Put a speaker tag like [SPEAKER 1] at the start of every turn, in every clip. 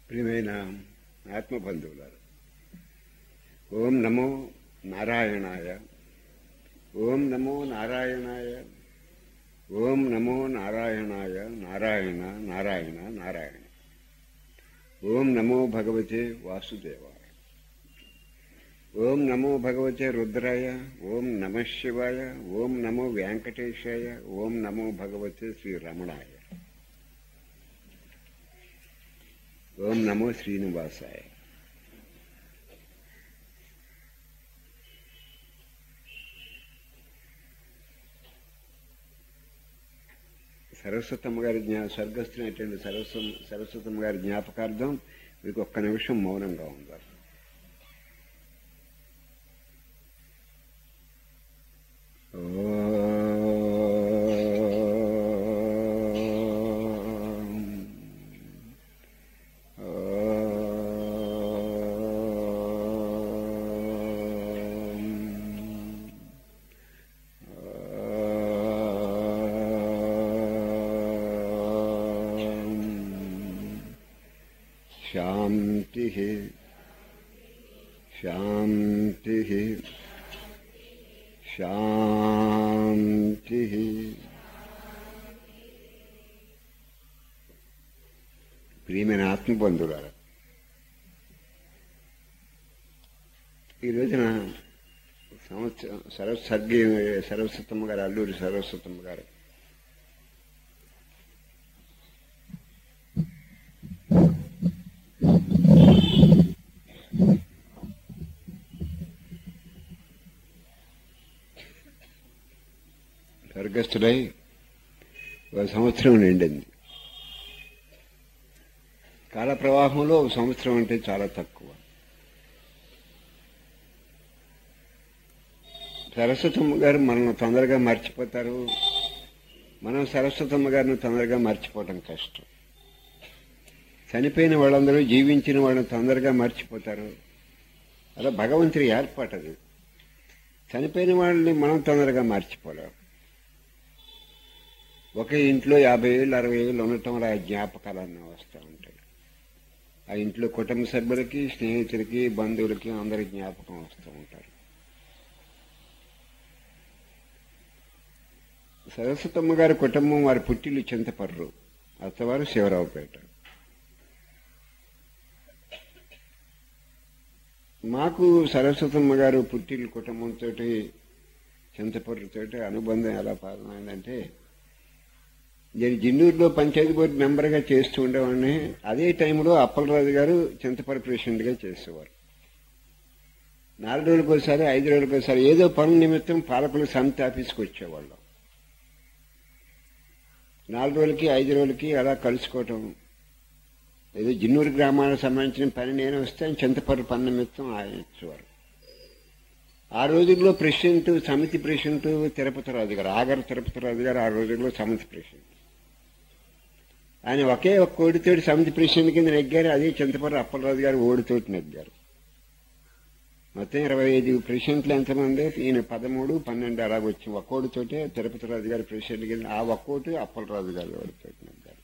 [SPEAKER 1] ప్రియమైన ఆత్మబంధువులారు, ఓం నమో నారాయణాయ, ఓం నమో నారాయణాయ, ఓం నమో నారాయణాయ, నారాయణ నారాయణ నారాయణ. ఓం నమో భగవతే వాసుదేవాయ, ఓం నమో భగవతే రుద్రాయ, ఓం నమ శివాయ, ఓం నమో వెంకటేశాయ, ఓం నమో భగవతే శ్రీరమణాయ, ఓం నమో శ్రీనివాసాయ. సరస్వతమ్మ గారి స్వర్గస్థులైనటువంటి సరస్వతమ్మ గారి జ్ఞాపకార్థం మీకు ఒక్క నిమిషం మౌనంగా ఉండాలి. శాంతి శాంతి శాంతి. ప్రియమైన ఆత్మబంధువులారా, ఈ రోజున సరస్వతమ్మ గారు, అల్లూరి సరస్వతమ్మ గారు స్వర్గస్థులై ఒక సంవత్సరం నిండింది. కాల ప్రవాహంలో ఒక సంవత్సరం అంటే చాలా తక్కువ. సరస్వతమ్మ గారు మనల్ని తొందరగా మర్చిపోతారు, మనం సరస్వతమ్మ గారిని తొందరగా మర్చిపోవటం కష్టం. చనిపోయిన వాళ్ళందరూ జీవించిన వాళ్ళని తొందరగా మర్చిపోతారు. అలా భగవంతుడి ఏర్పాటు అది. చనిపోయిన వాళ్ళని మనం తొందరగా మర్చిపోలేం. ఒకే ఇంట్లో 50 ఏళ్ళు 60 ఏళ్ళు ఉండటం వల్ల ఆ జ్ఞాపకాలన్నీ వస్తూ ఉంటాయి. ఆ ఇంట్లో కుటుంబ సభ్యులకి, స్నేహితులకి, బంధువులకి అందరి జ్ఞాపకం వస్తూ ఉంటారు. సరస్వతమ్మ గారి కుటుంబం, వారి పుట్టిల్లు చింతపర్రు, అత్తవారు శివరావుపేట. మాకు సరస్వతమ్మ గారు పుట్టిల్లు కుటుంబంతో, చింతపర్రుతో అనుబంధం ఎలా ప్రారంభమైందంటే, నేను జిన్నూరులో పంచాయతీ బోర్డు మెంబర్గా చేస్తూ ఉండేవాడిని. అదే టైంలో అప్పలరాజు గారు చింతపర్రు ప్రెసిడెంట్గా చేసేవారు. 4 రోజులకు ఒకసారి, 5 రోజులకు ఒకసారి ఏదో పనుల నిమిత్తం పాలకులు సమితి ఆఫీస్కి వచ్చేవాళ్ళం. 4 రోజులకి 5 రోజులకి అలా కలుసుకోవటం. ఏదో జిన్నూరు గ్రామానికి సంబంధించిన పని నేను వస్తే చింతపర్రు పని నిమిత్తం ఆయన వచ్చేవారు. ఆ రోజుల్లో ప్రెసిడెంట్, సమితి ప్రెసిడెంట్ తిరుపతి రాజు గారు, ఆగర తిరుపతి రాజు గారు ఆ రోజుల్లో సమితి ప్రెసిడెంట్. ఆయన ఒకే ఒక్క ఓడితోటి సమితి ప్రెసిడెంట్ కింద నెగ్గారు. అదే చింతపర్రు అప్పలరాజు గారు ఓడితోటి నెగ్గారు. మొత్తం 25 ప్రెసిడెంట్లు ఎంతమంది, ఈయన 13, 12 అలాగొచ్చి ఒక్కోడితోటే తిరుపతి రాజు గారు ప్రెసిడెంట్ కింద, ఆ ఒక్కోటి అప్పలరాజు గారు ఓడితోటి నెగ్గారు.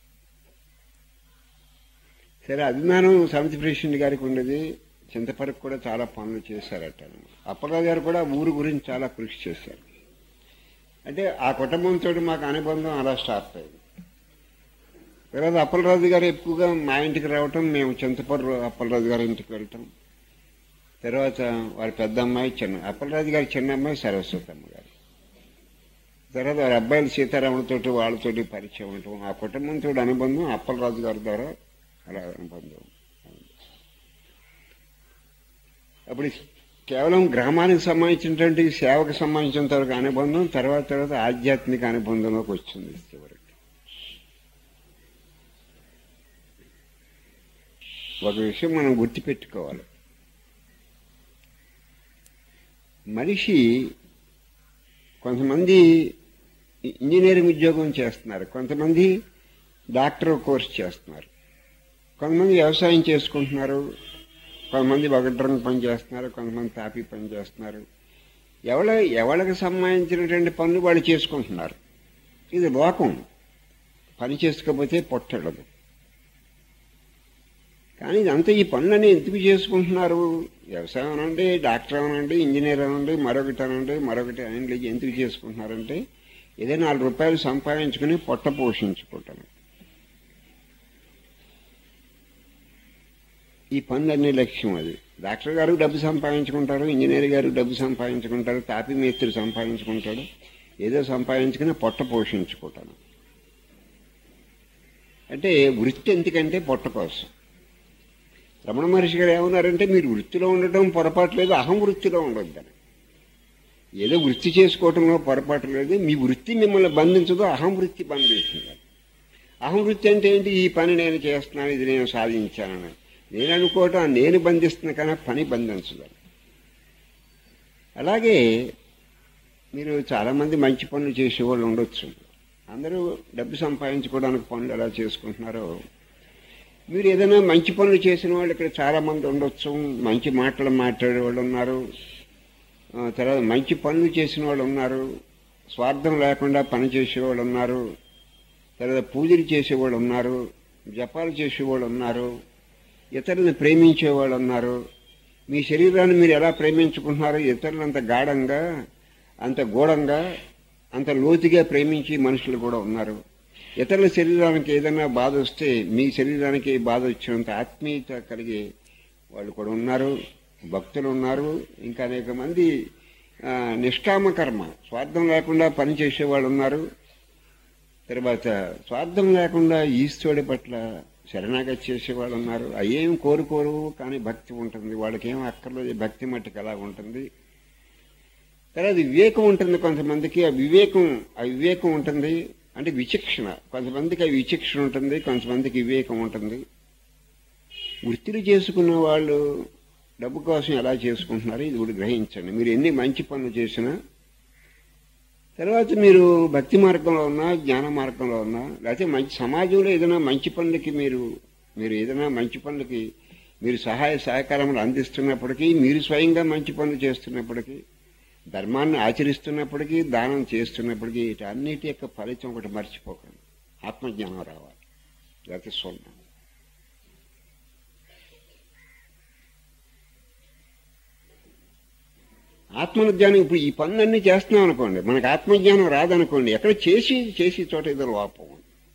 [SPEAKER 1] సరే, అభిమానం సమితి ప్రెసిడెంట్ గారికి ఉండేది. చింతపర్రుకు కూడా చాలా పనులు చేశారట. అప్పలరాజు గారు కూడా ఊరు గురించి చాలా కృషి చేశారు. అంటే ఆ కుటుంబంతో మాకు అనుబంధం అలా స్టార్ట్ అయింది. తర్వాత అప్పలరాజు గారు ఎక్కువగా మా ఇంటికి రావటం, మేము చింతపర్రు అప్పలరాజు గారి ఇంటికి వెళ్ళటం. తర్వాత వారి పెద్ద అమ్మాయి అప్పలరాజు గారి చిన్న అమ్మాయి సరస్వతమ్మ గారు. తర్వాత వారి అబ్బాయిలు సీతారాములతోటి వాళ్ళతోటి పరిచయం ఉండటం, ఆ కుటుంబంతో అనుబంధం అప్పలరాజు గారి ద్వారా అలా అనుబంధం. అప్పుడు కేవలం గ్రామానికి సంబంధించినటువంటి సేవకు సంబంధించినంత వరకు అనుబంధం, తర్వాత ఆధ్యాత్మిక అనుబంధంలోకి వచ్చింది. చివరికి ఒక విషయం మనం గుర్తుపెట్టుకోవాలి. మనిషి కొంతమంది ఇంజనీరింగ్ ఉద్యోగం చేస్తున్నారు, కొంతమంది డాక్టర్ కోర్స్ చేస్తున్నారు, కొంతమంది వ్యవసాయం చేసుకుంటున్నారు, కొంతమంది వగడ్రంగ పని చేస్తున్నారు, కొంతమంది తాపీ పని చేస్తున్నారు. ఎవరికి సంబంధించినటువంటి పనులు వాళ్ళు చేసుకుంటున్నారు. ఇది లోకం. పని చేసుకోకపోతే పొట్టడదు. కానీ ఇదంతా ఈ పనులన్నీ ఎందుకు చేసుకుంటున్నారు? వ్యవసాయం అనండి, డాక్టర్ అనండి, ఇంజనీర్ అనండి, మరొకటి అనండి, ఎందుకు చేసుకుంటున్నారంటే ఏదో 4 రూపాయలు సంపాదించుకుని పొట్ట పోషించుకుంటాను. ఈ పనులన్నీ లక్ష్యం అది. డాక్టర్ గారు డబ్బు సంపాదించుకుంటారు, ఇంజనీర్ గారు డబ్బు సంపాదించుకుంటారు, తాపీ మేస్త్రి సంపాదించుకుంటాడు, ఏదో సంపాదించుకుని పొట్ట పోషించుకుంటాను. అంటే వృత్తి ఎందుకంటే పొట్ట కోసం. రమణ మహర్షి గారు ఏమన్నారంటే మీరు వృత్తిలో ఉండటం పొరపాటు లేదు, అహం వృత్తిలో ఉండొద్దని. ఏదో వృత్తి చేసుకోవటంలో పొరపాటు లేదు, మీ వృత్తి మిమ్మల్ని బంధించదు, అహం వృత్తి బంధిస్తుంది. అహం వృత్తి అంటే ఏంటి? ఈ పని నేను చేస్తున్నాను, ఇది నేను సాధించానని నేను అనుకోవటం నేను బంధిస్తున్నా, కానీ పని బంధించదు. అలాగే మీరు చాలామంది మంచి పనులు చేసేవాళ్ళు ఉండొచ్చు. అందరూ డబ్బు సంపాదించుకోవడానికి పనులు ఎలా చేసుకుంటున్నారో మీరు ఏదైనా మంచి పనులు చేసిన వాళ్ళు ఇక్కడ చాలామంది ఉండొచ్చు. మంచి మాటలు మాట్లాడే వాళ్ళు ఉన్నారు, తర్వాత మంచి పనులు చేసిన వాళ్ళు ఉన్నారు, స్వార్థం లేకుండా పని చేసేవాళ్ళు ఉన్నారు, తర్వాత పూజలు చేసేవాళ్ళు ఉన్నారు, జపాలు చేసేవాళ్ళు ఉన్నారు, ఇతరులను ప్రేమించేవాళ్ళు ఉన్నారు. మీ శరీరాన్ని మీరు ఎలా ప్రేమించుకుంటున్నారో ఇతరులు అంత గాఢంగా, అంత గూఢంగా, అంత లోతుగా ప్రేమించే మనుషులు కూడా ఉన్నారు. ఇతరుల శరీరానికి ఏదైనా బాధ వస్తే మీ శరీరానికి బాధ వచ్చినంత ఆత్మీయత కలిగే వాళ్ళు కూడా ఉన్నారు, భక్తులు ఉన్నారు. ఇంకా అనేక మంది నిష్కామ కర్మ, స్వార్థం లేకుండా పనిచేసేవాళ్ళు ఉన్నారు. తర్వాత స్వార్థం లేకుండా ఈశ్వరుడి పట్ల శరణాగతి చేసేవాళ్ళు ఉన్నారు. అయ్యేం కోరుకోరు, కానీ భక్తి ఉంటుంది, వాళ్ళకేం అక్కర్లేదు, భక్తి మట్టుకు ఎలా ఉంటుంది. తర్వాత వివేకం ఉంటుంది కొంతమందికి, అవివేకం ఉంటుంది, అంటే విచక్షణ. కొంతమందికి విచక్షణ ఉంటుంది, కొంతమందికి వివేకం ఉంటుంది. వృత్తిని చేసుకున్న వాళ్ళు డబ్బు కోసం ఎలా చేసుకుంటున్నారు ఇది కూడా గ్రహించండి. మీరు ఎన్ని మంచి పనులు చేసినా, తర్వాత మీరు భక్తి మార్గంలో ఉన్నా, జ్ఞాన మార్గంలో ఉన్నా, లేకపోతే మంచి సమాజంలో ఏదైనా మంచి పనులకి మీరు ఏదైనా మంచి పనులకి మీరు సహాయ సహకారములు అందిస్తున్నప్పటికీ, మీరు స్వయంగా మంచి పనులు చేస్తున్నప్పటికీ, ధర్మాన్ని ఆచరిస్తున్నప్పటికీ, దానం చేస్తున్నప్పటికీ, వీటన్నిటి యొక్క ఫలితం ఒకటి మర్చిపోకండి, ఆత్మజ్ఞానం రావాలి, లేకపోతే స్వర్ణం. ఆత్మజ్ఞానం ఇప్పుడు ఈ పనులన్నీ చేస్తున్నాం అనుకోండి, మనకు ఆత్మజ్ఞానం రాదనుకోండి, ఎక్కడ చేసి చోట ఏదో లోపం.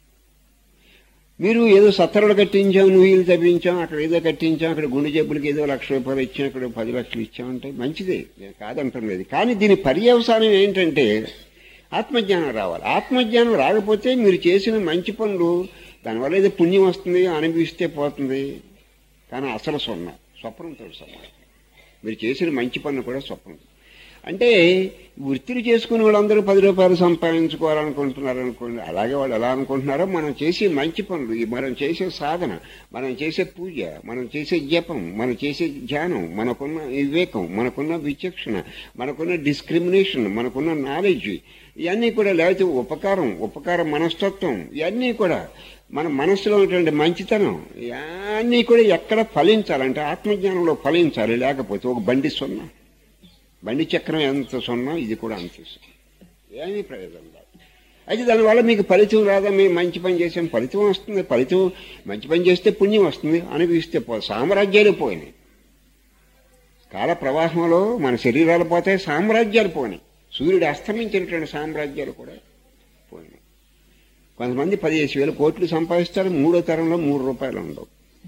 [SPEAKER 1] మీరు ఏదో సత్తరులు కట్టించాం, నువ్వులు తప్పించాం, అక్కడ ఏదో కట్టించాం, అక్కడ గుండె జబ్బులకి ఏదో 1,00,000 రూపాయలు ఇచ్చాం, అక్కడ 10 లక్షలు ఇచ్చామంటే మంచిదే, కాదంటం లేదు. కానీ దీని పర్యవసానం ఏంటంటే ఆత్మజ్ఞానం రావాలి. ఆత్మజ్ఞానం రాకపోతే మీరు చేసిన మంచి పనులు దానివల్ల ఏదో పుణ్యం వస్తుంది, అనుభవిస్తే పోతుంది, కానీ అసలు స్వప్నంతో సమానం. మీరు చేసిన మంచి పనులు కూడా స్వప్నం. అంటే వృత్తిని చేసుకుని వాళ్ళందరూ 10 రూపాయలు సంపాదించుకోవాలనుకుంటున్నారు అనుకోండి. అలాగే వాళ్ళు ఎలా అనుకుంటున్నారో మనం చేసే మంచి పనులు, మనం చేసే సాధన, మనం చేసే పూజ, మనం చేసే జపం, మనం చేసే ధ్యానం, మనకున్న వివేకం, మనకున్న విచక్షణ, మనకున్న డిస్క్రిమినేషన్, మనకున్న నాలెడ్జ్, ఇవన్నీ కూడా, లేకపోతే ఉపకారం మనస్తత్వం, ఇవన్నీ కూడా మన మనస్సులో ఉన్నటువంటి మంచితనం, ఇవన్నీ కూడా ఎక్కడ ఫలించాలంటే ఆత్మజ్ఞానంలో ఫలించాలి. లేకపోతే ఒక బండి చక్రం ఎంత సున్నా, ఇది కూడా అంత ఏమీ ప్రయోజనం రాదు. అయితే దానివల్ల మీకు ఫలితం రాదా? మేము మంచి పని చేసాం, ఫలితం వస్తుంది. మంచి పని చేస్తే పుణ్యం వస్తుంది, అనుభవిస్తే సామ్రాజ్యాలు పోయినాయి. కాల ప్రవాహంలో మన శరీరాలు పోతాయి, సామ్రాజ్యాలు పోయినాయి. సూర్యుడు అస్తమించినటువంటి సామ్రాజ్యాలు కూడా పోయినాయి. కొంతమంది 15,000 కోట్లు సంపాదిస్తారు, 3వ తరంలో 3 రూపాయలు ఉండవు.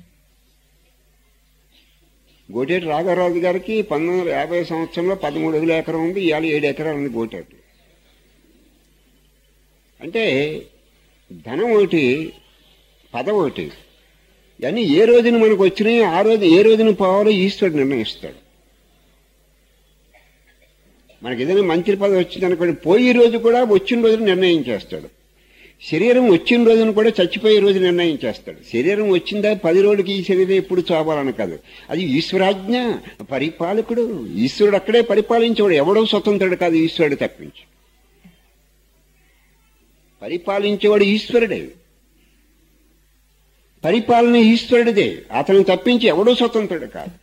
[SPEAKER 1] గోటేటి రాఘవరాజు గారికి 1950 సంవత్సరంలో 13,000 ఎకరం ఉంది, ఇవాళ 7 ఎకరాలు ఉంది గోటేటి. అంటే ధనం ఒకటి, పదవి ఒకటి, ఇవన్నీ ఏ రోజున మనకు వచ్చినాయి, ఆ రోజు ఏ రోజున పోవాలో ఈశ్వరుడు నిర్ణయిస్తాడు. మనకి ఏదైనా మంత్రి పదవి వచ్చిందనుకోండి, పోయే రోజు కూడా వచ్చిన రోజున నిర్ణయం చేస్తాడు. శరీరం వచ్చిన రోజున కూడా చచ్చిపోయే రోజు నిర్ణయం చేస్తాడు. శరీరం వచ్చిందా 10 రోజులకి ఈ శరీరం ఎప్పుడు చావాలని కాదు, అది ఈశ్వరాజ్ఞ. పరిపాలకుడు ఈశ్వరుడు, అక్కడే పరిపాలించేవాడు, ఎవడో స్వతంత్రుడు కాదు, ఈశ్వరుడు తప్పించి. పరిపాలించేవాడు ఈశ్వరుడే, పరిపాలన ఈశ్వరుడిదే, అతను తప్పించి ఎవడో స్వతంత్రుడు కాదు.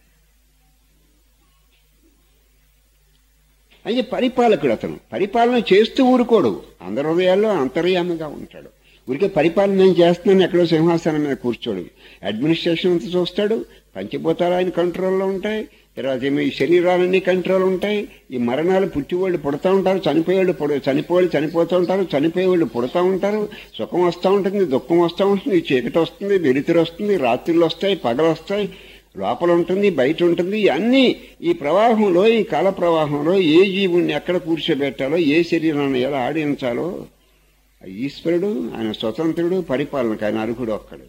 [SPEAKER 1] అయితే పరిపాలకుడు, అతను పరిపాలన చేస్తూ ఊరుకోడు, అందరి హృదయాల్లో అంతర్యామిగా ఉంటాడు. ఊరికే పరిపాలన నేను చేస్తున్నాను ఎక్కడో సింహాసనం మీద కూర్చోడు. అడ్మినిస్ట్రేషన్ అంతా చూస్తాడు, పంచభూతాలు ఆయన కంట్రోల్లో ఉంటాయి, తర్వాత ఏమో ఈ శరీరాలన్నీ కంట్రోల్ ఉంటాయి. ఈ మరణాలు పుట్టివాళ్ళు పుడతా ఉంటారు, చనిపోయేవాళ్ళు చనిపోతూ ఉంటారు, చనిపోయేవాళ్ళు పుడతా ఉంటారు. సుఖం వస్తూ ఉంటుంది, దుఃఖం వస్తూ ఉంటుంది, చీకటి వస్తుంది, వెలుతురు వస్తుంది, రాత్రులు వస్తాయి, పగలు వస్తాయి, లోపల ఉంటుంది, బయట ఉంటుంది. అన్నీ ఈ ప్రవాహంలో, ఈ కాల ప్రవాహంలో ఏ జీవుణ్ణి ఎక్కడ కూర్చోబెట్టాలో, ఏ శరీరాన్ని ఎలా ఆడించాలో ఈశ్వరుడు, ఆయన స్వతంత్రుడు, పరిపాలనకు ఆయన అర్హుడు ఒక్కడు.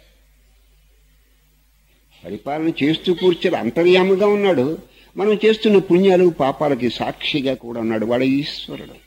[SPEAKER 1] పరిపాలన చేస్తూ కూర్చొని అంతర్యామిగా ఉన్నాడు. మనం చేస్తున్న పుణ్యాలు పాపాలకి సాక్షిగా కూడా ఉన్నాడు. వాడు ఈశ్వరుడు.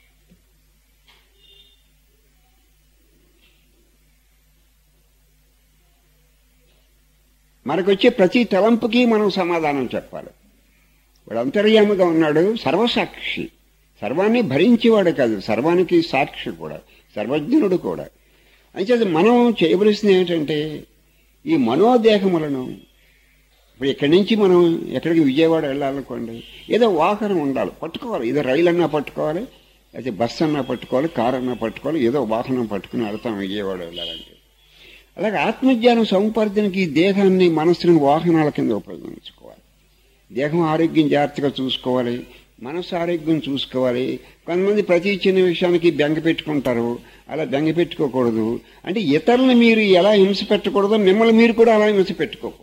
[SPEAKER 1] మనకొచ్చే ప్రతి తలంపుకి మనం సమాధానం చెప్పాలి. వాడు అంతర్యామిగా ఉన్నాడు, సర్వసాక్షి, సర్వాన్ని భరించేవాడు కాదు, సర్వానికి సాక్షి కూడా, సర్వజ్ఞుడు కూడా. అంచేది మనం చేయవలసింది ఏమిటంటే ఈ మనోదేహములను, ఇప్పుడు ఇక్కడి నుంచి మనం ఎక్కడికి విజయవాడ వెళ్ళాలనుకోండి, ఏదో వాహనం ఉండాలి, పట్టుకోవాలి. ఏదో రైలు అన్నా పట్టుకోవాలి, అయితే బస్సు అన్నా పట్టుకోవాలి, కారు అన్నా పట్టుకోవాలి, ఏదో వాహనం పట్టుకుని వెళ్తాం విజయవాడ వెళ్ళాలంటే. అలాగే ఆత్మజ్ఞానం సముపార్జనకి ఈ దేహాన్ని, మనస్సుని వాహనాల కింద ఉపయోగించుకోవాలి. దేహం ఆరోగ్యం జాగ్రత్తగా చూసుకోవాలి, మనసు ఆరోగ్యం చూసుకోవాలి. కొంతమంది ప్రతి చిన్న విషయానికి బెంగ పెట్టుకుంటారు, అలా బెంగ పెట్టుకోకూడదు. అంటే ఇతరులను మీరు ఎలా హింస పెట్టకూడదో మిమ్మల్ని మీరు కూడా అలా హింస పెట్టుకోకూడదు.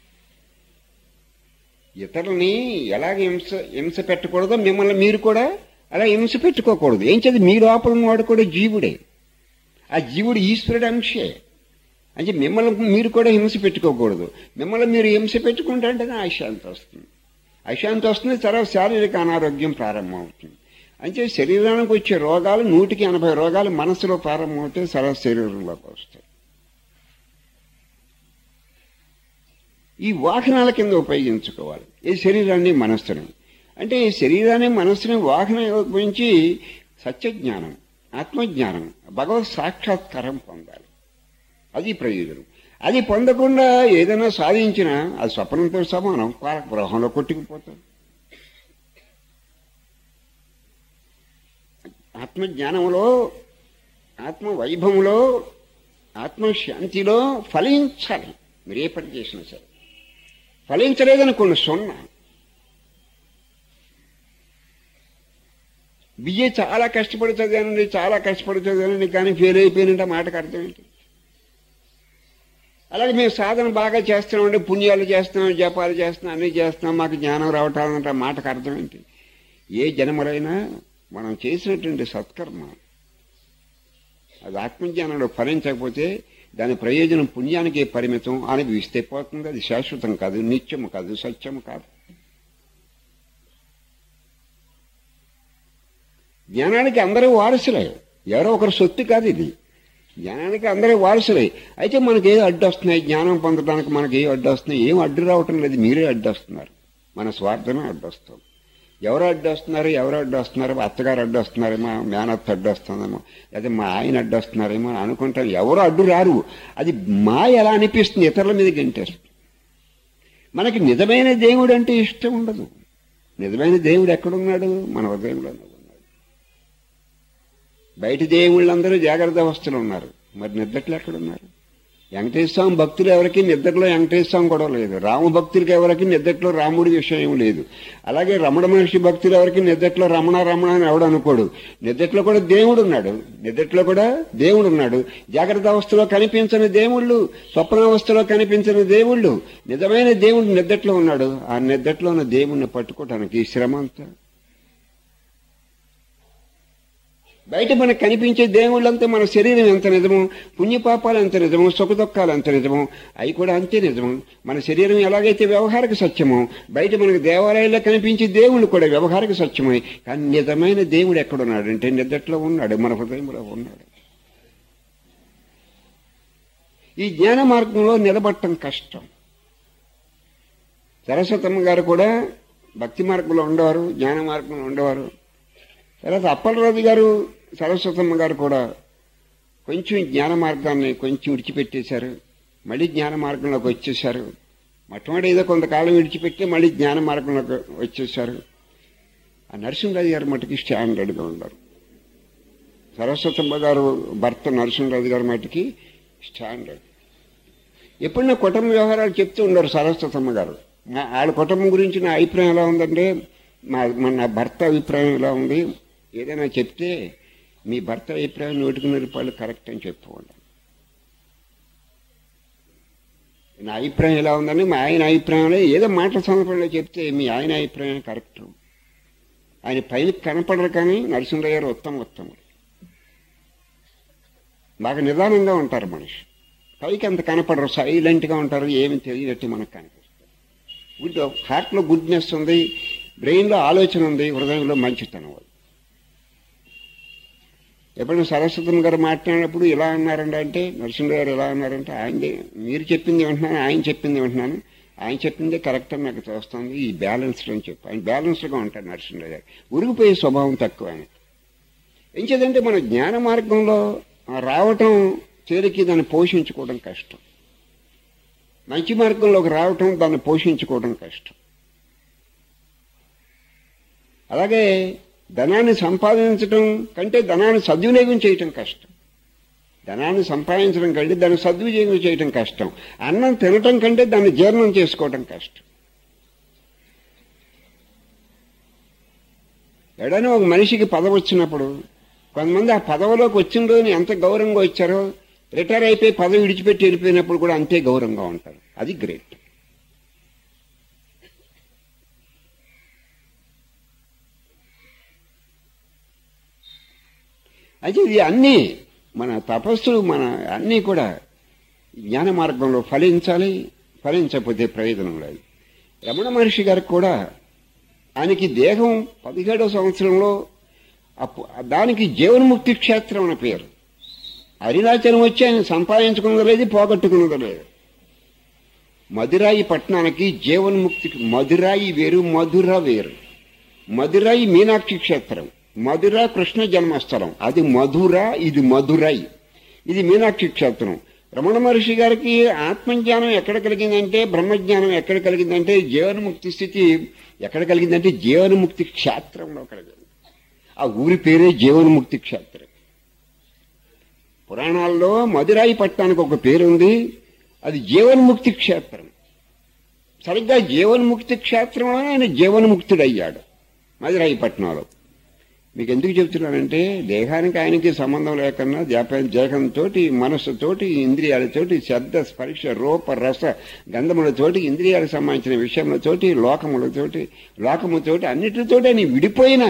[SPEAKER 1] ఇతరులని ఎలాగ హింస పెట్టకూడదో మిమ్మల్ని మీరు కూడా అలా హింస పెట్టుకోకూడదు. ఏం చేది మీ లోపల వాడు కూడా జీవుడే, ఆ జీవుడు ఈశ్వరుడు అంశే. అంటే మిమ్మల్ని మీరు కూడా హింస పెట్టుకోకూడదు. మిమ్మల్ని మీరు హింస పెట్టుకుంటే అశాంతి వస్తుంది. అశాంతి వస్తుంది, తర్వాత శారీరక అనారోగ్యం ప్రారంభమవుతుంది. అంటే శరీరానికి వచ్చే రోగాలు 180 రోగాలు మనసులో ప్రారంభమవుతే సర్వ శరీరంలోకి వస్తాయి. ఈ వాహనాల కింద ఉపయోగించుకోవాలి ఈ శరీరాన్ని, మనస్సుని. అంటే ఈ శరీరాన్ని, మనస్సుని వాహనం ఉపయోగించి సత్యజ్ఞానం, ఆత్మజ్ఞానం, భగవత్ సాక్షాత్కారం పొందాలి. అది ప్రయోజనం. అది పొందకుండా ఏదైనా సాధించినా అది స్వప్నంతో సమానం, గ్రహంలో కొట్టుకుపోతాం. ఆత్మజ్ఞానంలో, ఆత్మవైభవంలో, ఆత్మశాంతిలో ఫలించాలి. మీరు ఏ పని చేసినా సరే ఫలించలేదనుకోండి సున్నా. బిఏ చాలా కష్టపడి చదివానండి కానీ ఫెయిల్ అయిపోయినంటే మాటకు అర్థం ఏంటి? అలాగే మేము సాధన బాగా చేస్తున్నామండి, పుణ్యాలు చేస్తున్నాం, జపాలు చేస్తున్నాం, అన్నీ చేస్తున్నాం, మాకు జ్ఞానం రావటాలంటే మాటకు అర్థం ఏంటి? ఏ జన్మలైనా మనం చేసినటువంటి సత్కర్మ అది ఆత్మజ్ఞానంలో ఫలించకపోతే దాని ప్రయోజనం పుణ్యానికే పరిమితం, అనుభవిస్తే పోతుంది. అది శాశ్వతం కాదు, నిత్యము కాదు, సత్యము కాదు. జ్ఞానానికి అందరూ వారసులే, ఎవరో ఒకరు సొత్తు కాదు ఇది. జ్ఞానానికి అందరూ వారసులే. అయితే మనకి ఏ అడ్డు వస్తున్నాయి, జ్ఞానం పొందడానికి మనకి ఏ అడ్డు వస్తున్నాయి? ఏం అడ్డు రావటం లేదు, మీరే అడ్డు వస్తున్నారు. మన స్వార్థమే అడ్డు వస్తాం. ఎవరు అడ్డు వస్తున్నారు? అత్తగారు అడ్డు వస్తున్నారేమో, మేనత్త అడ్డు వస్తుందేమో, లేదా మా ఆయన అడ్డు వస్తున్నారేమో అనుకుంటాం. ఎవరు అడ్డు రారు. అది మాయ ఎలా అనిపిస్తుంది, ఇతరుల మీద గంటేస్తుంది. మనకి నిజమైన దేవుడు అంటే ఇష్టం ఉండదు. నిజమైన దేవుడు ఎక్కడున్నాడు? మన హృదయంలోనే ఉన్నాడు. బయట దేవుళ్ళందరూ జాగ్రత్త అవస్థలు ఉన్నారు, మరి నిద్రలో ఎక్కడున్నారు? వెంకటేశ్వర స్వామి భక్తులు ఎవరికి నిద్రలో వెంకటేశ్వర స్వామి కూడా లేదు. రామ భక్తులకి ఎవరికి నిద్రలో రాముడి విషయం లేదు. అలాగే రమణ మహర్షి భక్తులు ఎవరికి నిద్రలో రమణ అని ఎవడు అనుకోడు. నిద్రలో కూడా దేవుడు ఉన్నాడు. జాగ్రత్త అవస్థలో కనిపించని దేవుళ్ళు, స్వప్నావస్థలో కనిపించని దేవుళ్ళు, నిజమైన దేవుడు నిద్రలో ఉన్నాడు. ఆ నిద్రలో ఉన్న దేవుణ్ణి పట్టుకోవటానికి శ్రమ అంతా. బయట మనకు కనిపించే దేవుళ్ళంతా మన శరీరం ఎంత నిజమో, పుణ్యపాపాలు ఎంత నిజమో, సుఖదుఖాలు ఎంత నిజమో, అవి కూడా అంతే నిజము. మన శరీరం ఎలాగైతే వ్యవహారిక సత్యమో, బయట మనకు దేవాలయాల్లో కనిపించే దేవుళ్ళు కూడా వ్యవహారిక సత్యమే. కానీ నిజమైన దేవుడు ఎక్కడున్నాడు అంటే నిద్రలో ఉన్నాడు, మన హృదయంలో ఉన్నాడు. ఈ జ్ఞాన మార్గంలో నిలబడటం కష్టం. సరస్వతమ్మ గారు కూడా భక్తి మార్గంలో ఉండేవారు, జ్ఞాన మార్గంలో ఉండేవారు. తర్వాత అప్పలరాజు గారు, సరస్వతమ్మ గారు కూడా కొంచెం జ్ఞాన మార్గాన్ని కొంచెం విడిచిపెట్టేశారు, మళ్ళీ జ్ఞాన మార్గంలోకి వచ్చేశారు. మొట్టమొదటి ఏదో కొంతకాలం విడిచిపెట్టి మళ్ళీ జ్ఞాన మార్గంలోకి వచ్చేశారు. ఆ నరసింహరాజు గారు మటుకు స్టాండర్డ్గా ఉన్నారు. సరస్వతమ్మ గారు భర్త నరసింహరాజు గారి మటుకి స్టాండర్డ్. ఎప్పుడైనా కుటుంబ వ్యవహారాలు చెప్తూ ఉండరు సరస్వతమ్మ గారు. వాళ్ళ కుటుంబం గురించి నా అభిప్రాయం ఎలా ఉందంటే, నా భర్త అభిప్రాయం ఎలా ఉంది, ఏదైనా చెప్తే మీ భర్త అభిప్రాయం 100% కరెక్ట్ అని చెప్పుకోండి. నా అభిప్రాయం ఎలా ఉందని మా ఆయన అభిప్రాయంలో ఏదో మాటల సందర్భంలో చెప్తే మీ ఆయన అభిప్రాయం కరెక్ట్. ఆయన పైన కనపడరు, కానీ నరసింహరావు గారు ఉత్తముడు. బాగా నిదానంగా ఉంటారు మనిషి. పైకి అంత కనపడరు, సైలెంట్గా ఉంటారు, ఏమి తెలియనట్టు మనకు కనిపిస్తారు. గుడ్ హార్ట్లో గుడ్నెస్ ఉంది, బ్రెయిన్లో ఆలోచన ఉంది, హృదయంలో మంచితనం ఉంది. ఎప్పుడైనా సరస్వతం గారు మాట్లాడినప్పుడు ఇలా అన్నారండి అంటే, నరసింహరావు గారు ఎలా అన్నారంటే, ఆయన మీరు చెప్పింది వింటున్నాను, ఆయన చెప్పింది వింటున్నాను, ఆయన చెప్పిందే కరెక్ట్ అని నాకు తోస్తుంది, ఈ బ్యాలెన్స్లో అని చెప్పి ఆయన బ్యాలెన్స్డ్గా ఉంటారు నరసింహరావు గారు. ఉరిగిపోయే స్వభావం తక్కువ ఆయన. ఏం చేద్దంటే మన జ్ఞాన మార్గంలో రావటం తేలికి, దాన్ని పోషించుకోవడం కష్టం. మంచి మార్గంలోకి రావటం, దాన్ని పోషించుకోవడం కష్టం. అలాగే ధనాన్ని సంపాదించడం కంటే ధనాన్ని సద్వినియోగం చేయటం కష్టం. ధనాన్ని సంపాదించడం కంటే దాన్ని సద్వినియోగం చేయటం కష్టం. అన్నం తినటం కంటే దాన్ని జీర్ణం చేసుకోవడం కష్టం. ఎడైనా ఒక మనిషికి పదవి వచ్చినప్పుడు కొంతమంది ఆ పదవిలోకి వచ్చిన రోజున ఎంత గౌరవంగా వచ్చారో, రిటైర్ అయిపోయి పదవి విడిచిపెట్టి వెళ్ళిపోయినప్పుడు కూడా అంతే గౌరవంగా ఉంటారు. అది గ్రేట్. అయితే ఇది అన్నీ మన తపస్సులు, మన అన్నీ కూడా జ్ఞాన మార్గంలో ఫలించాలి. ఫలించకపోతే ప్రయోజనం లేదు. రమణ మహర్షి గారికి కూడా ఆయనకి దేహం 17వ సంవత్సరంలో దానికి జీవన్ముక్తి క్షేత్రం అనే పేరు. అరుణాచలం వచ్చి ఆయన సంపాదించుకున్నది లేదు, పోగొట్టుకున్నది లేదు. మదురాయి పట్టణానికి జీవన్ముక్తి, మదురాయి వేరు, మధుర వేరు. మదురాయి మీనాక్షి క్షేత్రం, మధుర కృష్ణ జన్మస్థలం. అది మధుర, ఇది మధురై, ఇది మీనాక్షి క్షేత్రం. రమణ మహర్షి గారికి ఆత్మజ్ఞానం ఎక్కడ కలిగిందంటే, బ్రహ్మజ్ఞానం ఎక్కడ కలిగిందంటే, జీవన్ముక్తి స్థితి ఎక్కడ కలిగిందంటే జీవన్ముక్తి క్షేత్రంలో కలిగింది. ఆ ఊరి పేరే జీవన్ముక్తి క్షేత్రం. పురాణాల్లో మదురాయి పట్టణానికి ఒక పేరుంది, అది జీవన్ముక్తి క్షేత్రం. సరిగ్గా జీవన్ముక్తి క్షేత్రంలో ఆయన జీవన్ముక్తుడయ్యాడు మదురాయి పట్టణంలో. మీకు ఎందుకు చెప్తున్నానంటే, దేహానికి ఆయనకి సంబంధం లేకుండా దేహంతో, మనస్సుతోటి, ఇంద్రియాలతోటి, శబ్ద స్పర్శ రూప రస గంధములతోటి, ఇంద్రియాలకు సంబంధించిన విషయములతోటి, లోకముతోటి అన్నిటితోటి ఆయన విడిపోయినా,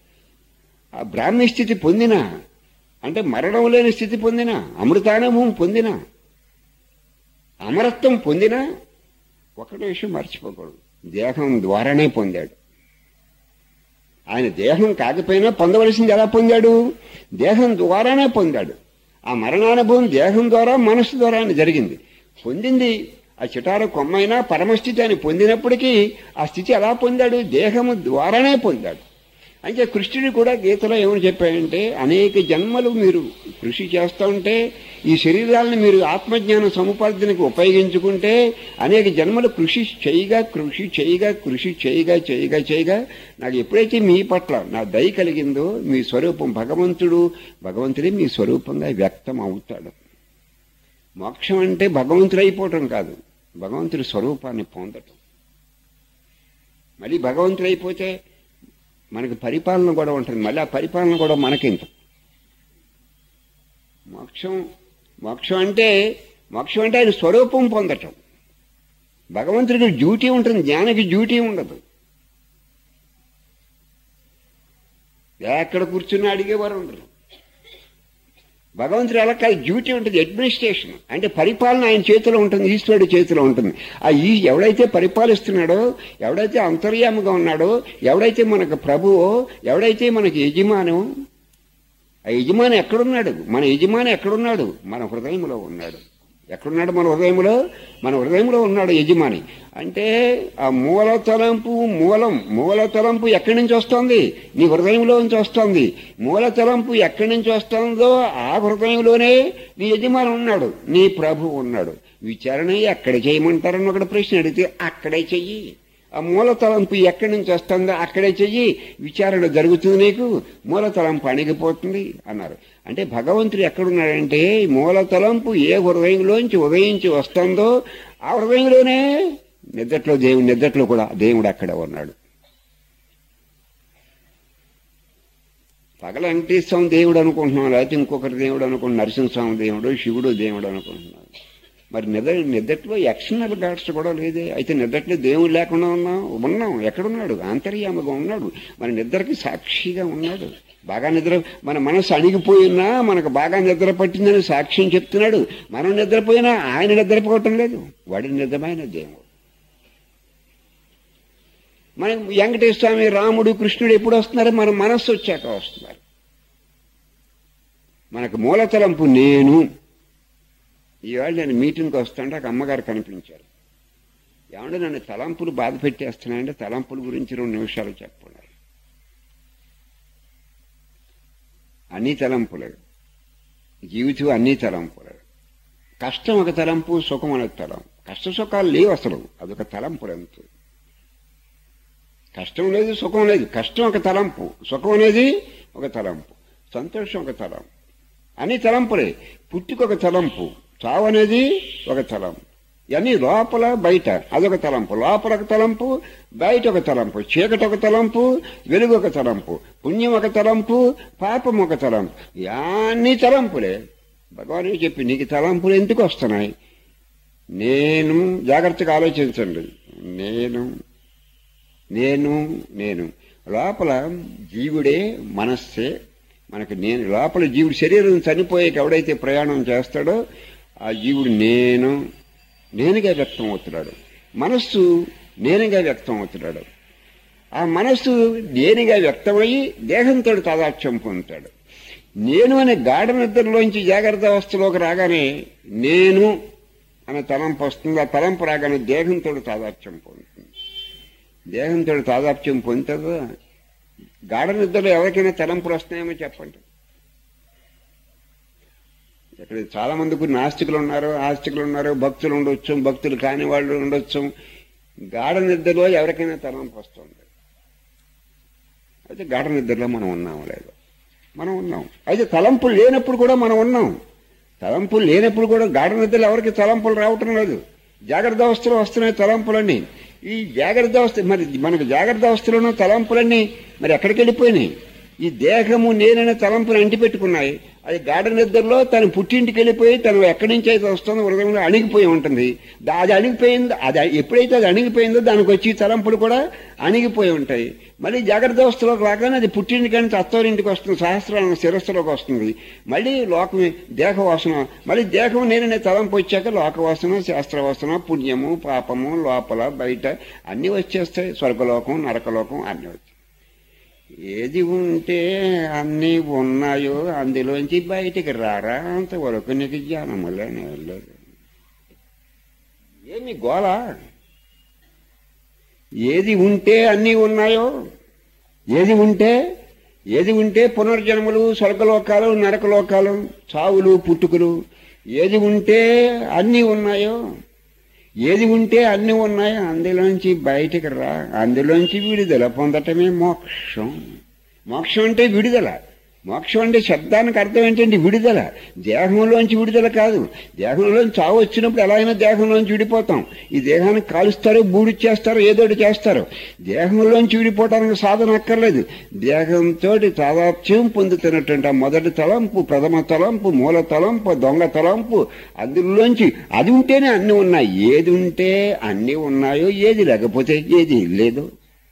[SPEAKER 1] ఆ బ్రాహ్మీ స్థితి పొందిన, అంటే మరణం లేని స్థితి పొందిన, అమృతానుభవం పొందిన, అమరత్వం పొందిన, ఒకటి విషయం మర్చిపోకూడదు, దేహం ద్వారానే పొందాడు. ఆయన దేహం కాకపోయినా పొందవలసింది ఎలా పొందాడు? దేహం ద్వారానే పొందాడు. ఆ మరణానుభవం దేహం ద్వారా, మనస్సు ద్వారా జరిగింది. పొందింది ఆ చిటార కొమ్మైనా పరమస్థితి అని పొందినప్పటికీ ఆ స్థితి ఎలా పొందాడు? దేహము ద్వారానే పొందాడు. అయితే కృష్ణుడు కూడా గీతలో ఏమని చెప్పాడంటే, అనేక జన్మలు మీరు కృషి చేస్తూ ఉంటే, ఈ శరీరాలను మీరు ఆత్మజ్ఞాన సముపార్జనకు ఉపయోగించుకుంటే, అనేక జన్మలు కృషి చేయగా నాకు ఎప్పుడైతే మీ పట్ల నా దయ కలిగిందో, మీ స్వరూపం భగవంతుడే మీ స్వరూపంగా వ్యక్తం అవుతాడు. మోక్షం అంటే భగవంతుడు అయిపోవటం కాదు, భగవంతుడి స్వరూపాన్ని పొందటం. మళ్ళీ భగవంతుడు అయిపోతే మనకి పరిపాలన కూడా ఉంటుంది, మళ్ళీ ఆ పరిపాలన కూడా మనకింత. మోక్షం అంటే ఆయన స్వరూపం పొందటం. భగవంతుడికి డ్యూటీ ఉంటుంది, జ్ఞానికి డ్యూటీ ఉండదు. ఎక్కడ కూర్చుని అడిగేవారు ఉండరు. భగవంతుడు అలా కాదు, డ్యూటీ ఉంటుంది, అడ్మినిస్ట్రేషన్ అంటే పరిపాలన ఆయన చేతిలో ఉంటుంది, ఈశ్వరుడి చేతిలో ఉంటుంది. ఎవడైతే పరిపాలిస్తున్నాడో, ఎవడైతే అంతర్యాముగా ఉన్నాడో, ఎవడైతే మనకు ప్రభువో, ఎవడైతే మనకి యజమానో, ఆ యజమాని ఎక్కడున్నాడు? మన యజమాని ఎక్కడున్నాడు? మన హృదయంలో ఉన్నాడు. ఎక్కడున్నాడు? మన హృదయంలో ఉన్నాడు యజమాని. అంటే ఆ మూల తలంపు ఎక్కడి నుంచి వస్తుంది? నీ హృదయంలో నుంచి వస్తుంది. మూల తలంపు ఎక్కడి నుంచి వస్తుందో ఆ హృదయంలోనే నీ యజమాని ఉన్నాడు, నీ ప్రభు ఉన్నాడు. విచారణ ఎక్కడ చేయమంటారని ఒకటి ప్రశ్న అడిగితే అక్కడే చెయ్యి. ఆ మూల తలంపు ఎక్కడి నుంచి వస్తుందో అక్కడే చెయ్యి, విచారణ జరుగుతుంది, నీకు మూల తలంపు అణిగిపోతుంది అన్నారు. అంటే భగవంతుడు ఎక్కడున్నాడంటే మూల తలంపు ఏ హృదయంలోంచి ఉదయించి వస్తుందో ఆ హృదయంలోనే నిద్రలో కూడా దేవుడు అక్కడ ఉన్నాడు. పగల వెంకటేశ్వర దేవుడు అనుకుంటున్నాం, లేకపోతే ఇంకొకరి దేవుడు అనుకుంటున్నాం, నరసింహస్వామి దేవుడు, శివుడు దేవుడు అనుకుంటున్నాం. మరి నిద్రలో ఎక్స్టర్నల్ గాడ్స్ కూడా లేదే. అయితే నిద్రలో దేవుడు లేకుండా ఉన్నాం. ఎక్కడున్నాడు? ఆంతర్యామగా ఉన్నాడు. మన నిద్రకి సాక్షిగా ఉన్నాడు. బాగా నిద్ర, మన మనసు అణిగిపోయినా మనకు బాగా నిద్ర పట్టిందని సాక్ష్యం చెప్తున్నాడు. మనం నిద్రపోయినా ఆయన నిద్రపోవటం లేదు. వాడి నిజమైన దేవుడు. మన వెంకటేశ్వర స్వామి, రాముడు, కృష్ణుడు ఎప్పుడు వస్తున్నారో మన మనస్సు వచ్చాక వస్తున్నారు. మనకు మూల తలంపు నేను. ఈవేళ నేను మీటింగ్కి వస్తుంటే ఒక అమ్మగారు కనిపించారు. ఏమంటే నన్ను తలంపులు బాధ పెట్టేస్తున్నాయంటే తలంపుల గురించి 2 నిమిషాలు చెప్పన్నారు. అన్ని తలంపులే, జీవితం అన్ని తలంపులే. కష్టం ఒక తలంపు, సుఖం ఒక తలంపు. కష్ట సుఖాలు లేవు అసలు, అదొక తలంపులు అంత. కష్టం లేదు, సుఖం లేదు. కష్టం ఒక తలంపు, సుఖం అనేది ఒక తలంపు, సంతోషం ఒక తలంపు. అన్ని తలంపులే. పుట్టుకొక తలంపు, చావు అనేది ఒక తలంపు. ఇవన్నీ లోపల బయట అదొక తలంపు. లోపల ఒక తలంపు, బయట ఒక తలంపు. చీకటి ఒక తలంపు, వెలుగు ఒక తలంపు. పుణ్యం ఒక తలంపు, పాపం ఒక తలంపు. అన్ని తలంపులే. భగవాన్ చెప్పి నీకు తలంపులు ఎందుకు వస్తున్నాయి? నేను, జాగ్రత్తగా ఆలోచించండి. నేను నేను నేను లోపల జీవుడే, మనస్సే మనకి. నేను లోపల జీవుడు శరీరం చనిపోయాక ఎవడైతే ప్రయాణం చేస్తాడో ఆ జీవుడు నేనుగా వ్యక్తం అవుతున్నాడు. మనస్సు నేనుగా వ్యక్తం అవుతున్నాడు. ఆ మనస్సు నేనుగా వ్యక్తమయ్యి దేహంతో తాదాత్మ్యం పొందుతాడు. నేను అనే గాఢ నిద్రలోంచి జాగ్రత్త అవస్థలోకి రాగానే నేను అనే తలంపు వస్తుంది. ఆ తలంపు రాగానే దేహంతో తాదాత్మ్యం పొందుతుంది. దేహంతో తాదాత్మ్యం పొందుతుందో గాఢ నిద్రలో ఎవరికైనా తలంపులు వస్తున్నాయేమో చెప్పండి. ఇక్కడ చాలా మందికి నాస్తికులు ఉన్నారు, ఆస్తికులు ఉన్నారు, భక్తులు ఉండొచ్చు, భక్తులు కాని వాళ్ళు ఉండొచ్చు. గాఢ నిద్రలో ఎవరికైనా తలంపు వస్తుంది. అయితే గాఢ నిద్రలో మనం ఉన్నాము లేదు, మనం ఉన్నాం. అయితే తలంపులు లేనప్పుడు కూడా మనం ఉన్నాం. తలంపులు లేనప్పుడు కూడా గాఢ నిద్రలో ఎవరికి తలంపులు రావటం లేదు. జాగ్రత్త అవస్థలో వస్తున్నాయి తలంపులన్నీ. ఈ జాగ్రత్త అవస్థ, మరి మనకు జాగ్రత్త అవస్థలోనూ తలంపులన్నీ మరి ఎక్కడికి వెళ్ళిపోయినాయి? ఈ దేహము నేననే తలంపులు అంటిపెట్టుకున్నాయి. అది గాఢ నిద్రలో తను పుట్టింటికి వెళ్ళిపోయి తను ఎక్కడి నుంచి అయితే వస్తుందో హృదయంలో అణిగిపోయి ఉంటుంది. అది అణిగిపోయిందో, అది ఎప్పుడైతే అది అణిగిపోయిందో దానికి వచ్చి తలంపులు కూడా అణిగిపోయి ఉంటాయి. మళ్ళీ జాగ్రత్త అవస్థలోకి రాగానే అది పుట్టింటికని అత్తోరింటికి వస్తుంది, సహస్రాల శిరస్సులోకి వస్తుంది. మళ్ళీ లోకమే దేహవాసన, మళ్ళీ దేహం నేననే తలంపు వచ్చాక లోకవాసన, శాస్త్రవాసన, పుణ్యము, పాపము, లోపల బయట అన్నీ వచ్చేస్తాయి. స్వర్గలోకం, నరకలోకం అన్నీ వచ్చాయి. ఏది ఉంటే అన్నీ ఉన్నాయో అందులోంచి బయటికి రారా, అంతవరకు నీకు జ్ఞానములేనే వెళ్ళదు. ఏమి గోళ? ఏది ఉంటే అన్నీ ఉన్నాయో, ఏది ఉంటే పునర్జన్మలు, స్వర్గలోకాలు, నరకలోకాలు, చావులు, పుట్టుకలు, ఏది ఉంటే అన్నీ ఉన్నాయో, ఏది ఉంటే అన్నీ ఉన్నాయో అందులోంచి బయటికి రా. అందులోంచి విడుదల పొందటమే మోక్షం. మోక్షం అంటే విడుదల. మోక్షం అంటే శబ్దానికి అర్థం ఏంటంటే విడుదల. దేహంలోంచి విడుదల కాదు. దేహంలోంచి చావు వచ్చినప్పుడు ఎలా అయినా దేహంలోంచి విడిపోతాం. ఈ దేహాన్ని కాలుస్తారు, బూడిచ్చేస్తారు, ఏదోటి చేస్తారు. దేహంలోంచి విడిపోవడానికి సాధన అక్కర్లేదు. దేహంతో తాదాత్మ్యం పొందుతున్నటువంటి ఆ మొదటి తలంపు, ప్రథమ తలంపు, మూల తలంపు, దొంగ తలంపు, అందులోంచి అది ఉంటేనే అన్నీ ఉన్నాయి. ఏది ఉంటే అన్నీ ఉన్నాయో, ఏది లేకపోతే ఏది లేదు.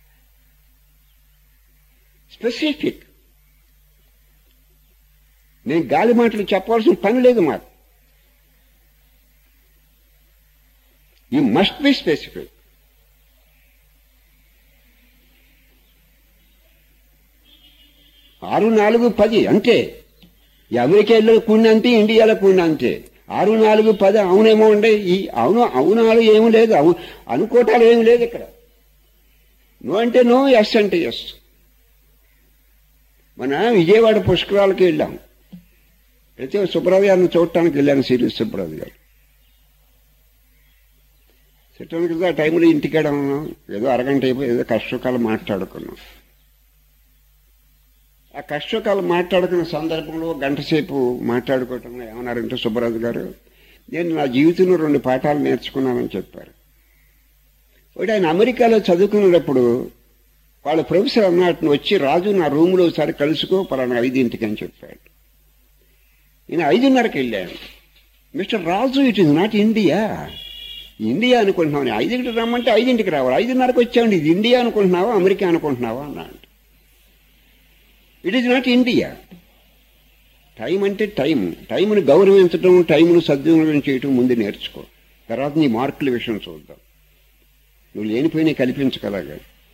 [SPEAKER 1] స్పెసిఫిక్. నేను గాలి మాటలు చెప్పవలసిన పని లేదు మాకు. You must be specific. ఆరు 4 10 అంతే. ఈ అమెరికాలో కూడిన అంతే, ఇండియాలో కూడిన అంతే. 6 4 10 అవునేమో ఉండే. ఈ అవునాలు ఏమి లేదు, అనుకోటాలు ఏమి లేదు ఇక్కడ. నో అంటే నో, ఎస్ అంటే ఎస్. మన విజయవాడ పుష్కరాలకి వెళ్ళాం. ప్రతి సుబ్రహ్మణ్య గారిని చూడటానికి వెళ్ళాను, సిరీస్ సుబ్రహ్మణ్య గారు. సెటిల్ కదా ఆ టైంలో ఇంటికాడ ఉన్నాం, ఏదో అరగంట అయిపోయి ఏదో కష్టకాలు మాట్లాడుకున్నాం. ఆ కష్టకాలు మాట్లాడుకున్న సందర్భంలో గంట సేపు మాట్లాడుకోవటంలో ఏమన్నారంటే సుబ్బరాజు గారు, నేను నా జీవితంలో 2 పాఠాలు నేర్చుకున్నానని చెప్పారు. ఒకటి, ఆయన అమెరికాలో చదువుకునేటప్పుడు వాళ్ళ ప్రొఫెసర్ అన్నట్టు వచ్చి, రాజు నా రూమ్లో ఒకసారి కలుసుకో పలానా 5ంటికి అని చెప్పాడు. నేను 5:30కి వెళ్ళాను. Mister Raju, it is not India. India అనుకుంటున్నావు, 5ంటికి రమ్మంటే 5ంటికి రావాలి, 5:30కి వచ్చామండి, ఇది ఇండియా అనుకుంటున్నావా అమెరికా అనుకుంటున్నావా అన్నాడు. It is not India. Time అంటే టైంని గౌరవించడం, టైంను సద్వినియోగం చేయటం ముందు నేర్చుకో, తర్వాత నీ మార్కుల విషయం చూద్దాం. నువ్వు లేనిపోయినా కల్పించగలగా.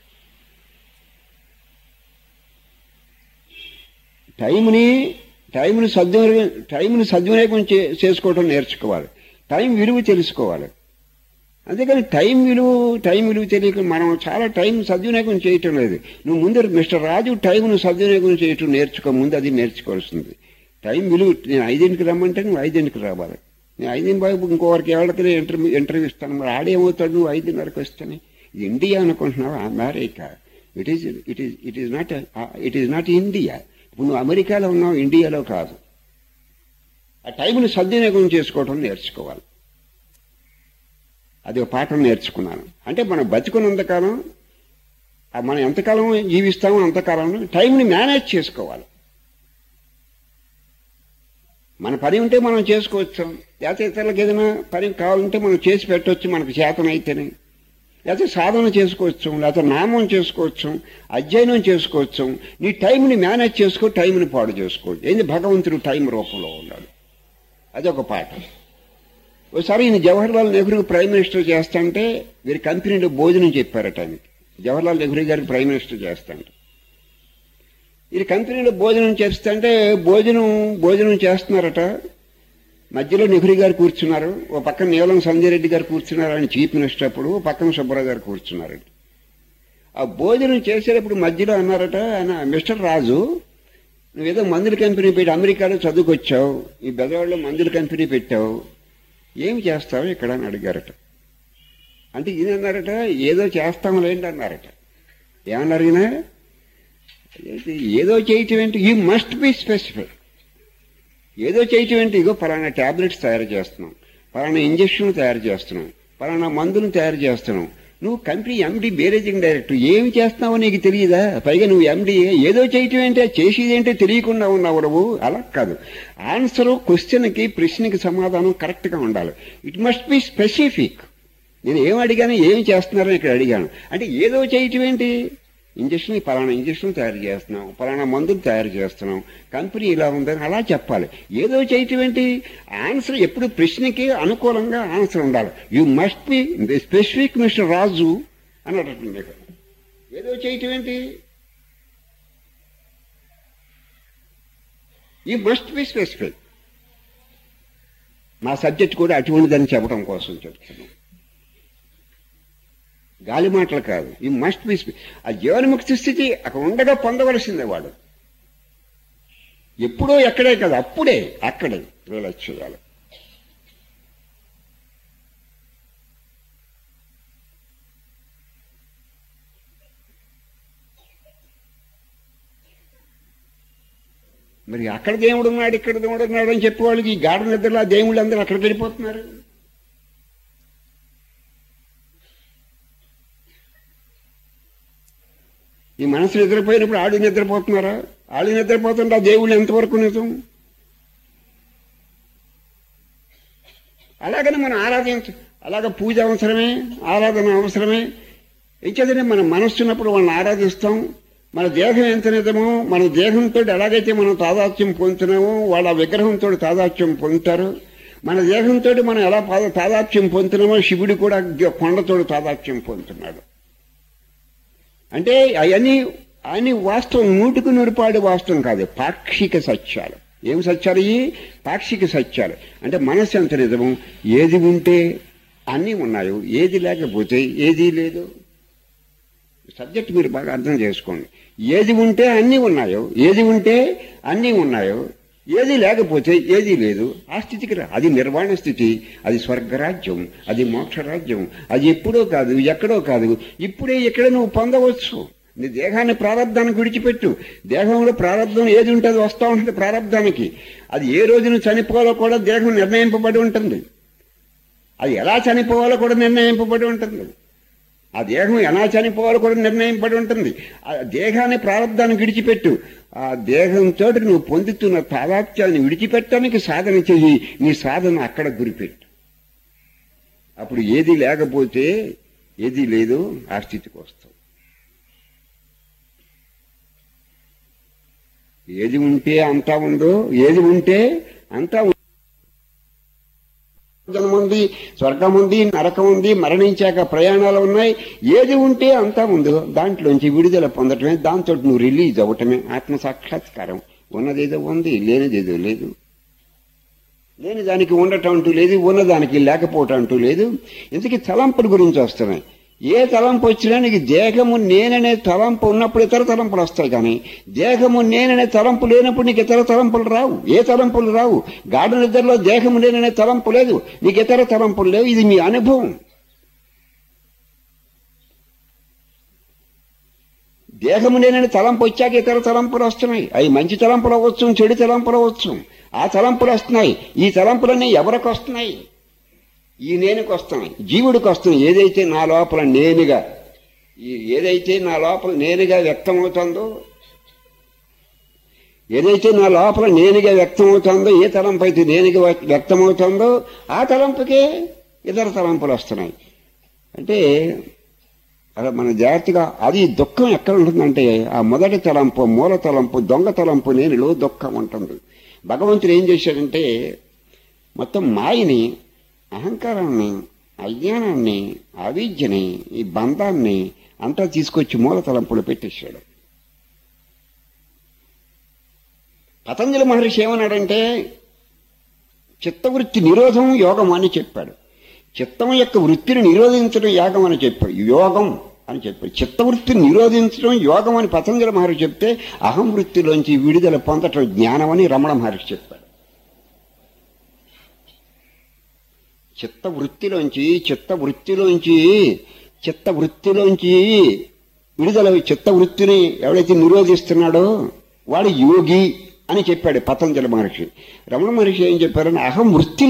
[SPEAKER 1] టైంని సద్వినియోగం చేసుకోవటం నేర్చుకోవాలి, టైం విలువ తెలుసుకోవాలి. అంతేకాని టైం విలువ తెలియక మనం చాలా టైం సద్వినియోగం చేయటం లేదు. నువ్వు ముందు మిస్టర్ రాజు టైంను సద్వినియోగం చేయటం నేర్చుకో, ముందు అది నేర్చుకోవాల్సింది. టైం విలువ. నేను 5ంటికి రమ్మంటే నువ్వు 5ంటికి రావాలి. నేను 5 బాబు ఇంకోవరకు ఎవరికి ఇంటర్వ్యూ ఇస్తాను, మరి ఆడేమవుతాడు నువ్వు 5:30కి వస్తానే. ఇది ఇండియా అనుకుంటున్నావా America? It is not India. ఇప్పుడు నువ్వు అమెరికాలో ఉన్నావు, ఇండియాలో కాదు. ఆ టైంని సద్వినియోగం చేసుకోవటం నేర్చుకోవాలి. అది ఒక పాఠం నేర్చుకున్నాను. అంటే మనం బతుకున్నంతకాలం, మనం ఎంతకాలం జీవిస్తామో అంతకాలం టైంని మేనేజ్ చేసుకోవాలి. మన పని ఉంటే మనం చేసుకోవచ్చు, లేకపోతే ఇతరులకు ఏదైనా పని కావాలంటే మనం చేసి పెట్టవచ్చు మనకు చేతనైతేనే. లేకపోతే సాధన చేసుకోవచ్చు, లేకపోతే నామం చేసుకోవచ్చు, అధ్యయనం చేసుకోవచ్చు. నీ టైంని మేనేజ్ చేసుకో, టైంని పాడు చేసుకోవచ్చు. ఏంది భగవంతుడు టైం రూపంలో ఉన్నాడు. అదొక పాఠం. ఒకసారి ఈయన జవహర్లాల్ నెహ్రూ ప్రైమ్ మినిస్టర్ చేస్తాంటే వీరి కంపెనీలో భోజనం చెప్పారట ఆయనకి. జవహర్లాల్ నెహ్రూ గారికి ప్రైమ్ మినిస్టర్ చేస్తాంటే వీరి కంపెనీలో భోజనం చేస్తుంటే భోజనం చేస్తున్నారట. మధ్యలో నెహ్రూ గారు కూర్చున్నారు, ఓ పక్కన నీలం సంజయ్ రెడ్డి గారు కూర్చున్నారు, ఆయన చీఫ్ మినిస్టర్. అప్పుడు ఓ పక్కన సుబ్బారావు గారు కూర్చున్నారు. ఆ భోజనం చేసేటప్పుడు మధ్యలో అన్నారట ఆయన, మిస్టర్ రాజు, నువ్వేదో మందుల కంపెనీ పెట్టి అమెరికాలో చదువుకొచ్చావు, ఈ బెదవాడలో మందుల కంపెనీ పెట్టావు, ఏమి చేస్తావు ఇక్కడ అని అడిగారట. అంటే ఈయన అన్నారట, ఏదో చేస్తాములేంటి అన్నారట. ఏమన్నారు ఈయన? ఏదో చేయటం ఏంటి, యూ మస్ట్ బి స్పెసిఫిక్. ఏదో చేయటం ఏంటి, ఇగో పలానా ట్యాబ్లెట్స్ తయారు చేస్తున్నాం, పలానా ఇంజక్షన్లు తయారు చేస్తున్నాం, పలానా మందులు తయారు చేస్తున్నాం. నువ్వు కంపెనీ ఎండి మేనేజింగ్ డైరెక్టర్, ఏమి చేస్తున్నావో నీకు తెలియదా? పైగా నువ్వు ఎండి, ఏదో చేయటం ఏంటి, చేసేది ఏంటో తెలియకుండా ఉన్నావు నువ్వు. అలా కాదు, ఆన్సర్ క్వశ్చన్కి, ప్రశ్నకి సమాధానం కరెక్ట్గా ఉండాలి. It must be specific. నేను ఏం అడిగాను, ఏం చేస్తున్నారని ఇక్కడ అడిగాను. అంటే ఏదో చేయటం ఏంటి, ఇంజక్షన్, పలానా ఇంజక్షన్ తయారు చేస్తున్నాం, పలానా మందులు తయారు చేస్తున్నాం, కంపెనీ ఇలా ఉందని అలా చెప్పాలి. ఏదో చేయటం ఏంటి, ఆన్సర్ ఎప్పుడు ప్రశ్నకి అనుకూలంగా ఆన్సర్ ఉండాలి. You must be specific mister Raju అని అడుగుతుంది. ఏదో చేయటం ఏంటి, యూ మస్ట్ బి స్పెసిఫిక్. మా సబ్జెక్ట్ కూడా అటువంటిదని చెప్పడం కోసం చెప్తున్నాం, గాలి మాటలు కాదు. ఈ మస్ట్ బి. ఆ జీవన్ముక్తి స్థితి అక్కడ ఉండగా పొందవలసిందే వాడు. ఎప్పుడో ఎక్కడే కదా, అప్పుడే అక్కడే రియలైజ్ చేయాలి. మరి అక్కడ దేవుడు ఉన్నాడు, ఇక్కడ దేవుడు ఉన్నాడు అని చెప్పేవాళ్ళకి ఈ గాఢ నిద్రలో ఆ దేవుళ్ళు అందరూ అక్కడికి వెళ్ళిపోతున్నారు. ఈ మనసు నిద్రపోయినప్పుడు ఆడు నిద్రపోతున్నారా? ఆడు నిద్రపోతుంటే ఆ దేవుళ్ళు ఎంతవరకు నిజం? అలాగనే మనం అలాగ పూజ అవసరమే, ఆరాధన అవసరమే. ఇంకేదైనా మన మనస్సు ఉన్నప్పుడు వాళ్ళని ఆరాధిస్తాం. మన దేహం ఎంత నిజమో, మన దేహంతో ఎలాగైతే మనం తాదాత్మ్యం పొందుతున్నామో వాళ్ళ విగ్రహంతో తాదాత్మ్యం పొందుతారు. మన దేహంతో మనం ఎలా తాదాత్మ్యం పొందుతున్నామో శివుడు కూడా కొండతోడు తాదాత్మ్యం పొందుతున్నాడు. అంటే అవన్నీ వాస్తవం, 100% వాస్తవం కాదు, పాక్షిక సత్యాలు. ఏమి సత్యాలు? ఈ పాక్షిక సత్యాలు. అంటే మనస్సు ఎంత నిజము, ఏది ఉంటే అన్నీ ఉన్నాయో, ఏది లేకపోతే ఏదీ లేదు. సబ్జెక్ట్ మీరు బాగా అర్థం చేసుకోండి. ఏది ఉంటే అన్నీ ఉన్నాయో, ఏది ఉంటే అన్నీ ఉన్నాయో, ఏది లేకపోతే ఏది లేదు. ఆ స్థితికి రా. అది నిర్వాణ స్థితి, అది స్వర్గరాజ్యం, అది మోక్షరాజ్యం. అది ఎప్పుడో కాదు, ఎక్కడో కాదు, ఇప్పుడే ఇక్కడ నువ్వు పొందవచ్చు. నీ దేహాన్ని ప్రారంధానికి విడిచిపెట్టు. దేహంలో ప్రారంధం ఏది ఉంటుంది వస్తూ ఉంటుంది ప్రారంధానికి. అది ఏ రోజున చనిపోవాలో కూడా దేహం నిర్ణయింపబడి ఉంటుంది. అది ఎలా చనిపోవాలో కూడా నిర్ణయింపబడి ఉంటుంది. ఆ దేహం ఎలా చనిపోవాలో కూడా నిర్ణయింపబడి ఉంటుంది. ఆ దేహాన్ని ప్రారంధానికి విడిచిపెట్టు. ఆ దేహంతో నువ్వు పొందుతున్న తాదాత్యాన్ని విడిచిపెట్టడానికి సాధన చెయ్యి. నీ సాధన అక్కడ గురిపెట్టు. అప్పుడు ఏది లేకపోతే ఏది లేదు ఆ స్థితికి వస్తావు. ఏది ఉంటే అంతా ఉందో, ఏది ఉంటే అంతా ఉంది, స్వర్గం ఉంది, నరకం ఉంది, మరణించాక ప్రయాణాలు ఉన్నాయి. ఏది ఉంటే అంతా ఉందో దాంట్లోంచి విడుదల పొందటమే, దాంతో నువ్వు రిలీజ్ అవ్వటమే ఆత్మ సాక్షాత్కారం. ఉన్నదేదో ఉంది, లేనిదేదో లేదు. లేని దానికి ఉండటం అంటూ లేదు, ఉన్నదానికి లేకపోవటం అంటూ లేదు. ఇంతకీ తలంపుల గురించి వస్తున్నాయి. ఏ తలంపు వచ్చినా నీకు దేహము నేననే తలంపు ఉన్నప్పుడు ఇతర తలంపులు వస్తాయి. కానీ దేహము నేననే తలంపు లేనప్పుడు నీకు ఇతర తలంపులు రావు. ఏ తలంపులు రావు. గాఢ నిద్రలో దేహము నేననే తలంపు లేదు, నీకు ఇతర తలంపులు లేవు. ఇది మీ అనుభవం. దేహము నేననే తలంపు వచ్చాక ఇతర తలంపులు వస్తున్నాయి. అవి మంచి తలంపులు అవ్వచ్చు, చెడు తలంపులు అవ్వచ్చు. ఆ తలంపులు వస్తున్నాయి. ఈ తలంపులన్నీ ఎవరికి వస్తున్నాయి? ఈ నేనుకి వస్తున్నాయి, జీవుడికి వస్తున్నాయి. ఏదైతే నా లోపల నేనుగా, ఏదైతే నా లోపల నేనుగా వ్యక్తమవుతుందో, ఏదైతే నా లోపల నేనుగా వ్యక్తమవుతుందో, ఏ తలంపు అయితే నేనుగా వ్యక్తమవుతుందో ఆ తలంపుకే ఇతర తలంపులు వస్తున్నాయి. అంటే అలా మన జాగ్రత్తగా. అది దుఃఖం ఎక్కడ ఉంటుందంటే ఆ మొదటి తలంపు, మూల తలంపు, దొంగ తలంపు నేనులో దుఃఖం ఉంటుంది. భగవంతుడు ఏం చేశాడంటే మొత్తం మాయని, అహంకారాన్ని, అజ్ఞానాన్ని, అవిద్యని, ఈ బంధాన్ని అంతా తీసుకొచ్చి మూల తలంపులు పెట్టేశాడు. పతంజలి మహర్షి ఏమన్నాడంటే చిత్తవృత్తి నిరోధం యోగం అని చెప్పాడు. చిత్తం యొక్క వృత్తిని నిరోధించడం యాగం అని చెప్పాడు, యోగం అని చెప్పాడు. చిత్తవృత్తిని నిరోధించడం యోగం అని పతంజలి మహర్షి చెప్తే అహం వృత్తిలోంచి విడుదల పొందటం జ్ఞానం అని రమణ మహర్షి చెప్పాడు. చిత్తవృత్తిలోంచి విడుదల, చిత్తవృత్తిని ఎవడైతే నిరోధిస్తున్నాడో వాడు యోగి అని చెప్పాడు పతంజలి మహర్షి. రమణ మహర్షి ఏం చెప్పారని అహం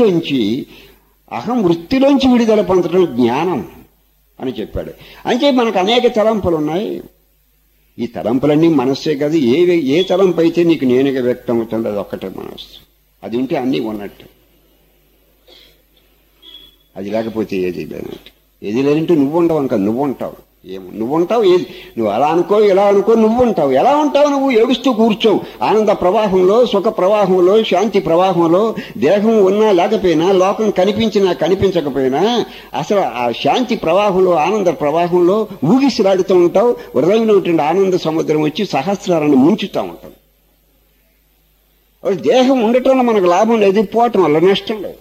[SPEAKER 1] వృత్తిలోంచి విడుదల పొందడం జ్ఞానం అని చెప్పాడు. అంటే మనకు అనేక తలంపులు ఉన్నాయి. ఈ తలంపులన్నీ మనస్సే కాదు. ఏ తలంపు అయితే నీకు నేనుగా వ్యక్తం అవుతుందో అది ఒక్కటే మనస్సు. అది ఉంటే అన్నీ ఉన్నట్టు. అది లేకపోతే ఏది లేనట్టు. ఏది లేనంటే నువ్వు ఉండవు. ఇంకా నువ్వు ఉంటావు. ఏమో నువ్వు ఉంటావు. ఏది నువ్వు అలా అనుకో, ఇలా అనుకో, నువ్వు ఉంటావు. ఎలా ఉంటావు? నువ్వు ఏడుస్తూ కూర్చోవు. ఆనంద ప్రవాహంలో, సుఖ ప్రవాహంలో, శాంతి ప్రవాహంలో, దేహం ఉన్నా లేకపోయినా, లోకం కనిపించినా కనిపించకపోయినా, అసలు ఆ శాంతి ప్రవాహంలో, ఆనంద ప్రవాహంలో ఊగిసిలాడుతూ ఉంటావు. హృదయంలో ఉంటుండే ఆనంద సముద్రం వచ్చి సహస్రాలను ముంచుతూ ఉంటావు. దేహం ఉండటంలో మనకు లాభం లేదు, పోవటం వల్ల నష్టం లేదు.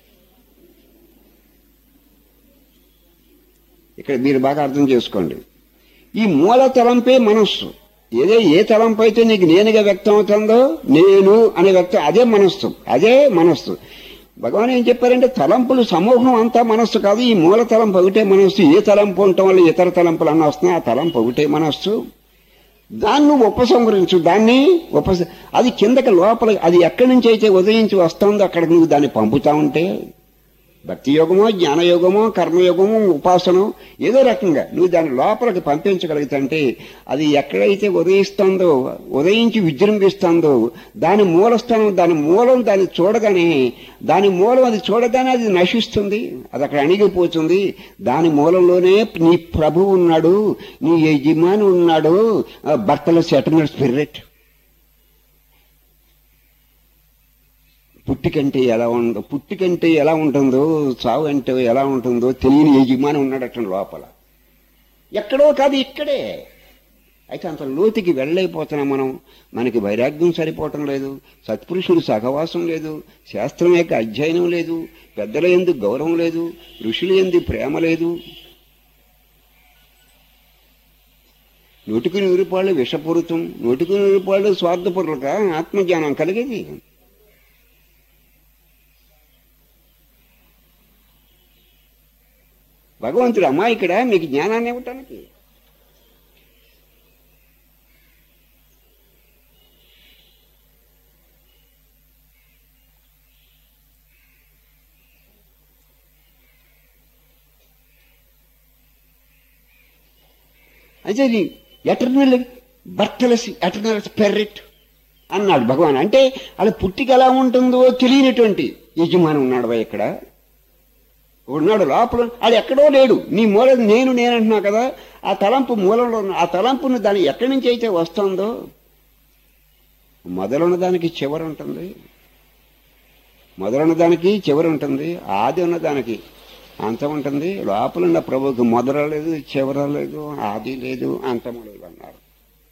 [SPEAKER 1] ఇక్కడ మీరు బాగా అర్థం చేసుకోండి. ఈ మూల తలంపే మనస్సు. ఏ తలంపు అయితే నీకు నేనుగా వ్యక్తం అవుతుందో, నేను అనే వ్యక్తం, అదే మనస్సు. భగవాన్ ఏం చెప్పారంటే తలంపులు సమూహం అంతా మనస్సు కాదు. ఈ మూల తలంపు ఒకటే మనస్సు. ఏ తలంపు ఉండటం వల్ల ఇతర తలంపులు అన్న వస్తున్నాయి. ఆ తలంపు ఒకటే మనస్సు. దాన్ని ఉపసంహరించు. అది కిందకి లోపల, అది ఎక్కడి నుంచి అయితే ఉదయించి వస్తుందో అక్కడికి నువ్వు దాన్ని పంపుతా ఉంటే, భక్తి యోగమో, జ్ఞానయోగమో, కర్మయోగమో, ఉపాసనో, ఏదో రకంగా నువ్వు దాని లోపలికి పంపించగలుగుతుంటే అది ఎక్కడైతే ఉదయిస్తుందో, ఉదయించి విజృంభిస్తుందో దాని మూలస్థానం, దాని మూలం అది చూడగానే అది నశిస్తుంది. అది అక్కడ అణిగిపోతుంది. దాని మూలంలోనే నీ ప్రభువు ఉన్నాడు, నీ యజమాని ఉన్నాడు, భర్తలో సెటిల్మెంట్ స్పిరిట్. పుట్టికంటే ఎలా ఉంటుందో, చావు అంటే ఎలా ఉంటుందో తెలియని యజమాని ఉన్నాడట లోపల. ఎక్కడో కాదు, ఇక్కడే. అయితే అంత లోతుకి వెళ్ళైపోతున్నాం మనం. మనకి వైరాగ్యం సరిపోవటం లేదు, సత్పురుషుడు సహవాసం లేదు, శాస్త్రం యొక్క అధ్యయనం లేదు, పెద్దల యందు గౌరవం లేదు, ఋషుల యందు ప్రేమ లేదు. 100కి 100 విషపూరితం, 100కి 100 స్వార్థపరులుగా ఆత్మజ్ఞానం కలిగేది. భగవంతుడు అమాయకుడా మీకు జ్ఞానాన్ని ఇవ్వటానికి? అంటే ఎటర్నల్ బర్త్లెస్ ఎటర్నల్ స్పిరిట్ అన్నాడు భగవాన్. అంటే అలా పుట్టిక ఎలా ఉంటుందో తెలియనటువంటి యజమాని ఉన్నాడు ఇక్కడ ఉన్నాడు లోపల. అది ఎక్కడో లేడు, నీ మూల నేనంటున్నావు కదా, ఆ తలంపు మూలంలో ఉన్న ఆ తలంపును దాన్ని ఎక్కడి నుంచి అయితే వస్తుందో, మొదలున్న దానికి చివరి ఉంటుంది, మొదలున్న దానికి చివరి ఉంటుంది, ఆది ఉన్న దానికి అంతం ఉంటుంది. లోపలున్న ప్రభువుకి మొదల లేదు, చివర లేదు, ఆది లేదు, అంతం లేదు అన్నారు.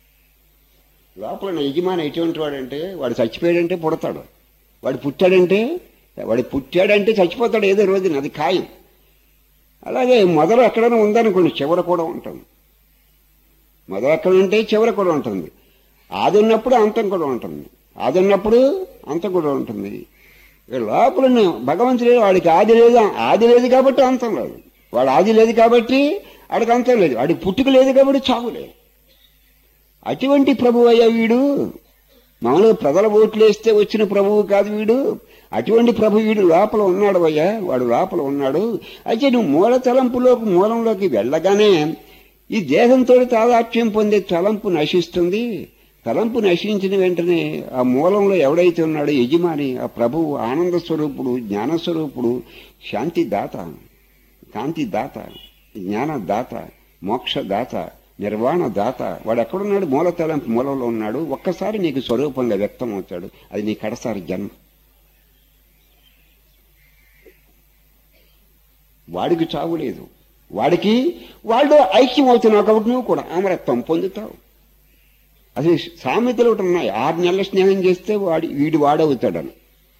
[SPEAKER 1] లోపల యజమాని ఎటువంటి వాడంటే వాడు చచ్చిపోయాడంటే పుడతాడు, వాడు పుట్టాడంటే చచ్చిపోతాడు ఏదో రోజున, అది ఖాయం. అలాగే మొదలు ఎక్కడైనా ఉందనుకోండి చివర కూడా ఉంటుంది, మొదలు ఎక్కడ ఉంటే చివర కూడా ఉంటుంది, ఆది ఉన్నప్పుడు అంతం కూడా ఉంటుంది, ఆది ఉన్నప్పుడు అంతం కూడా ఉంటుంది. లోపల భగవంతుడు వాడికి ఆది లేదు కాబట్టి అంతం లేదు, వాడు ఆది లేదు కాబట్టి వాడికి అంతం లేదు, వాడికి పుట్టుక లేదు కాబట్టి చావు లేదు. అటువంటి ప్రభువు అయ్యా వీడు. మామూలుగా ప్రజల ఓట్లు వేస్తే వచ్చిన ప్రభువు కాదు వీడు, అటువంటి ప్రభు వీడు లోపల ఉన్నాడు అయ్యా, వాడు లోపల ఉన్నాడు. అయితే నువ్వు మూలంలోకి వెళ్ళగానే ఈ దేహంతో తాదాత్మ్యం పొందే తలంపు నశిస్తుంది. తలంపు నశించిన వెంటనే ఆ మూలంలో ఎవడైతే ఉన్నాడో యజమాని, ఆ ప్రభువు ఆనంద స్వరూపుడు, జ్ఞానస్వరూపుడు, శాంతిదాత, కాంతిదాత, జ్ఞానదాత, మోక్షదాత, నిర్వాణదాత, వాడు ఎక్కడున్నాడు? మూల తలంపు మూలంలో ఉన్నాడు. ఒక్కసారి నీకు స్వరూపంగా వ్యక్తం అవుతాడు. అది నీ కడసారి జన్మ. వాడికి చావు లేదు, వాడు ఐక్యం అవుతున్నావు కాబట్టి నువ్వు కూడా అమరత్వం పొందుతావు. అసలు సామెతలు ఒకటి ఉన్నాయి, 6 నెలల స్నేహం చేస్తే వీడు వాడవుతాడని.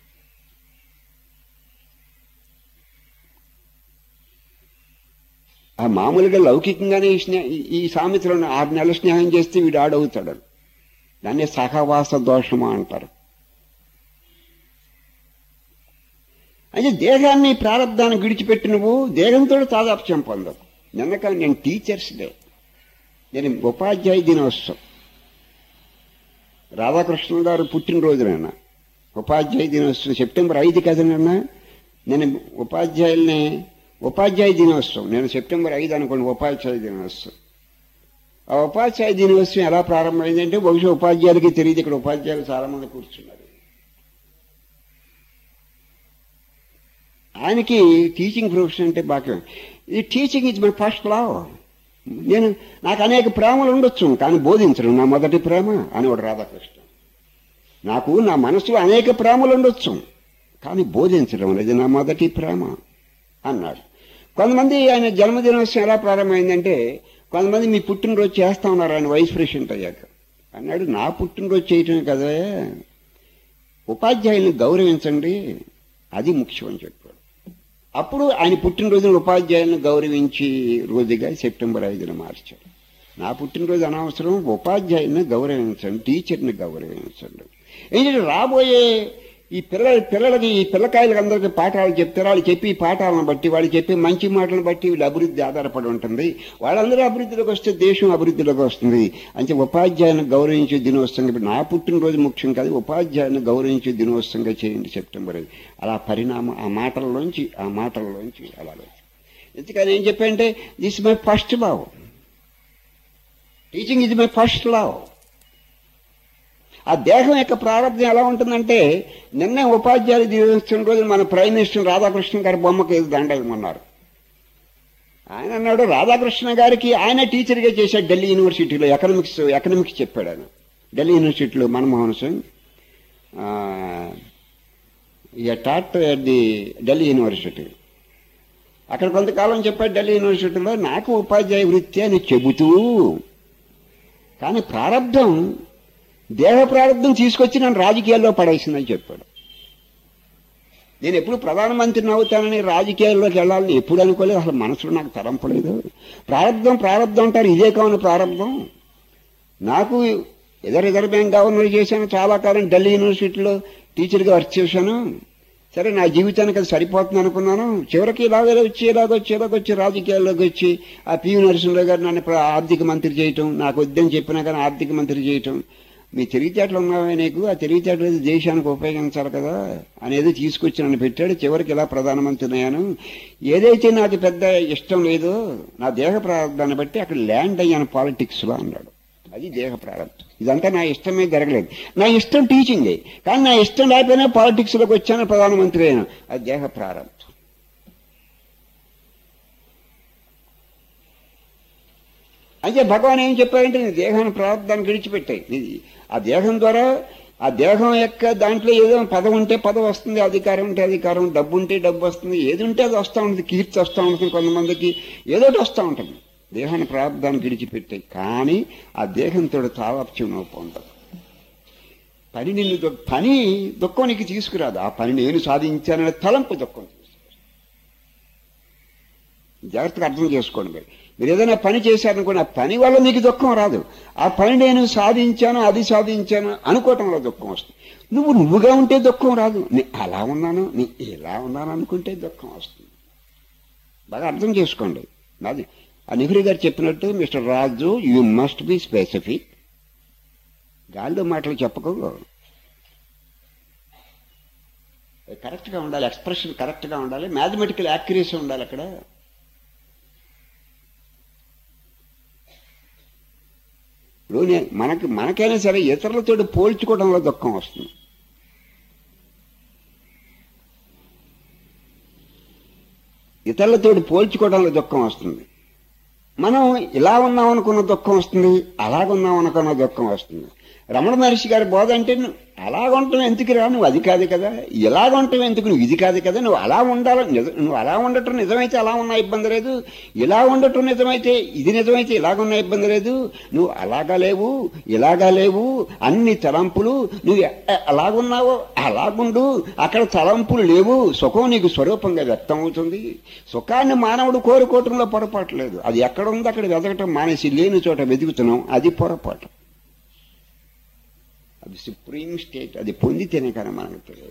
[SPEAKER 1] ఆ మామూలుగా లౌకికంగానే ఈ సామెతలో 6 నెలల స్నేహం చేస్తే వీడు ఆడవుతాడని. దాన్నే సహవాస దోషమా అంటారు. అయితే దేహాన్ని ప్రారంధాన్ని విడిచిపెట్టి నువ్వు దేహంతో తాదాప్యం పొందవు. నిన్నక నేను టీచర్స్ డే, నేను ఉపాధ్యాయ దినోత్సవం, రాధాకృష్ణ గారు పుట్టినరోజునైనా ఉపాధ్యాయ దినోత్సవం సెప్టెంబర్ 5 కదనన్నా. నేను ఉపాధ్యాయ దినోత్సవం నేను సెప్టెంబర్ 5 అనుకోండి ఉపాధ్యాయ దినోత్సవం. ఆ ఉపాధ్యాయ దినోత్సవం ఎలా ప్రారంభమైందంటే బహుశా ఉపాధ్యాయులకి తెలియదు, ఇక్కడ ఉపాధ్యాయులు చాలా మంది కూర్చున్నారు. ఆయనకి టీచింగ్ ప్రొఫెషన్ అంటే బాగా, ఈ teaching is my first love. నాకు అనేక ప్రేమలు ఉండొచ్చు కానీ బోధించడం నా మొదటి ప్రేమ అనేవాడు రాధాకృష్ణ. నాకు నా మనసులో అనేక ప్రేమలు ఉండొచ్చు కానీ బోధించడం అనేది నా మొదటి ప్రేమ అన్నాడు. కొంతమంది ఆయన జన్మదినోత్సవం ఎలా ప్రారంభమైందంటే, కొంతమంది మీ పుట్టినరోజు చేస్తా ఉన్నారు ఆయన వైస్ ప్రెసిడెంట్ అయ్యాక. అన్నాడు నా పుట్టినరోజు చేయటమే కదా, ఉపాధ్యాయుల్ని గౌరవించండి అది ముఖ్యం అని చెప్పాడు. అప్పుడు ఆయన పుట్టినరోజున ఉపాధ్యాయులను గౌరవించి రోజుగా సెప్టెంబర్ 5న మార్చాడు. నా పుట్టినరోజు అనవసరం, ఉపాధ్యాయుల్ని గౌరవించండి, టీచర్ని గౌరవించండి. ఏంటంటే రాబోయే ఈ పిల్లలకి ఈ పిల్లకాయలకి అందరికీ పాఠాలు చెప్తారు. వాళ్ళు చెప్పి పాఠాలను బట్టి, వాళ్ళు చెప్పే మంచి మాటలను బట్టి వీళ్ళ అభివృద్ధి ఆధారపడి ఉంటుంది. వాళ్ళందరూ అభివృద్ధిలోకి వస్తే దేశం అభివృద్ధిలోకి వస్తుంది. అంటే ఉపాధ్యాయులను గౌరవించే దినోత్సవంగా, ఇప్పుడు నా పుట్టినరోజు ముఖ్యం కాదు, ఉపాధ్యాయులను గౌరవించే దినోత్సవంగా చేయండి సెప్టెంబర్ 5. అలా పరిణామం ఆ మాటల్లోంచి అలా. ఎందుకని ఏం చెప్పంటే this my first love, teaching ఇది మై ఫస్ట్ లవ్. ఆ దేహం యొక్క ప్రారంభం ఎలా ఉంటుందంటే, నిన్నే ఉపాధ్యాయులు దినోత్సవం రోజు మన ప్రైమ్ మినిస్టర్ రాధాకృష్ణ గారి బొమ్మకి దండమన్నారు. ఆయన అన్నాడు రాధాకృష్ణ గారికి ఆయన టీచర్గా చేశాడు ఢిల్లీ యూనివర్సిటీలో, ఎకనామిక్స్ చెప్పాడు ఆయన ఢిల్లీ యూనివర్సిటీలో. Manmohan Singh taught at the Delhi university. అక్కడ కొంతకాలం చెప్పాడు ఢిల్లీ యూనివర్సిటీలో. నాకు ఉపాధ్యాయ వృత్తి అని చెబుతూ, కానీ ప్రారంధం, దేహ ప్రారంధం తీసుకొచ్చి నన్ను రాజకీయాల్లో పడేసిందని చెప్పాడు. నేను ఎప్పుడు ప్రధానమంత్రిని అవుతానని రాజకీయాల్లోకి వెళ్ళాలని ఎప్పుడు అనుకోలేదు, అసలు మనసులో నాకు తలంపలేదు. ప్రారంధం అంటారు, ఇదే కావున ప్రారంధం. నాకు రిజర్వ్ బ్యాంక్ గవర్నర్ చేశాను, చాలా కాలం ఢిల్లీ యూనివర్సిటీలో టీచర్గా వర్క్ చేశాను. సరే నా జీవితానికి అది సరిపోతుంది అనుకున్నాను. చివరికి ఇలాగొచ్చి రాజకీయాల్లోకి వచ్చి ఆ పివి నరసింహరావు గారు నన్ను ఆర్థిక మంత్రి చేయటం, నాకు వద్దని చెప్పినా కానీ ఆర్థిక మంత్రి చేయటం. మీ తెలివితేటలు ఉన్నావే నీకు, ఆ తెలివితేటలు దేశానికి ఉపయోగించాలి కదా అనేది తీసుకొచ్చి నన్ను పెట్టాడు. చివరికి ఇలా ప్రధానమంత్రి అయ్యాను. ఏదైతే నాకు పెద్ద ఇష్టం లేదో నా దేహ ప్రారంభాన్ని బట్టి అక్కడ ల్యాండ్ అయ్యాను పాలిటిక్స్లో అన్నాడు. అది దేహ ప్రారంభం. ఇదంతా నా ఇష్టమే జరగలేదు. నా ఇష్టం టీచింగే, కానీ నా ఇష్టం లేకపోయినా పాలిటిక్స్లోకి వచ్చాను, ప్రధానమంత్రి అయినా. అది దేహ ప్రారంభం. అయితే భగవాన్ ఏం చెప్పారంటే నీ దేహాన్ని ప్రారంభాన్ని విడిచిపెట్టాయి. ఆ దేహం ద్వారా ఆ దేహం యొక్క దాంట్లో ఏదో పదం ఉంటే పదం వస్తుంది, అధికారం ఉంటే అధికారం, డబ్బు ఉంటే డబ్బు వస్తుంది, ఏది ఉంటే అది వస్తూ ఉంటుంది, కీర్తి వస్తూ ఉంటుంది, కొంతమందికి ఏదోటి వస్తూ ఉంటుంది. దేహాన్ని ప్రారంభాన్ని విడిచిపెట్టాయి. కానీ ఆ దేహంతో తాదాప్యం ఉండదు. పని దుఃఖం నీకు తీసుకురాదు. ఆ పని నేను సాధించాననే తలంపు దుఃఖం తీసుకురాదు. జాగ్రత్తగా అర్థం చేసుకోండి. మీరు ఏదైనా పని చేశారనుకోండి, ఆ పని వల్ల మీకు దుఃఖం రాదు. ఆ పని నేను సాధించాను, అది సాధించాను అనుకోవటంలో దుఃఖం వస్తుంది. నువ్వుగా ఉంటే దుఃఖం రాదు. అలా ఉన్నాను, ఇలా ఉన్నాను అనుకుంటే దుఃఖం వస్తుంది. బాగా అర్థం చేసుకోండి. నాది ఆ నెహ్రూ గారు చెప్పినట్టు, mister Raju you must be specific. గాలిలో మాటలు చెప్పకు, కరెక్ట్గా ఉండాలి, ఎక్స్ప్రెషన్ కరెక్ట్గా ఉండాలి, మ్యాథమెటికల్ యాక్యురసీ ఉండాలి అక్కడ. ఇప్పుడు మనకైనా సరే ఇతరులతో పోల్చుకోవడంలో దుఃఖం వస్తుంది. ఇతరులతో పోల్చుకోవడంలో దుఃఖం వస్తుంది. మనం ఇలా ఉన్నాం అనుకున్న దుఃఖం వస్తుంది, అలాగున్నాం అనుకున్న దుఃఖం వస్తుంది. రమణ మహర్షి గారి బోధ అంటే అలాగుంటాం ఎందుకు రా, నువ్వు అది కాదు కదా, ఇలాగుంటాం ఎందుకు, నువ్వు ఇది కాదు కదా, నువ్వు అలా ఉండాలి, నువ్వు అలా ఉండటం నిజమైతే అలా ఉన్నా ఇబ్బంది లేదు, ఇలా ఉండటం నిజమైతే ఇది నిజమైతే ఇలాగున్నా ఇబ్బంది లేదు, నువ్వు అలాగా లేవు ఇలాగా లేవు, అన్ని తలంపులు నువ్వు అలాగున్నావో అలాగుండు, అక్కడ తలంపులు లేవు, సుఖం నీకు స్వరూపంగా వ్యక్తం అవుతుంది. సుఖాన్ని మానవుడు కోరుకోవటంలో పొరపాటు లేదు. అది ఎక్కడ ఉందో అక్కడ వెతకటం మానేసి లేని చోట వెతుకుతున్నాం, అది పొరపాటు. అది సుప్రీం స్టేట్. అది పొందితేనే కానీ మనకు తెలియదు.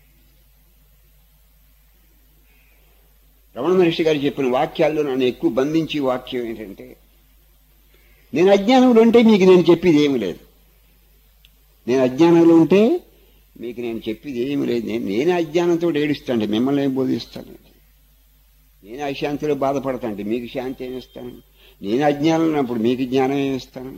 [SPEAKER 1] రమణ మహర్షి గారు చెప్పిన వాక్యాల్లో నన్ను ఎక్కువ బంధించే వాక్యం ఏంటంటే, నేను అజ్ఞానంలో ఉంటే మీకు నేను చెప్పేది ఏమి లేదు. నేను అజ్ఞానంలో ఉంటే మీకు నేను చెప్పేది ఏమి లేదు. నేను అజ్ఞానంతో ఏడుస్తాను, మిమ్మల్ని ఏం బోధిస్తాను. నేను అశాంతిలో బాధపడతాను, మీకు శాంతి ఏమిస్తాను. నేను అజ్ఞానం ఉన్నప్పుడు మీకు జ్ఞానం ఏమిస్తాను.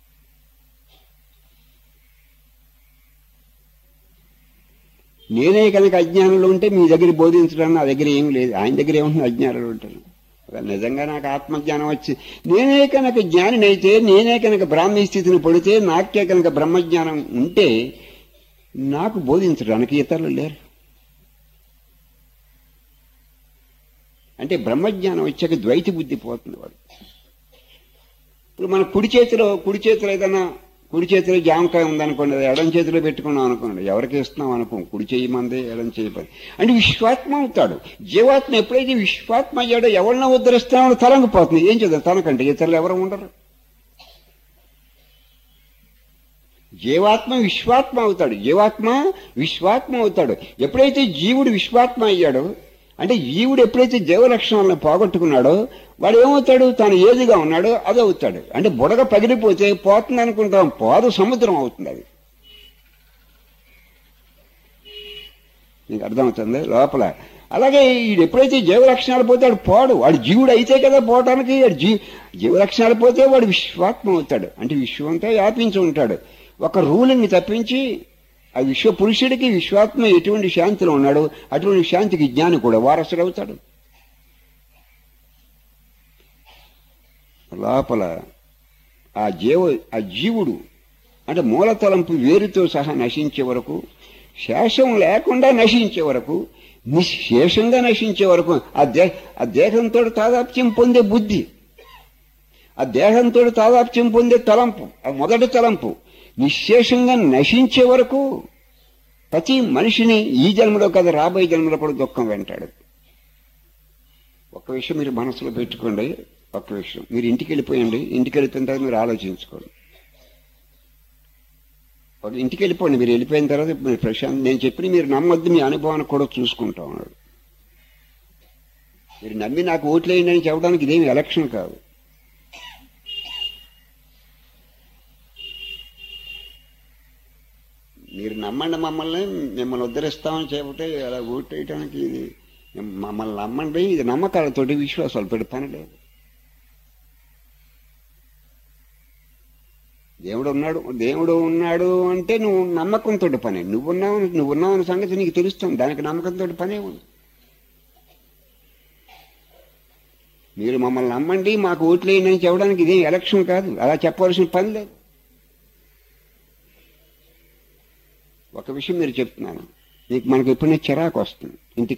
[SPEAKER 1] నేనే కనుక అజ్ఞానంలో ఉంటే మీ దగ్గర బోధించడానికి నా దగ్గర ఏమి లేదు. ఆయన దగ్గర ఏముంటుంది, అజ్ఞానంలో ఉంటాను. నిజంగా నాకు ఆత్మజ్ఞానం వచ్చి నేనే కనుక జ్ఞానినైతే, నేనే కనుక బ్రాహ్మీ స్థితిని పడితే, నాకే కనుక బ్రహ్మజ్ఞానం ఉంటే నాకు బోధించడానికి ఇతరులు లేరు. అంటే బ్రహ్మజ్ఞానం వచ్చాక ద్వైత బుద్ధి పోతుంది వాడు. ఇప్పుడు మన కుడి చేతిలో ఏదైనా కుడి చేతిలో జామకాయ ఉందనుకోండి, ఎడం చేతిలో పెట్టుకున్నాం అనుకోండి, ఎవరికి ఇస్తున్నాం అనుకో, కుడి చేయి మందే ఎడం చేయి పని అంటే విశ్వాత్మ అవుతాడు. జీవాత్మ ఎప్పుడైతే విశ్వాత్మ అయ్యాడో ఎవరినో ఉద్ధరిస్తామో తలంగిపోతుంది. ఏం చేద్దాం, తనకంటే ఇతరులు ఎవరు ఉండరు. జీవాత్మ విశ్వాత్మ అవుతాడు. విశ్వాత్మ అవుతాడు. ఎప్పుడైతే జీవుడు విశ్వాత్మ అయ్యాడో, అంటే జీవుడు ఎప్పుడైతే జీవలక్షణాలను పోగొట్టుకున్నాడో వాడు ఏమవుతాడు, తాను ఏదిగా ఉన్నాడో అది అవుతాడు. అంటే బుడగ పగిలిపోతే పోతుంది అనుకుంటాం, పోదు, సముద్రం అవుతుంది అది. నీకు అర్థమవుతుంది లోపల. అలాగే వీడు ఎప్పుడైతే జీవలక్షణాలు పోతే వాడు పోడు. వాడు జీవుడు అయితే కదా పోవటానికి. జీవలక్షణాలు పోతే వాడు విశ్వాత్మ అవుతాడు. అంటే విశ్వంతో వ్యాపించి ఉంటాడు. ఒక రూలింగ్ తప్పించి ఆ విశ్వ పురుషుడికి విశ్వాత్మ ఎటువంటి శాంతిలో ఉన్నాడో అటువంటి శాంతికి జ్ఞాని కూడా వారసుడు అవుతాడు. లోపల ఆ జీవుడు అంటే మూలతలంపు వేరుతో సహా నశించే వరకు, శేషం లేకుండా నశించే వరకు, నిశేషంగా నశించే వరకు ఆ దేహంతో తాదాప్యం పొందే బుద్ధి, ఆ దేహంతో తాదాప్యం పొందే తలంపు, ఆ మొదటి తలంపు నిశేషంగా నశించే వరకు ప్రతి మనిషిని ఈ జన్మలో కదా రాబోయే జన్మలో కూడా దుఃఖం వెంటాడు. ఒక విషయం మీరు మనసులో పెట్టుకోండి. ఒక విషయం, మీరు ఇంటికి వెళ్ళిపోయండి. ఇంటికి వెళ్తుంటే మీరు ఆలోచించుకోండి. ఒక ఇంటికి వెళ్ళిపోండి, మీరు వెళ్ళిపోయిన తర్వాత మీరు ప్రశాంత్ నేను చెప్పిన మీరు నమ్మొద్దు, మీ అనుభవాన్ని కూడా చూసుకుంటా ఉన్నాడు. మీరు నమ్మి నాకు ఓట్లు వేయండి అని చెప్పడానికి ఇదేమి ఎలక్షన్ కాదు. మీరు నమ్మండి మమ్మల్ని, మిమ్మల్ని ఉద్ధరిస్తామని చెప్పటే అలా ఓట్లు వేయడానికి ఇది మమ్మల్ని నమ్మండి, ఇది నమ్మకాలతోటి విశ్వాసాలతోటి పని లేదు. దేవుడు ఉన్నాడు అంటే నువ్వు నమ్మకంతో పని. నువ్వున్నావు సంగతి నీకు తెలుస్తుంది, దానికి నమ్మకంతో పనే ఉంది. మీరు మమ్మల్ని నమ్మండి మాకు ఓట్లు వేయండి అని చెప్పడానికి ఇదేం ఎలక్షన్ కాదు, అలా చెప్పవలసిన పని లేదు. ఒక విషయం మీరు చెప్తున్నాను, మనకు ఎప్పుడైనా చిరాకు వస్తుంది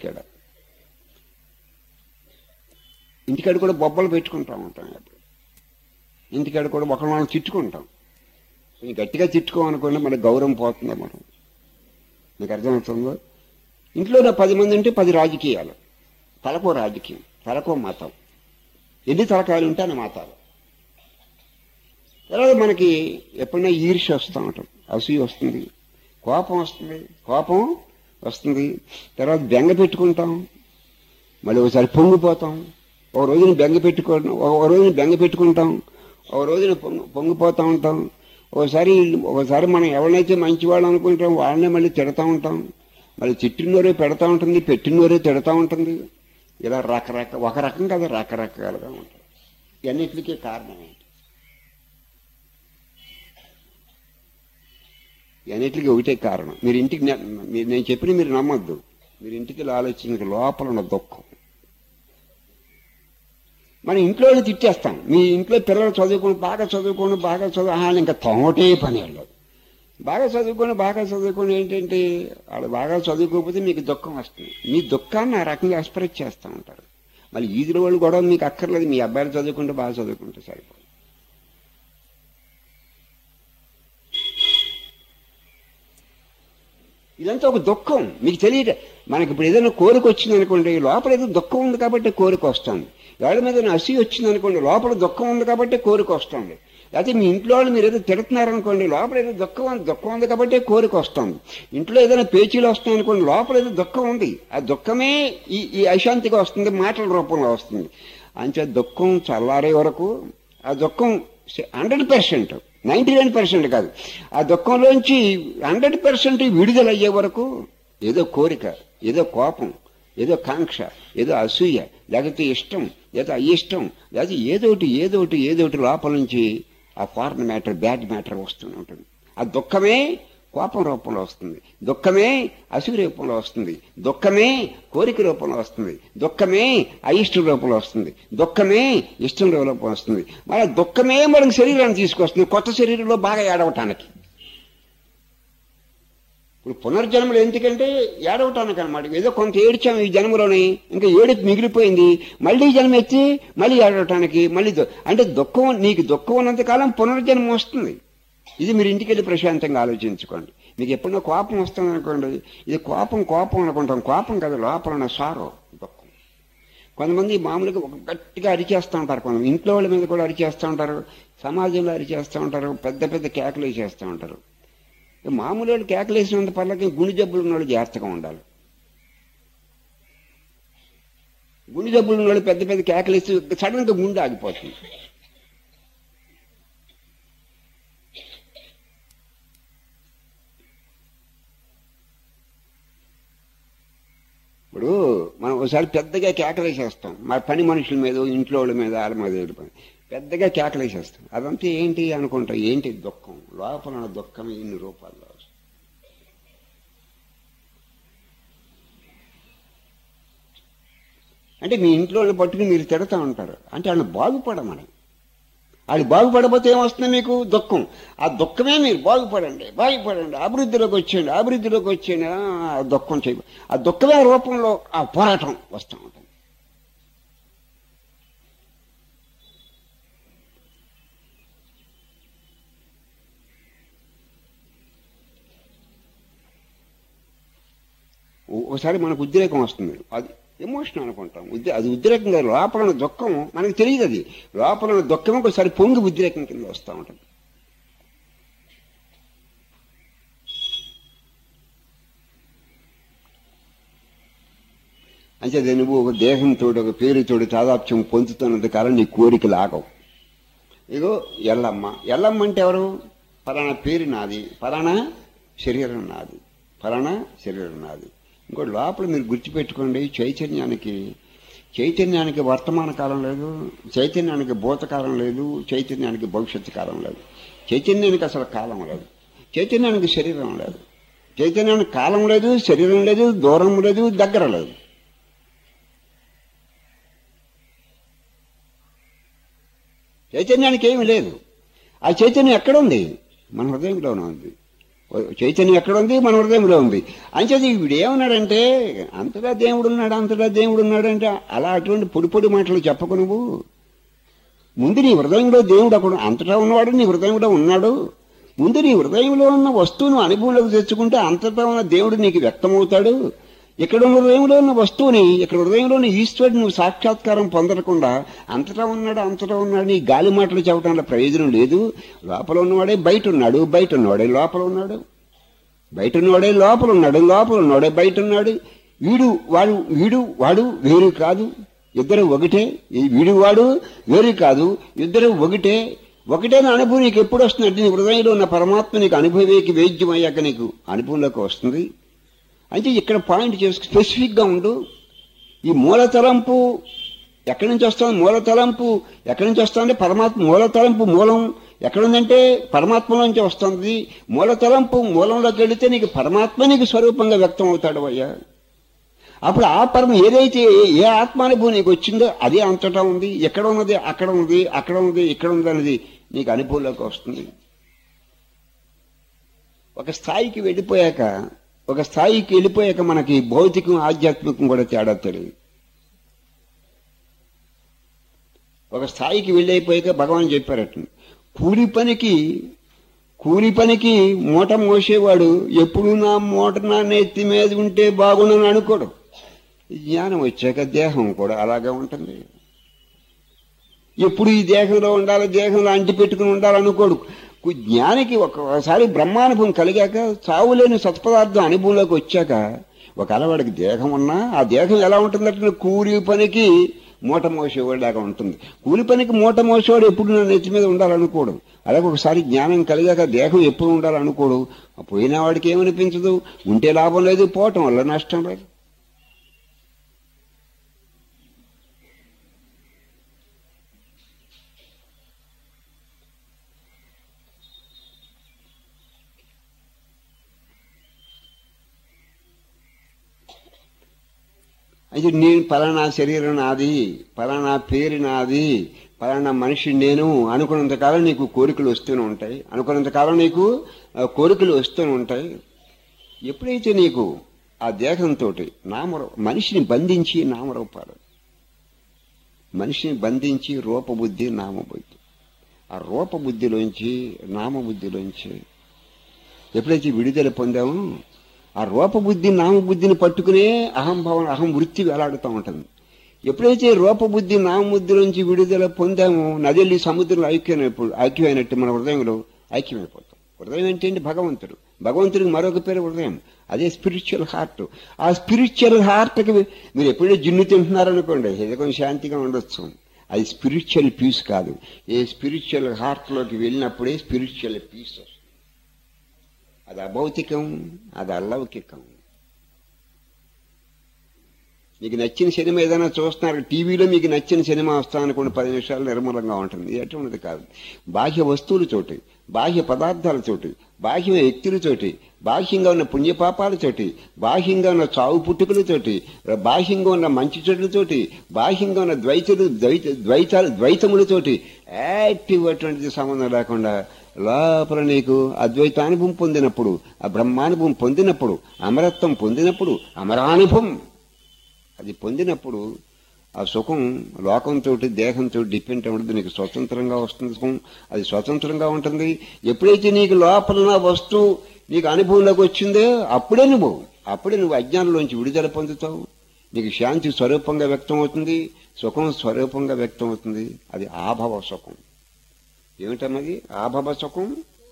[SPEAKER 1] ఇంటికాడ కూడా బొబ్బలు పెట్టుకుంటా ఉంటాం. ఇంటికాడ కూడా ఒకళ్ళని తిట్టుకుంటాం. గట్టిగా తిట్టుకోమనుకోండి మన గౌరవం పోతుందా మనం. మీకు అర్థమవుతుందో? ఇంట్లో 10 మంది ఉంటే 10 రాజకీయాలు, తలకో రాజకీయం, తలకో మతం. ఎన్ని తలకాయలు ఉంటే అన్ని మతాలు. తర్వాత మనకి ఎప్పుడైనా ఈర్ష్య వస్తూ ఉంటాం, అసూయ వస్తుంది, కోపం వస్తుంది. తర్వాత బెంగ పెట్టుకుంటాం, మళ్ళీ ఒకసారి పొంగిపోతాం. ఒక రోజున బెంగ పెట్టుకుంటాం, ఒక రోజున పొంగిపోతూ ఉంటాం. ఒకసారి మనం ఎవరినైతే మంచివాళ్ళు అనుకుంటాం వాళ్ళనే మళ్ళీ తిడతా ఉంటాం. మళ్ళీ తిట్టినోరే పెడతా ఉంటుంది, పెట్టినోరే తిడతా ఉంటుంది. ఇలా ఒక రకం కదా రకరకాలుగా ఉంటాయి. ఇవన్నిటికీ కారణం ఏంటి? ఇవన్నిటికీ ఒకటే కారణం. నేను చెప్పిన మీరు నమ్మొద్దు. మీరు ఇంటికి ఆలోచించక లోపల ఉన్న దుఃఖం. మన ఇంట్లో తిట్టేస్తాం. మీ ఇంట్లో పిల్లలు బాగా చదువుకోండి ఇంకా తోటే పని వెళ్ళదు. బాగా చదువుకొని ఏంటంటే వాళ్ళు బాగా చదువుకోకపోతే మీకు దుఃఖం వస్తుంది. మీ దుఃఖాన్ని ఆ రకంగా ఎక్స్ప్రెస్ చేస్తూ ఉంటారు. మళ్ళీ ఈదుల వాళ్ళు గొడవ మీకు అక్కర్లేదు, మీ అబ్బాయిలు బాగా చదువుకుంటే సరిపోదు. ఇదంతా ఒక దుఃఖం మీకు తెలియదు. మనకి ఇప్పుడు ఏదైనా కోరిక వచ్చింది అనుకోండి, లోపల ఏదో దుఃఖం ఉంది కాబట్టి కోరిక వస్తుంది. ఎవరి మీద అసూయ వచ్చింది అనుకోండి, లోపల దుఃఖం ఉంది కాబట్టి కోరిక వస్తుంది. అయితే మీ ఇంట్లో వాళ్ళు మీరు ఏదో తిడుతున్నారనుకోండి, లోపల ఏదో దుఃఖం ఉంది కాబట్టి కోరిక వస్తుంది. ఇంట్లో ఏదైనా పేచీలు వస్తాయి అనుకోండి, లోపల ఏదో దుఃఖం ఉంది. ఆ దుఃఖమే ఈ అశాంతిగా వస్తుంది, మాటల రూపంలో వస్తుంది. అంతే దుఃఖం చల్లారే వరకు ఆ దుఃఖం 100%, 99% కాదు, ఆ దుఃఖంలోంచి 100% విడుదలయ్యే వరకు ఏదో కోరిక, ఏదో కోపం, ఏదో కాంక్ష, ఏదో అసూయ, లేకపోతే ఇష్టం, లేదా అయిష్టం, లేదా ఏదోటి లోపల నుంచి ఆ ఫారెన్ మ్యాటర్, బ్యాడ్ మ్యాటర్ వస్తూనే ఉంటుంది. ఆ దుఃఖమే కోపం రూపంలో వస్తుంది, దుఃఖమే అసూయ రూపంలో వస్తుంది, దుఃఖమే కోరిక రూపంలో వస్తుంది, దుఃఖమే అయిష్ట రూపంలో వస్తుంది, దుఃఖమే ఇష్టం రూపంలో వస్తుంది. మన దుఃఖమే మనకు శరీరాన్ని తీసుకొస్తుంది, కొత్త శరీరంలో బాగా ఏడవటానికి. ఇప్పుడు పునర్జన్మలు ఎందుకంటే ఏడవటానికి అనమాట. ఏదో కొంత ఏడ్చాము ఈ జన్మలోని, ఇంకా ఏడుపు మిగిలిపోయింది, మళ్ళీ జన్మ ఎత్తి మళ్ళీ ఏడవటానికి. అంటే నీకు దుఃఖం ఉన్నంతకాలం పునర్జన్మ వస్తుంది. ఇది మీరు ఇంటికి వెళ్ళి ప్రశాంతంగా ఆలోచించుకోండి. మీకు ఎప్పుడన్నా కోపం వస్తుంది అనుకోండి, ఇది కోపం అనుకుంటాం. కోపం కదా, లోపల ఉన్న సారో దుఃఖం. కొంతమంది మామూలుగా గట్టిగా అరిచేస్తూ ఉంటారు, కొంతమంది ఇంట్లో వాళ్ళ మీద కూడా అరిచేస్తూ ఉంటారు, సమాజంలో అరిచేస్తూ ఉంటారు, పెద్ద కేకలు వేసేస్తూ ఉంటారు. మామూలు వాళ్ళు కేకలేసినంత పర్లకి గుండె జబ్బులు ఉన్న వాళ్ళు జాగ్రత్తగా ఉండాలి. గుండె జబ్బులు ఉన్న వాళ్ళు పెద్ద కేకలేసి సడన్ గా గుండె ఆగిపోతుంది. ఇప్పుడు మనం ఒకసారి పెద్దగా కేకలేసేస్తాం, మన పని మనుషుల మీద, ఇంట్లో వాళ్ళ మీద, వాళ్ళ మీద పెద్దగా కేకలేసేస్తాం. అదంతా ఏంటి అనుకుంటాం, ఏంటి దుఃఖం, లోపల ఉన్న దుఃఖం ఇన్ని రూపాల్లో. అంటే మీ ఇంట్లో పట్టుకుని మీరు తిడతా ఉంటారు, అంటే వాళ్ళు బాగుపడమని. వాళ్ళు బాగుపడకపోతే ఏమొస్తుంది మీకు? దుఃఖం. ఆ దుఃఖమే మీరు బాగుపడండి, అభివృద్ధిలోకి వచ్చేయండి, ఆ దుఃఖం ఆ దుఃఖమే రూపంలో ఆ పోరాటం వస్తూ ఉంటుంది. ఒకసారి మనకు ఉద్రేకం వస్తుంది, అది ఎమోషన్ అనుకుంటాం. అది ఉద్రేకం కాదు, లోపల దుఃఖం మనకు తెలియదు. అది లోపల దుఃఖం ఒకసారి పొంగి ఉద్రేకం కింద వస్తూ ఉంటుంది. అంటే నువ్వు ఒక దేహంతో ఒక పేరుతోటి తాదాప్యం పొందుతున్నంత కాలం నీ కోరికలు ఆగవు. ఇగో ఎల్లమ్మ, ఎల్లమ్మ అంటే ఎవరు? ఫలానా పేరు నాది, ఫలానా శరీరం నాది, ఫలానా శరీరం నాది. ఇంకోటి లోపల మీరు గుర్తుపెట్టుకోండి, చైతన్యానికి వర్తమాన కాలం లేదు, చైతన్యానికి భూతకాలం లేదు, చైతన్యానికి భవిష్యత్తు కాలం లేదు, చైతన్యానికి అసలు కాలం లేదు, చైతన్యానికి శరీరం లేదు, చైతన్యానికి కాలం లేదు, శరీరం లేదు, దూరం లేదు, దగ్గర లేదు. చైతన్యానికి ఏమీ లేదు. ఆ చైతన్యం ఎక్కడుంది? మన హృదయంలోనే ఉంది. చైతన్యం ఎక్కడుంది? మన హృదయంలో ఉంది. అంచేది వీడు ఏమన్నాడంటే అంతటా దేవుడు ఉన్నాడు, అంతటా దేవుడు ఉన్నాడు అంటే అలా అటువంటి పొడి పొడి మాటలు చెప్పకు. నువ్వు ముందు నీ హృదయంలో దేవుడు అక్కడ అంతటా ఉన్నవాడు నీ హృదయంలో ఉన్నాడు. ముందు నీ హృదయంలో ఉన్న వస్తువును అనుభవంలోకి తెచ్చుకుంటే అంతటా ఉన్న దేవుడు నీకు వ్యక్తమవుతాడు. ఇక్కడ హృదయంలో ఉన్న వస్తువుని, ఇక్కడ హృదయంలో ఉన్న ఈశ్వరుడు నువ్వు సాక్షాత్కారం పొందకుండా అంతటా ఉన్నాడు నీ గాలి మాటలు చెప్పడంలో ప్రయోజనం లేదు. లోపల ఉన్నవాడే బయట ఉన్నాడు, బయట ఉన్నవాడే లోపల ఉన్నాడు, బయట ఉన్నవాడే లోపల ఉన్నాడు, లోపల ఉన్నవాడే బయట ఉన్నాడు. వీడు వాడు వేరు కాదు, ఇద్దరు ఒకటే. వీడు వాడు వేరు కాదు, ఇద్దరు ఒకటే. ఒకటేనా అనుభవం నీకు ఎప్పుడు వస్తుందంటే నీ హృదయంలో ఉన్న పరమాత్మ నీకు అనుభవేకి వేద్యం అయ్యాక నీకు అనుభవంలోకి వస్తుంది. అంటే ఇక్కడ పాయింట్ చేసుకు స్పెసిఫిక్గా ఉండు. ఈ మూలతలంపు ఎక్కడి నుంచి వస్తుంది? మూలతలంపు ఎక్కడి నుంచి వస్తుందంటే పరమాత్మ మూలతలంపు మూలం ఎక్కడుందంటే పరమాత్మలోంచి వస్తుంది. మూలతలంపు మూలంలోకి వెళితే నీకు పరమాత్మ నీకు స్వరూపంగా వ్యక్తం అవుతాడు అయ్యా. అప్పుడు ఆ పరమ ఏదైతే ఏ ఆత్మానుభవం నీకు వచ్చిందో అదే అంతటా ఉంది. ఎక్కడ ఉన్నది అక్కడ ఉంది, అక్కడ ఉంది ఇక్కడ ఉంది అనేది నీకు అనుభవంలోకి వస్తుంది. ఒక స్థాయికి వెళ్ళిపోయాక మనకి భౌతికం ఆధ్యాత్మికం కూడా తేడా తెలియదు. ఒక స్థాయికి వెళ్ళైపోయాక భగవాన్ చెప్పారట, కూలి పనికి మూట మోసేవాడు ఎప్పుడు నా మూట నా నెత్తి మీద ఉంటే బాగుండని అనుకోడు. జ్ఞానం వచ్చాక దేహం కూడా అలాగే ఉంటుంది. ఎప్పుడు ఈ దేహంలో ఉండాలి, దేహంలో అంటి పెట్టుకుని ఉండాలనుకోడు. జ్ఞానికి ఒకసారి బ్రహ్మానుభవం కలిగాక, చావులేని సత్పదార్థం అనుభవంలోకి వచ్చాక ఒక అలవాడికి దేహం ఉన్నా ఆ దేహం ఎలా ఉంటుందంటే కూలి పనికి మూట మోసేవాడిలాగా ఉంటుంది. కూలి పనికి మూట మోసేవాడు ఎప్పుడు నా నెత్తి మీద ఉండాలనుకోడు. అలాగే ఒకసారి జ్ఞానం కలిగాక దేహం ఎప్పుడు ఉండాలనుకోడు. పోయిన వాడికి ఏమనిపించదు, ఉంటే లాభం లేదు, పోవటం వల్ల నష్టం లేదు. అయితే నేను పలానా శరీరం నాది, పలానా పేరు నాది, పలానా మనిషి నేను అనుకున్నంతకాలం నీకు కోరికలు వస్తూనే ఉంటాయి. ఎప్పుడైతే నీకు ఆ దేహంతో మనిషిని బంధించి రూపబుద్ధి నామబుద్ధి, ఆ రూపబుద్ధిలోంచి నామబుద్ధిలోంచి ఎప్పుడైతే విడుదల పొందామో ఆ రూపబుద్ధి నామబుద్ధిని పట్టుకునే అహంభావన అహం వృత్తి వేలాడుతూ ఉంటుంది. ఎప్పుడైతే రూపబుద్ధి నామబుద్ధిలోంచి విడుదల పొందామో నదిల్లి సముద్రంలో ఐక్యమైనట్టు మన హృదయంలో ఐక్యమైపోతాం. హృదయం ఏంటంటే భగవంతుడికి మరొక పేరు హృదయం. అదే స్పిరిచువల్ హార్ట్. ఆ స్పిరిచువల్ హార్ట్కి మీరు ఎప్పుడైతే జిన్ను తింటున్నారనుకోండి, ఇది కొంచెం శాంతిగా ఉండొచ్చు. అది స్పిరిచువల్ పీస్ కాదు. ఏ స్పిరిచువల్ హార్ట్లోకి వెళ్ళినప్పుడే స్పిరిచువల్ పీస్. అది అభౌతికం, అది అలౌకికం. మీకు నచ్చిన సినిమా ఏదైనా చూస్తున్నారు, టీవీలో మీకు నచ్చిన సినిమా వస్తాననుకోండి, 10 నిమిషాలు నిర్మలంగా ఉంటుంది. ఎటువంటిది కాదు. బాహ్య వస్తువులతోటి, బాహ్య పదార్థాలతోటి, బాహ్య వ్యక్తులతోటి, బాహ్యంగా ఉన్న పుణ్యపాపాలతోటి, బాహ్యంగా ఉన్న చావు పుట్టుకలతోటి, బాహ్యంగా ఉన్న మంచి చెడులతోటి, బాహ్యంగా ఉన్న ద్వైతములతోటి యాక్టివ్ అటువంటిది సంబంధం లేకుండా లోపల నీకు అద్వైతానుభవం పొందినప్పుడు, ఆ బ్రహ్మానుభవం పొందినప్పుడు, అమరత్వం పొందినప్పుడు, అమరానుభవం అది పొందినప్పుడు ఆ సుఖం లోకంతో దేహంతో డిపెండ్ అవ్వదు. నీకు స్వతంత్రంగా వస్తుంది సుఖం. అది స్వతంత్రంగా ఉంటుంది. ఎప్పుడైతే నీకు లోపల వస్తువు నీకు అనుభవంలోకి వచ్చిందో అప్పుడే నువ్వు అజ్ఞానంలోంచి విడుదల పొందుతావు. నీకు శాంతి స్వరూపంగా వ్యక్తం అవుతుంది, సుఖం స్వరూపంగా వ్యక్తం అవుతుంది. అది ఆభవ సుఖం. ఏమిటన్నది ఆభవ సుఖం?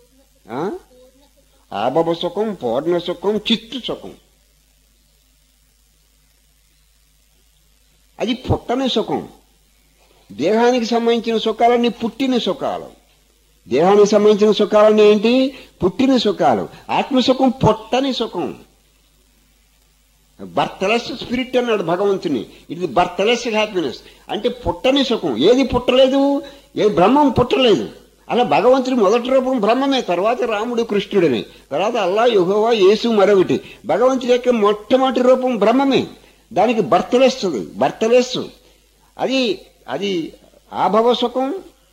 [SPEAKER 1] ఆభవ సుఖం, పూర్ణ సుఖం, చిత్తు సుఖం. అది పుట్టని సుఖం. దేహానికి సంబంధించిన సుఖాలన్నీ పుట్టిన సుఖాలు. దేహానికి సంబంధించిన సుఖాలన్నీ ఏంటి? పుట్టిన సుఖాలు. ఆత్మసుఖం పుట్టని సుఖం. బర్త్లెస్ స్పిరిట్ అన్నాడు భగవంతుని. ఇది బర్త్లెస్ హ్యాపీనెస్ అంటే పుట్టని సుఖం. ఏది పుట్టలేదు? ఏ బ్రహ్మం పుట్టలేదు. అలా భగవంతుడి మొదటి రూపం బ్రహ్మమే, తర్వాత రాముడు కృష్ణుడని, తర్వాత అల్లా యెహోవా యేసు మరొకటి. భగవంతుడి యొక్క మొట్టమొదటి రూపం బ్రహ్మమే. దానికి బర్త్లెస్ అది అది ఆభవ సుఖం,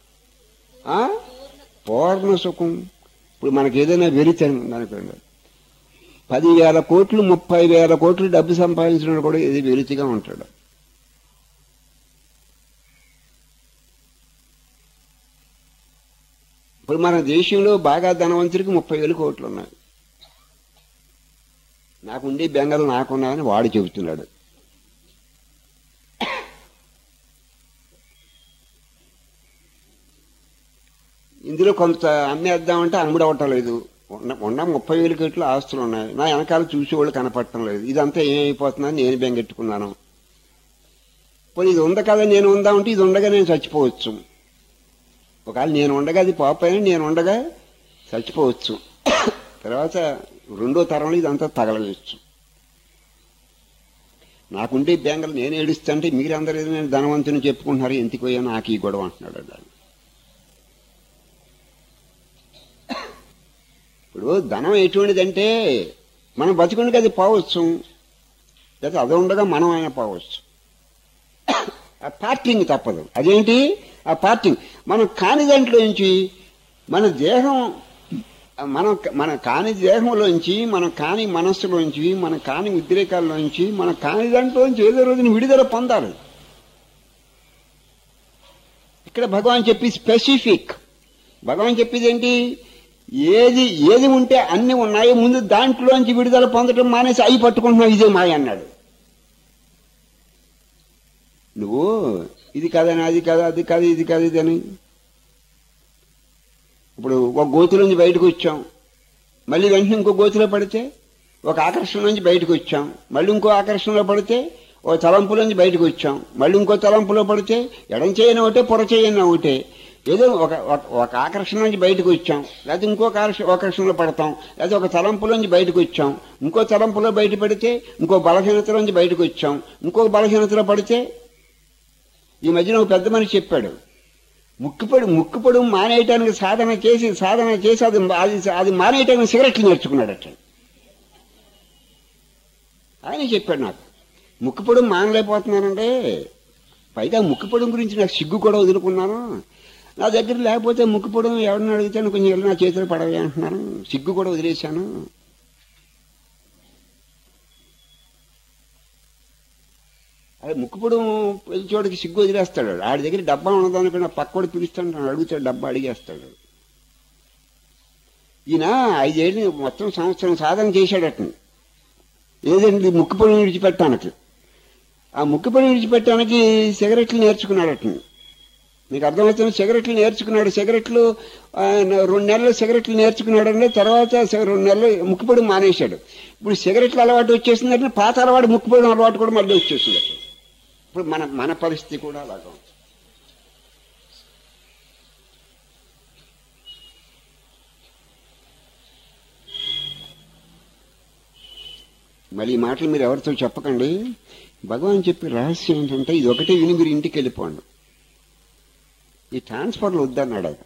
[SPEAKER 1] పూర్ణ సుఖం. ఇప్పుడు మనకి ఏదైనా వెరితనం అనుకోండి, 10,000 కోట్లు 30,000 కోట్లు డబ్బు సంపాదించడం కూడా ఇది వెలితిగా ఉంటాడు. ఇప్పుడు మన దేశంలో బాగా ధనవంతుడికి 30,000 కోట్లు ఉన్నాయి. నాకుండే బెంగలు నాకున్నాయని వాడు చెబుతున్నాడు. ఇందులో కొంత అమ్మేద్దామంటే అమ్ముడు అవటం లేదు. ఉన్న 30,000 కోట్ల ఆస్తులు ఉన్నాయి. నా వెనకాల చూసేవాళ్ళు కనపడటం లేదు. ఇదంతా ఏమైపోతుందని నేను బెంగెట్టుకున్నాను. పోనీ ఇది ఉంది కదా, నేను ఉందామంటే ఇది ఉండగా నేను చచ్చిపోవచ్చు. ఒకవేళ నేను ఉండగా అది పాపైనా నేను ఉండగా చచ్చిపోవచ్చు. తర్వాత రెండో తరంలో ఇదంతా తగలవచ్చు. నాకుండే బెంగలు నేను ఏడుస్తుంటే మీరందరూ ఏదో నేను ధనవంతుని చెప్పుకుంటున్నారు, ఎందుకు పోయా నాకు ఈ గొడవ అంటున్నాడు. ఇప్పుడు ధనం ఎటువంటిదంటే మనం బతుకుండగా అది పోవచ్చు, లేకపోతే అది ఉండగా మనం అయినా పోవచ్చు. ఆ పార్టింగ్ తప్పదు. అదేంటి ఆ పార్టింగ్? మనం కాని దాంట్లోంచి మన దేహం, మన కాని దేహంలోంచి, మన కాని మనస్సులోంచి, మన కాని ఉద్రేకాల్లోంచి, మన కాని దాంట్లోంచి ఏదో రోజున విడుదల పొందాలి. ఇక్కడ భగవాన్ చెప్పి స్పెసిఫిక్. భగవాన్ చెప్పేది ఏంటి? ఏది ఉంటే అన్ని ఉన్నాయి, ముందు దాంట్లోంచి విడుదల పొందడం మానేసి అవి పట్టుకుంటున్నావు, ఇదే మాయ అన్నాడు. నువ్వు ఇది కాదని, అది కాదు, అది కాదు, ఇది కాదు, ఇది అని. ఇప్పుడు ఒక గోతులోంచి బయటకు వచ్చాం, మళ్ళీ వెంటనే ఇంకో గోతులో పడితే ఒక ఆకర్షణ నుంచి బయటకు వచ్చాం, మళ్ళీ ఇంకో ఆకర్షణలో పడితే ఓ తలంపులోంచి బయటకు వచ్చాం, మళ్ళీ ఇంకో తలంపులో పడితే ఎడం చేయని ఒకటే పొర చేయని ఒకటే. ఏదో ఒక ఆకర్షణ నుంచి బయటకు వచ్చాం, లేకపోతే ఇంకొక ఆకర్షణలో పడతాం, లేకపోతే ఒక తలంపులోంచి బయటకు వచ్చాం, ఇంకో తలంపులో బయట పడితే ఇంకో బలహీనతలోంచి బయటకు వచ్చాం, ఇంకో బలహీనతలో పడితే. ఈ మధ్యన ఒక పెద్ద మనిషి చెప్పాడు, ముక్కుపొడు మానేయటానికి సాధన చేసి అది మానేయటానికి సిగరెట్లు నేర్చుకున్నాడట. ఆయన చెప్పాడు నాకు, ముక్కుపొడు మానలేకపోతున్నానంటే, పైగా ముక్కుపొడం గురించి నాకు సిగ్గు కూడా వదులుకున్నాను. నా దగ్గర లేకపోతే ముక్కుపొడం ఎవరిని అడిగితే కొంచెం వెళ్ళి నా చేతులు పడవే అంటున్నాను, సిగ్గు కూడా వదిలేశాను. అదే ముక్కుపొడం చోటికి సిగ్గు వదిలేస్తాడు. ఆడి దగ్గర డబ్బా ఉన్నదనుకున్న పక్కోడు పిలుస్తాడు, అడుగుతాడు, డబ్బా అడిగేస్తాడు. ఈయన 5 ఏళ్ళు మొత్తం సంవత్సరం సాధన చేశాడట. ఏదండి ముక్కుపొడం విడిచిపెట్టడానికి. ఆ ముక్కుపొడం విడిచిపెట్టడానికి సిగరెట్లు నేర్చుకున్నాడట. మీకు అర్థమవుతుంది? సిగరెట్లు నేర్చుకున్నాడు. సిగరెట్లు 2 నెలలు సిగరెట్లు నేర్చుకున్నాడంటే తర్వాత 2 నెలలు ముక్కుపొడి మానేశాడు. ఇప్పుడు సిగరెట్లు అలవాటు వచ్చేసిందంటే పాత అలవాటు ముక్కుపొడి అలవాటు కూడా మళ్ళీ వచ్చేసింది. ఇప్పుడు మన పరిస్థితి కూడా అలాగా. మళ్ళీ ఈ మాటలు మీరు ఎవరితో చెప్పకండి. భగవాన్ చెప్పే రహస్యం ఏంటంటే ఇది ఒకటే విని మీరు ఇంటికి వెళ్ళిపోండి. ఈ ట్రాన్స్ఫర్లు వద్దన్నాడు ఆయన.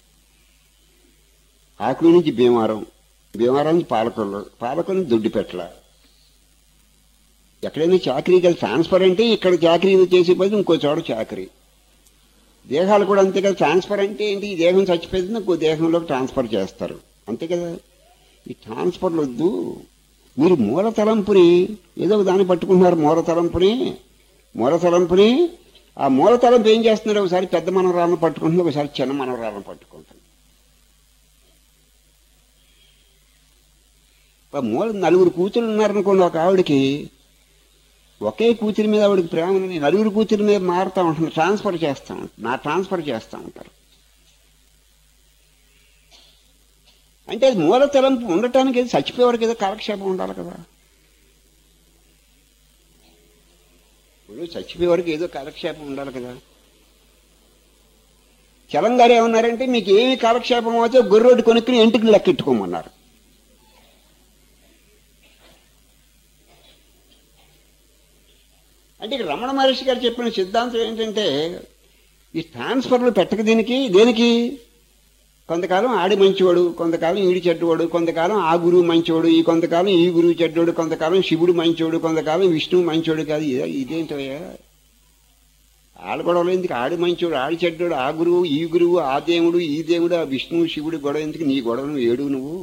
[SPEAKER 1] ఆకుల నుంచి భీమవరం నుంచి పాలకొల్లు నుంచి దొడ్డిపెట్ల. ఎక్కడైనా చాకరీ కదా ట్రాన్స్ఫర్ అంటే, ఇక్కడ చాకరీ చేసే పది ఇంకో చోట చాకరీ. దేహాలు కూడా అంతే కదా. ట్రాన్స్ఫర్ అంటే ఏంటి? ఈ దేహం చచ్చిపోయింది ఇంకో దేహంలోకి ట్రాన్స్ఫర్ చేస్తారు, అంతే కదా. ఈ ట్రాన్స్ఫర్లు వద్దు. మీరు మూల తలంపుని ఏదో దాన్ని పట్టుకుంటున్నారు. మూల తలంపుని ఆ మూల తలంపు ఏం చేస్తున్నారు? ఒకసారి పెద్ద మనవరాలను పట్టుకుంటుంది, ఒకసారి చిన్న మనవరాలను పట్టుకుంటుంది. మూల 4 కూతురు ఉన్నారనుకోండి, ఒక ఆవిడకి ఒకే కూతురి మీద ఆవిడకి ప్రేమని 4 కూతురి మీద మారుతూ ఉంటుంది, ట్రాన్స్ఫర్ చేస్తూ ఉంటారు. అంటే అది మూల తలంపు ఉండటానికి ఏదో చచ్చిపోయేవారికి ఏదో కాలక్షేపం ఉండాలి కదా. ఇప్పుడు ఇప్పుడు చచ్చిపోయే వరకు ఏదో కాలక్షేపం ఉండాలి కదా. చలం గారు ఏమన్నారంటే మీకు ఏమి కాలక్షేపం అవుతే గొర్రెడు కొనుక్కుని ఇంటికి లెక్కెట్టుకోమన్నారు. అంటే ఇక్కడ రమణ మహర్షి గారు చెప్పిన సిద్ధాంతం ఏంటంటే ఈ ట్రాన్స్ఫర్లు పెట్టక దేనికి కొంతకాలం ఆడి మంచివాడు, కొంతకాలం ఈడి చెడ్డవాడు, కొంతకాలం ఆ గురువు మంచివాడు, కొంతకాలం ఈ గురువు చెడ్డవాడు, కొంతకాలం శివుడు మంచివాడు, కొంతకాలం విష్ణువు మంచివాడు కాదు. ఇదేంటయ్యా ఆడగొడవలు ఎందుకు? ఆడి మంచివాడు, ఆడి చెడ్డవాడు, ఆ గురువు ఈ గురువు, ఆ దేవుడు ఈ దేవుడు, ఆ విష్ణువు శివుడు గొడవ ఎందుకు? నీ గొడవ నువ్వు ఏడు, నువ్వు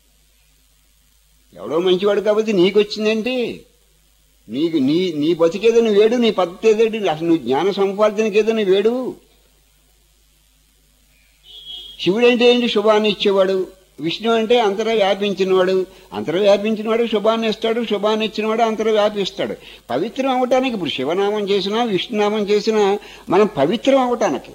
[SPEAKER 1] ఎవడో మంచివాడు కాబట్టి నీకు వచ్చిందేంటి? నీకు నీ బతికేదో నువ్వు వేడు, నీ పద్ధతి ఏదేంటి? అసలు నువ్వు జ్ఞాన సంపాదనకి ఏదో నువ్వు వేడు. శివుడు అంటే ఏంటి? శుభాన్ని ఇచ్చేవాడు. విష్ణు అంటే అంతరా వ్యాపించినవాడు. అంతరా వ్యాపించినవాడు శుభాన్ని ఇస్తాడు, శుభాన్ని ఇచ్చినవాడు అంతరా వ్యాపిస్తాడు. పవిత్రం అవటానికి ఇప్పుడు శివనామం చేసినా విష్ణునామం చేసినా మనం పవిత్రం అవటానికి,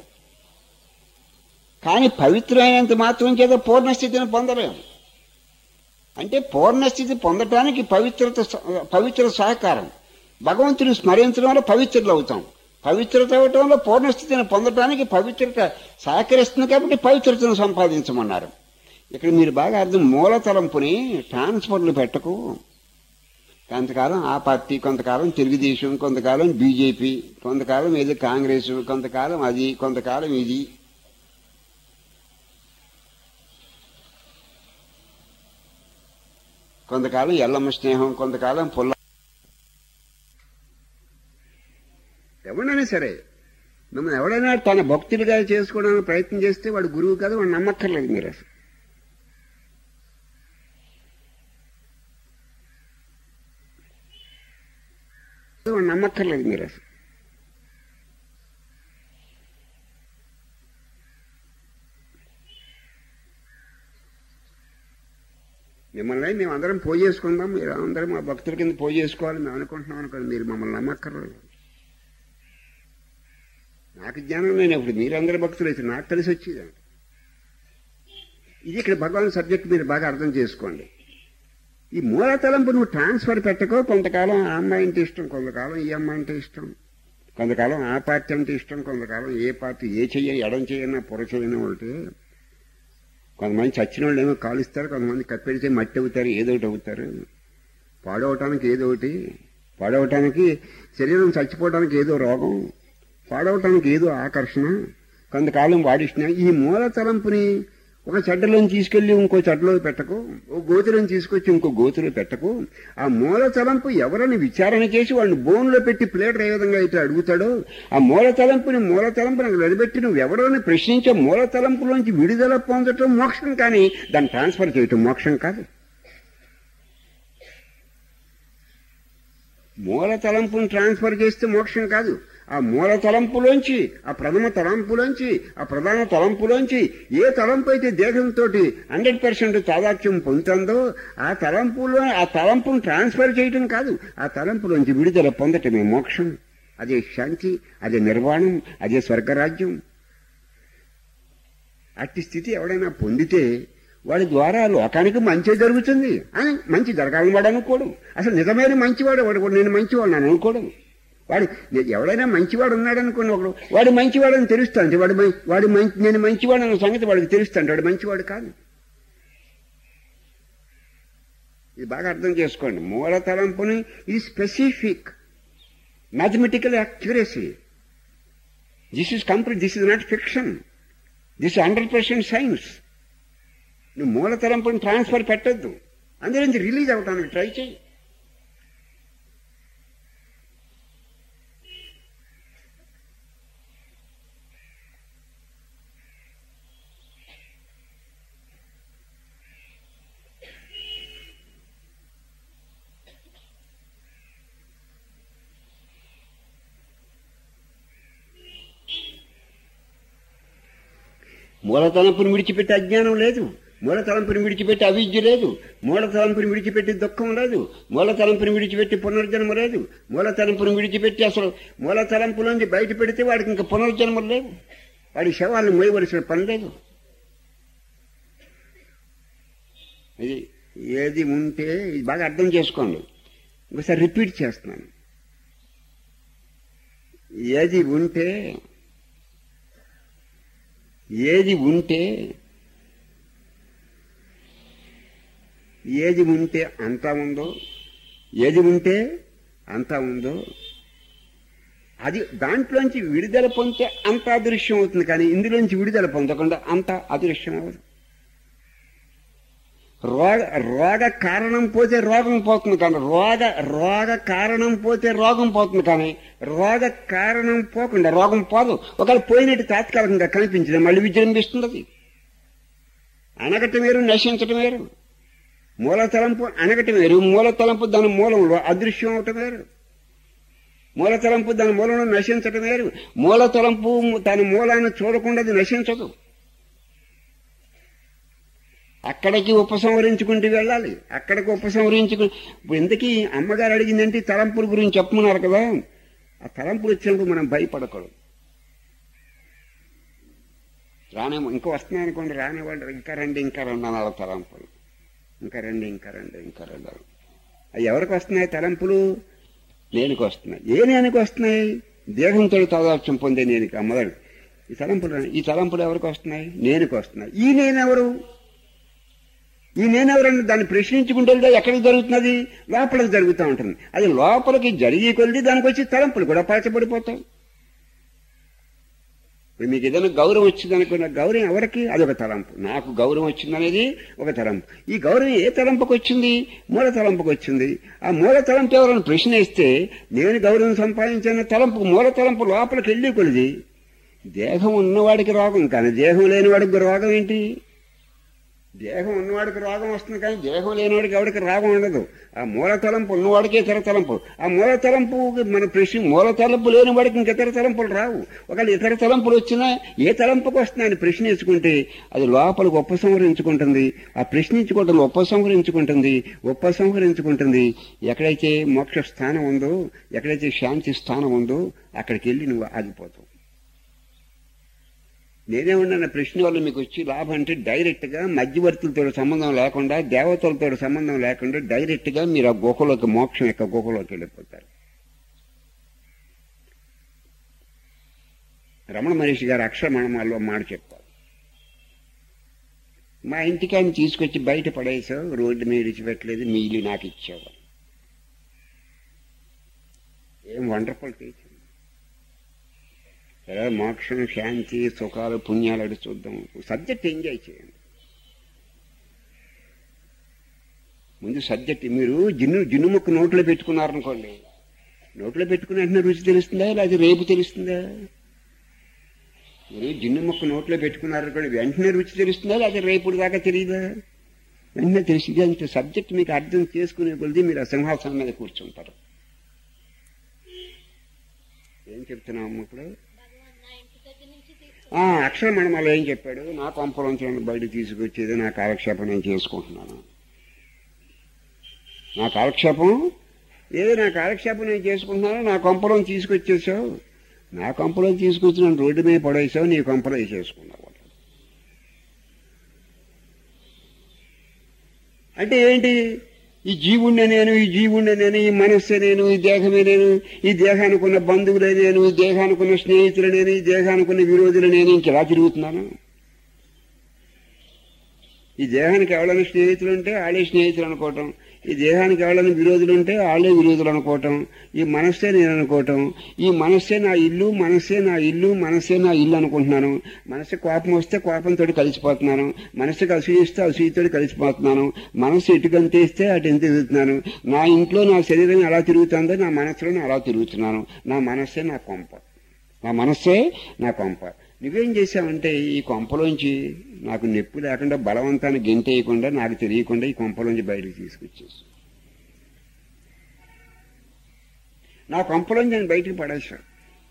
[SPEAKER 1] కానీ పవిత్రమైనంత మాత్రం చేత పూర్ణస్థితిని పొందలేము. అంటే పూర్ణస్థితి పొందటానికి పవిత్ర సహకారం. భగవంతుని స్మరించడం వల్ల పవిత్రులు అవుతాం. పవిత్రత అవటంలో పూర్ణస్థితిని పొందటానికి పవిత్రత సహకరిస్తుంది కాబట్టి పవిత్రతను సంపాదించమన్నారు. ఇక్కడ మీరు బాగా అర్థం, మూలతలంపుని ట్రాన్స్ఫర్లు పెట్టకు. కొంతకాలం ఆ పార్టీ, కొంతకాలం తెలుగుదేశం, కొంతకాలం బీజేపీ, కొంతకాలం ఏదో కాంగ్రెస్, కొంతకాలం అది, కొంతకాలం ఇది. కొంతకాలం ఎల్లమ్మ స్నేహం, కొంతకాలం పుల్ల. ఎవడైనా సరే మిమ్మల్ని ఎవడైనా తన భక్తులుగా చేసుకోవడానికి ప్రయత్నం చేస్తే వాడు గురువు కాదు, వాడు నమ్మక్కర్లేదు. మీరు అసలు వాడు నమ్మక్కర్లేదు. మీరు అసలు మిమ్మల్ని మేము అందరం పూజ చేసుకుందాం, మీరు అందరం మా భక్తుల కింద పూజ చేసుకోవాలి మేము అనుకుంటున్నాం అనుకోండి, మీరు మమ్మల్ని నమ్మక్కర్లేదు. నాకు జ్ఞానం లేనప్పుడు మీరందరూ భక్తులు అయితే నాకు కలిసి వచ్చేదండి. ఇది ఇక్కడ భగవాన్ సబ్జెక్ట్ మీరు బాగా అర్థం చేసుకోండి. ఈ మూలతలంపు నువ్వు ట్రాన్స్ఫర్ పెట్టకో. కొంతకాలం ఆ అమ్మాయి అంటే ఇష్టం, కొంతకాలం ఈ అమ్మాయి అంటే ఇష్టం, కొంతకాలం ఆ పార్టీ అంటే ఇష్టం, కొంతకాలం ఏ పార్టీ, ఏ చెయ్య ఎడం చేయనా పొర చేయనా ఉంటే. కొంతమంది చచ్చిన వాళ్ళు ఏమో కాలుస్తారు, కొంతమంది కప్పెడితే మట్టి అవుతారు, ఏదో ఒకటి అవుతారు. పాడవటానికి ఏదో ఒకటి, పాడవటానికి శరీరం చచ్చిపోవడానికి ఏదో రోగం, పాడవటానికి ఏదో ఆకర్షణ, కొంతకాలం వాడిస్తున్నా. ఈ మూల తలంపుని ఒక చెడ్డలోని తీసుకెళ్లి ఇంకో చెడ్డలో పెట్టకు, ఓ గోతులను తీసుకొచ్చి ఇంకో గోతులో పెట్టకు. ఆ మూల తలంపు ఎవరని విచారణ చేసి వాడిని బోన్లో పెట్టి ప్లేటర్ ఏ విధంగా అయితే అడుగుతాడో, ఆ మూల తలంపుని నిలబెట్టి నువ్వు ఎవరోని ప్రశ్నించే మూల తలంపులోంచి విడుదల పొందటం మోక్షం, కానీ దాన్ని ట్రాన్స్ఫర్ చేయటం మోక్షం కాదు. మూల తలంపుని ట్రాన్స్ఫర్ చేస్తే మోక్షం కాదు. ఆ మూల తలంపులోంచి, ఆ ప్రథమ తలంపులోంచి, ఆ ప్రధాన తలంపులోంచి ఏ తలంపు అయితే దేహంతో 100% తాదాత్మ్యం పొందుతుందో ఆ తలంపును ట్రాన్స్ఫర్ చేయటం కాదు, ఆ తలంపులోంచి విడుదల పొందటమే మోక్షం. అదే శాంతి, అదే నిర్వాణం, అదే స్వర్గరాజ్యం. అట్టి స్థితి ఎవడైనా పొందితే వాడి ద్వారా లోకానికి మంచి జరుగుతుంది అని, మంచి జరగాలని వాడు అనుకోడు. అసలు నిజమైన మంచివాడు వాడు, నేను మంచివాడు అని అనుకోడు. వాడు ఎవడైనా మంచివాడు ఉన్నాడు అనుకోండి, ఒకడు వాడు మంచివాడు అని తెలుస్తాంటే నేను మంచివాడు అన్న సంగతి వాడికి తెలుస్తాంటే వాడు మంచివాడు కాదు. ఇది బాగా అర్థం చేసుకోండి. మూల తలంపుని ఇది specific mathematical accuracy. This is complete, this is not fiction, this 100% science. నువ్వు మూల తలంపుని ట్రాన్స్ఫర్ పెట్టద్దు, అందులో నుంచి రిలీజ్ అవటానికి ట్రై చేయి. మూల తలంపుని విడిచిపెట్టి అజ్ఞానం లేదు, మూల తలంపుని విడిచిపెట్టి అవిద్య లేదు, మూల తలంపుని విడిచిపెట్టి దుఃఖం లేదు, మూల తలంపుని విడిచిపెట్టి పునర్జన్మ లేదు, మూల తలంపుని విడిచిపెట్టి అసలు మూల తలంపులోంచి బయట పెడితే వాడికి ఇంకా పునర్జన్మ లేవు, వాడి శవాలను మోయవలసిన పని లేదు. ఇది ఏది ఉంటే ఇది బాగా అర్థం చేసుకోండి. ఒకసారి రిపీట్ చేస్తున్నాను. ఏది ఉంటే ఏది ఉంటే ఏది ఉంటే అంతా ఉందో, ఏది ఉంటే అంతా ఉందో అది దాంట్లోంచి విడుదల పొందితే అంత అదృశ్యం అవుతుంది. కానీ ఇందులోంచి విడుదల పొందకుండా అంత అదృశ్యం అవ్వదు. రోగ కారణం పోతే రోగం పోతుంది, కానీ రోగ కారణం పోతే రోగం పోతుంది, కానీ రోగ కారణం పోకుండా రోగం పోదు. ఒకవేళ పోయినట్టు తాత్కాలికంగా కనిపించింది, మళ్ళీ విజృంభిస్తుంది. అది అనగటం వేరు, నశించటం వేరు. మూల తలంపు అనగటం వేరు, మూల తలంపు దాని మూలంలో అదృశ్యం అవటం వేరు. మూల తలంపు దాని మూలంలో నశించటం వేరు. మూల తలంపు దాని మూలాన్ని చూడకుండా అది నశించదు. అక్కడికి ఉపసంహరించుకుంటూ వెళ్ళాలి. అక్కడికి ఉపసంహరించుకుని ఇప్పుడు ఇంతకీ అమ్మగారు అడిగిందంటే తలంపుల గురించి చెప్పమన్నారు కదా. ఆ తలంపులు వచ్చినప్పుడు మనం భయపడకూడదు. రానేమో ఇంకా వస్తున్నాయి అనుకోండి, రానివ్వండి, ఇంకా రండి అనాలి తలంపులు. ఇంకా రండి అవి ఎవరికి వస్తున్నాయి తలంపులు? నేనుకి వస్తున్నాయి. ఏ నేనుకి వస్తున్నాయి? దేహంతో తాదాత్మ్యం పొందే నేనుకి అమ్మగారు. ఈ తలంపులు ఎవరికి వస్తున్నాయి? నేనుకి వస్తున్నాయి. ఈ నేనెవరన్నా దాన్ని ప్రశ్నించుకుంటే ఎక్కడికి జరుగుతున్నది? లోపలికి జరుగుతూ ఉంటుంది. అది లోపలికి జరిగి కొలిది దానికి వచ్చి తలంపులు కూడా పరచబడిపోతాయి. ఇప్పుడు మీకు ఏదైనా గౌరవం వచ్చింది అనుకున్న గౌరవం ఎవరికి? అది ఒక తలంపు. నాకు గౌరవం వచ్చిందనేది ఒక తలంపు. ఈ గౌరవం ఏ తలంపుకి వచ్చింది? మూల తలంపుకి వచ్చింది. ఆ మూల తలంపు ఎవరైనా ప్రశ్నిస్తే నేను గౌరవం సంపాదించిన తలంపు మూల తలంపు లోపలికి వెళ్ళి కొలిది. దేహం ఉన్నవాడికి రోగం, కానీ దేహం లేనివాడికి రోగం ఏంటి? దేహం ఉన్నవాడికి రోగం వస్తుంది, కానీ దేహం లేనివాడికి ఎవరికి రోగం ఉండదు. ఆ మూల తలంపు ఉన్నవాడికి ఇతర తలంపు. ఆ మూల తలంపు మన మూల తలంపు లేని వాడికి ఇంకితర తలంపులు రావు. ఒకవేళ ఇతర తలంపులు వచ్చినా ఏ తలంపుకి వస్తున్నాయని ప్రశ్నించుకుంటే అది లోపలికి ఉపసంహరించుకుంటుంది. ఆ ప్రశ్నించుకోవటం ఉపసంహరించుకుంటుంది. ఎక్కడైతే మోక్ష స్థానం ఉందో, ఎక్కడైతే శాంతి స్థానం ఉందో అక్కడికి వెళ్ళి నువ్వు ఆగిపోతావు. నేనేమన్నా ప్రశ్న వల్ల మీకు వచ్చి లాభం అంటే డైరెక్ట్ గా మధ్యవర్తులతో సంబంధం లేకుండా, దేవతలతో సంబంధం లేకుండా డైరెక్ట్ గా మీరు ఆ గుహలోకి, మోక్షం యొక్క గుహలోకి వెళ్ళిపోతారు. రమణ మహర్షి గారు అక్షరమణమాల్లో మాట చెప్పారు. మా ఇంటికి ఆయన తీసుకొచ్చి బయట పడేసావు, రోడ్డు మీద విడిచిపెట్టలేదు, మీ ఇల్లు నాకు ఇచ్చావు. ఏం వండర్ఫుల్ టీచర్. సరే, మోక్షం, శాంతి, సుఖాలు, పుణ్యాలు అడి చూద్దాం. సబ్జెక్ట్ ఎంజాయ్ చేయండి. ముందు సబ్జెక్ట్ మీరు జిన్ను ముక్క నోట్లో పెట్టుకున్నారనుకోండి, నోట్లో పెట్టుకుని వెంటనే రుచి తెలుస్తుందా, లేదా రేపు తెలుస్తుందా? మీరు జిన్ను ముక్క నోట్లో పెట్టుకున్నారనుకోండి, వెంటనే రుచి తెలుస్తుందా, లేదా రేపుడు దాకా తెలియదా? వెంటనే తెలిసింది. అంతే. సబ్జెక్ట్ మీకు అర్థం చేసుకునే కొద్ది మీరు ఆ సింహాసనం మీద కూర్చుంటారు. ఏం చెప్తున్నాము ఇప్పుడు? అక్షరమణమాలో ఏం చెప్పాడు? నా కొంపలోంచి బయట తీసుకొచ్చేది నా కాలక్షేపం నేను చేసుకుంటున్నాను. నా కాలక్షేపం నేను చేసుకుంటున్నాను. నా కొంపలో తీసుకొచ్చేసావు, నా కొంపలో తీసుకొచ్చి నన్ను రోడ్డు మీద పడేసావు, నీ కొంపలో చేసుకున్నావు. అంటే ఏంటి? ఈ జీవుణ్ణి నేను, ఈ మనస్సే నేను, ఈ దేహమే నేను, ఈ దేహానికి ఉన్న బంధువులే నేను, ఈ దేహానికి ఉన్న స్నేహితులు నేను, ఈ దేహానికి ఉన్న విరోధులు నేను. ఇంకెలా తిరుగుతున్నాను? ఈ దేహానికి ఎవరైనా స్నేహితులు ఉంటే వాళ్ళే స్నేహితులు అనుకోవటం, ఈ దేహానికి ఎవరైనా విరోధులు ఉంటే వాళ్ళే విరోధులు అనుకోవటం, ఈ మనస్సే నేను అనుకోవటం, ఈ మనస్సే నా ఇల్లు అనుకుంటున్నాను. మనసు కోపం వస్తే కోపంతో కలిసిపోతున్నాను, మనసుకి అసూయిస్తే అసూయతో కలిసిపోతున్నాను, మనసు ఎటు గంతేస్తే అటు ఎంత తిరుగుతున్నాను. నా ఇంట్లో నా శరీరం ఎలా తిరుగుతుందో నా మనసులో అలా తిరుగుతున్నాను. నా మనస్సే నా కొంప. నువ్వేం చేశావంటే ఈ కొంపలోంచి నాకు నొప్పి లేకుండా బలవంతాన్ని గెంటేయకుండా, నాకు తెలియకుండా ఈ కొంపలోంచి బయటకు తీసుకొచ్చేసి నా కొంపలోంచి నేను బయటకు పడేశాను.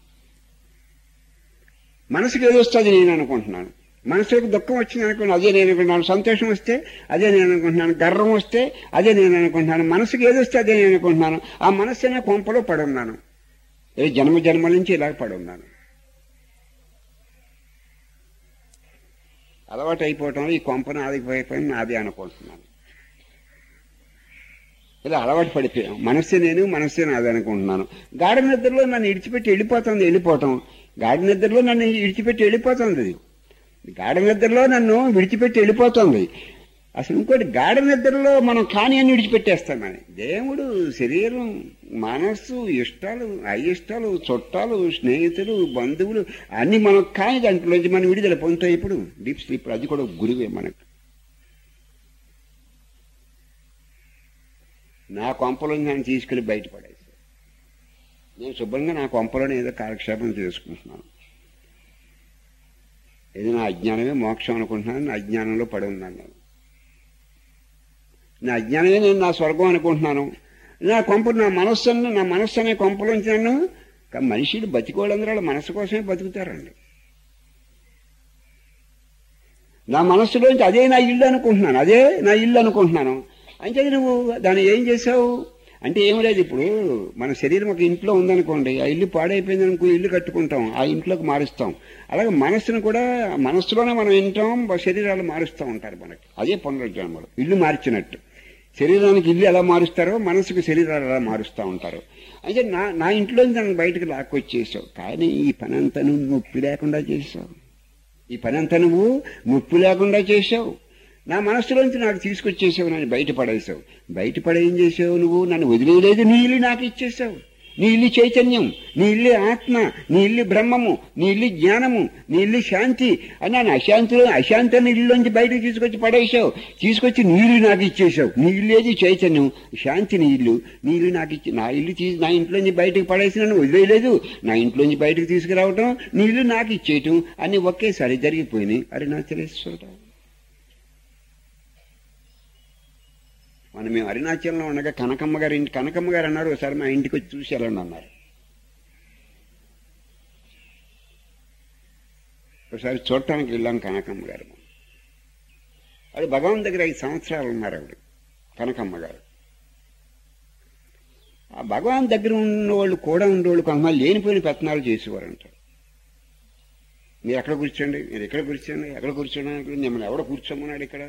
[SPEAKER 1] మనసుకి ఏదొస్తుంది నేను అనుకుంటున్నాను. మనసులకు దుఃఖం వచ్చింది అనుకున్నాను, అదే నేను అనుకుంటున్నాను. సంతోషం వస్తే అదే నేను అనుకుంటున్నాను. గర్వం వస్తే అదే నేను అనుకుంటున్నాను. మనసుకి ఏదొస్తే అదే నేను అనుకుంటున్నాను. ఆ మనస్సు నా కొంపలో పడున్నాను. జన్మల నుంచి ఇలా పడున్నాను. అలవాటు అయిపోవటం ఈ కొంపను ఆదిపోయిపోయి నాది అనుకుంటున్నాను. ఇలా అలవాటు పడిపోయాం. మనస్సే నేను, మనస్సే నాది అనుకుంటున్నాను. గాఢ నిద్రలో నన్ను విడిచిపెట్టి వెళ్ళిపోతాం. గాఢ నిద్రలో నన్ను విడిచిపెట్టి వెళ్ళిపోతుంది. గాఢ నిద్రలో నన్ను విడిచిపెట్టి వెళ్ళిపోతుంది. అసలు ఇంకోటి, గాఢ నిద్రలో మనం కాని అని విడిచిపెట్టేస్తామని. దేవుడు, శరీరం, మనస్సు, ఇష్టాలు, అయిష్టాలు, చుట్టాలు, స్నేహితులు, బంధువులు అన్ని మనం కాని దాంట్లోంచి మనం విడుదల పొందుతాయి. ఇప్పుడు డీప్ స్లీప్, అది కూడా గురువే మనకు. నా కొంపలో నేను తీసుకుని బయటపడేసి నేను శుభ్రంగా నా కొంపలోనే ఏదో కాలక్షేపం చేసుకుంటున్నాను. ఏదో నా అజ్ఞానమే మోక్షం అనుకుంటున్నాను. నా అజ్ఞానంలో పడి ఉన్నాను నేను. నా అజ్ఞానమే నేను నా స్వర్గం అనుకుంటున్నాను. నా మనస్సు అనే కొంపలోంచి నన్ను మనుషులు బతికోవాలందరూ వాళ్ళ మనస్సు కోసమే బతుకుతారండి. నా మనస్సులోంచి అదే నా ఇల్లు అనుకుంటున్నాను. అంటే నువ్వు దాన్ని ఏం చేసావు అంటే ఏం లేదు. ఇప్పుడు మన శరీరం ఒక ఇంట్లో ఉందనుకోండి, ఆ ఇల్లు పాడైపోయింది అనుకో, ఇల్లు కట్టుకుంటాం, ఆ ఇంట్లోకి మారుస్తాం. అలాగే మనస్సును కూడా మనస్సులోనే మనం వింటాం, శరీరాలు మారుస్తూ ఉంటారు మనకి. అదే పునరుజ్జన్మలు, ఇల్లు మార్చినట్టు. శరీరానికి ఇల్లు ఎలా మారుస్తారో మనసుకు శరీరాలు ఎలా మారుస్తూ ఉంటారు. అయితే నా ఇంట్లోంచి నన్ను బయటకు లాక్కొచ్చేసావు. కానీ ఈ పని అంతా నువ్వు నొప్పి లేకుండా చేసావు. నా మనస్సులోంచి నాకు తీసుకొచ్చేసావు, నన్ను బయటపడేసావు. బయటపడేం చేసావు నువ్వు? నన్ను వదిలేలేదు, నీ ఇల్లు నాకు ఇచ్చేసావు. నీ ఇల్లు చైతన్యం, నీ ఇల్లు ఆత్మ, నీ ఇల్లు బ్రహ్మము, నీ ఇల్లు జ్ఞానము, నీ ఇల్లు శాంతి అని నన్ను అశాంతిని ఇల్లులోంచి బయటకు తీసుకొచ్చి పడేసావు. తీసుకొచ్చి నీ ఇల్లు నాకు ఇచ్చేసావు. నీ ఇల్లు ఏది? చైతన్యం, శాంతి నీ ఇల్లు నాకు ఇచ్చి నా ఇంట్లోంచి బయటకు పడేసి నన్ను వదిలేయలేదు, నా ఇంట్లోంచి బయటకు తీసుకురావటం, నీ ఇల్లు నాకు ఇచ్చేయటం అన్ని ఒకేసారి జరిగిపోయినాయి. అరుణాచలేశ్వరుడు. మేము అరుణాచలంలో ఉండగా కనకమ్మ గారు అన్నారు, ఒకసారి మా ఇంటికి వచ్చి చూసి వెళ్ళండి అన్నారు. ఒకసారి చూడటానికి వెళ్ళాం కనకమ్మ గారు. అది భగవాన్ దగ్గర 5 సంవత్సరాలు ఉన్నారు ఆవిడ, కనకమ్మ గారు. ఆ భగవాన్ దగ్గర ఉండేవాళ్ళు కొంతమంది లేనిపోయిన పెత్తనాలు చేసేవారంట. మీరు ఎక్కడ కూర్చోండి, ఎక్కడ కూర్చోండి, మిమ్మల్ని ఎవడ కూర్చోమన్నాడు ఇక్కడ?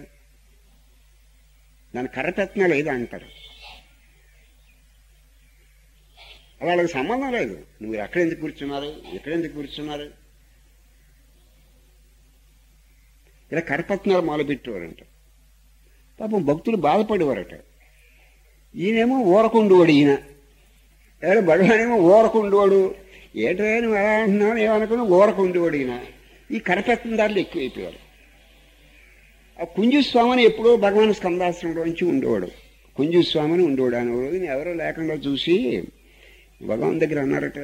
[SPEAKER 1] దాని కర్రపెత్తనాలు ఏదో అంటారు. వాళ్ళకి సంబంధం లేదు. నువ్వు ఎక్కడెందుకు కూర్చున్నారు, ఇలా కర్రపెత్తనాలు మొదలుపెట్టేవారంట. పాపం భక్తులు బాధపడేవారట. ఈయనేమో ఊరకుండువాడు, భగవానేమో ఊరకుండువాడు. ఏంటో నువ్వు ఎలా అంటున్నావు, ఏమనుకున్నా ఊరకుండువాడు ఈయన. ఈ కర్రపెత్తన దాంట్లో ఎక్కువైపోయారు. ఆ కుంజుస్వామిని ఎప్పుడో భగవాన్ స్కందాశ్రమంలోంచి ఉండేవాడు. కుంజుస్వామిని ఉండేవాడు. ఆయన రోజుని ఎవరో లేకుండా చూసి భగవాన్ దగ్గర అన్నారట,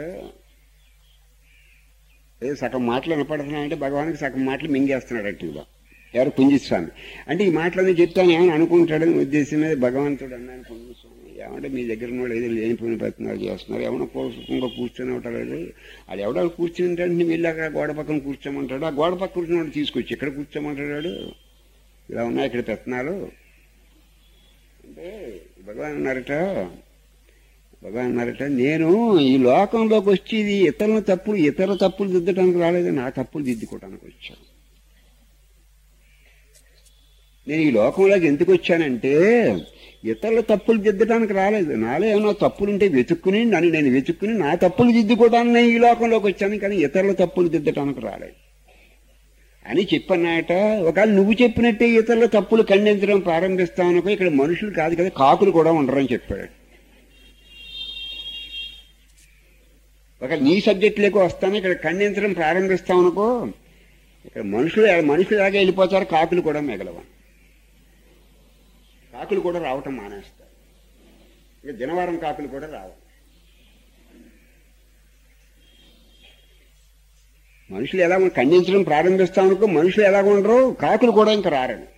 [SPEAKER 1] ఏ సగం మాటలు వినపడుతున్నాయంటే భగవానికి సగం మాటలు మింగేస్తున్నాడట ఇవ్వ. ఎవరు? కుంజుస్వామి. అంటే ఈ మాటలన్నీ చెప్తాను ఏమని అనుకుంటాడని ఉద్దేశం మీద భగవంతుడు అన్నాను, కుంజుస్వామి ఏమంటే మీ దగ్గర ఉన్న ఏదో లేనిపోయిన ప్రయత్నాలు చేస్తున్నారు, ఏమన్నా పూర్వకంగా కూర్చొని ఉంటాడు. అది ఎవడో కూర్చుని ఉంటాడు, నువ్వు వెళ్ళి అక్కడ గోడ పక్కన కూర్చోమంటాడు. ఆ గోడ పక్క కూర్చున్నాడు తీసుకొచ్చి ఇక్కడ కూర్చోమంటాడు. ఇలా ఉన్నాయి ఇక్కడ పెత్తనాలు అంటే భగవాన్ అన్నారట, నేను ఈ లోకంలోకి వచ్చి ఇది ఇతర తప్పులు దిద్దడానికి రాలేదు, నా తప్పులు దిద్దుకోవడానికి వచ్చాను. నేను ఈ లోకంలోకి ఎందుకు వచ్చానంటే ఇతరుల తప్పులు దిద్దడానికి రాలేదు. నాలో ఏమైనా తప్పులుంటే నేను వెతుక్కుని నా తప్పులు దిద్దుకోవడానికి నేను ఈ లోకంలోకి వచ్చాను, కానీ ఇతరుల తప్పులు దిద్దడానికి రాలేదు అని చెప్పన్నాయట. ఒకవేళ నువ్వు చెప్పినట్టే ఇతరుల తప్పులు ఖండించడం ప్రారంభిస్తామనుకో, ఇక్కడ మనుషులు కాదు కదా కాకులు కూడా ఉండరని చెప్పాడు. ఒకవేళ నీ సబ్జెక్టులోకి వస్తాను, ఇక్కడ ఖండించడం ప్రారంభిస్తామనుకో, ఇక్కడ మనుషులాగా వెళ్ళిపోతారు, కాకులు కూడా మిగలవ. కాకులు కూడా రావటం మానేస్తారు. ఇక దినవారం కాకులు కూడా రావు. మనుషులు ఎలా ఖండించడం ప్రారంభిస్తామనుకో, మనుషులు ఎలా ఉండరు, కాకులు కూడా ఇంకా రారని.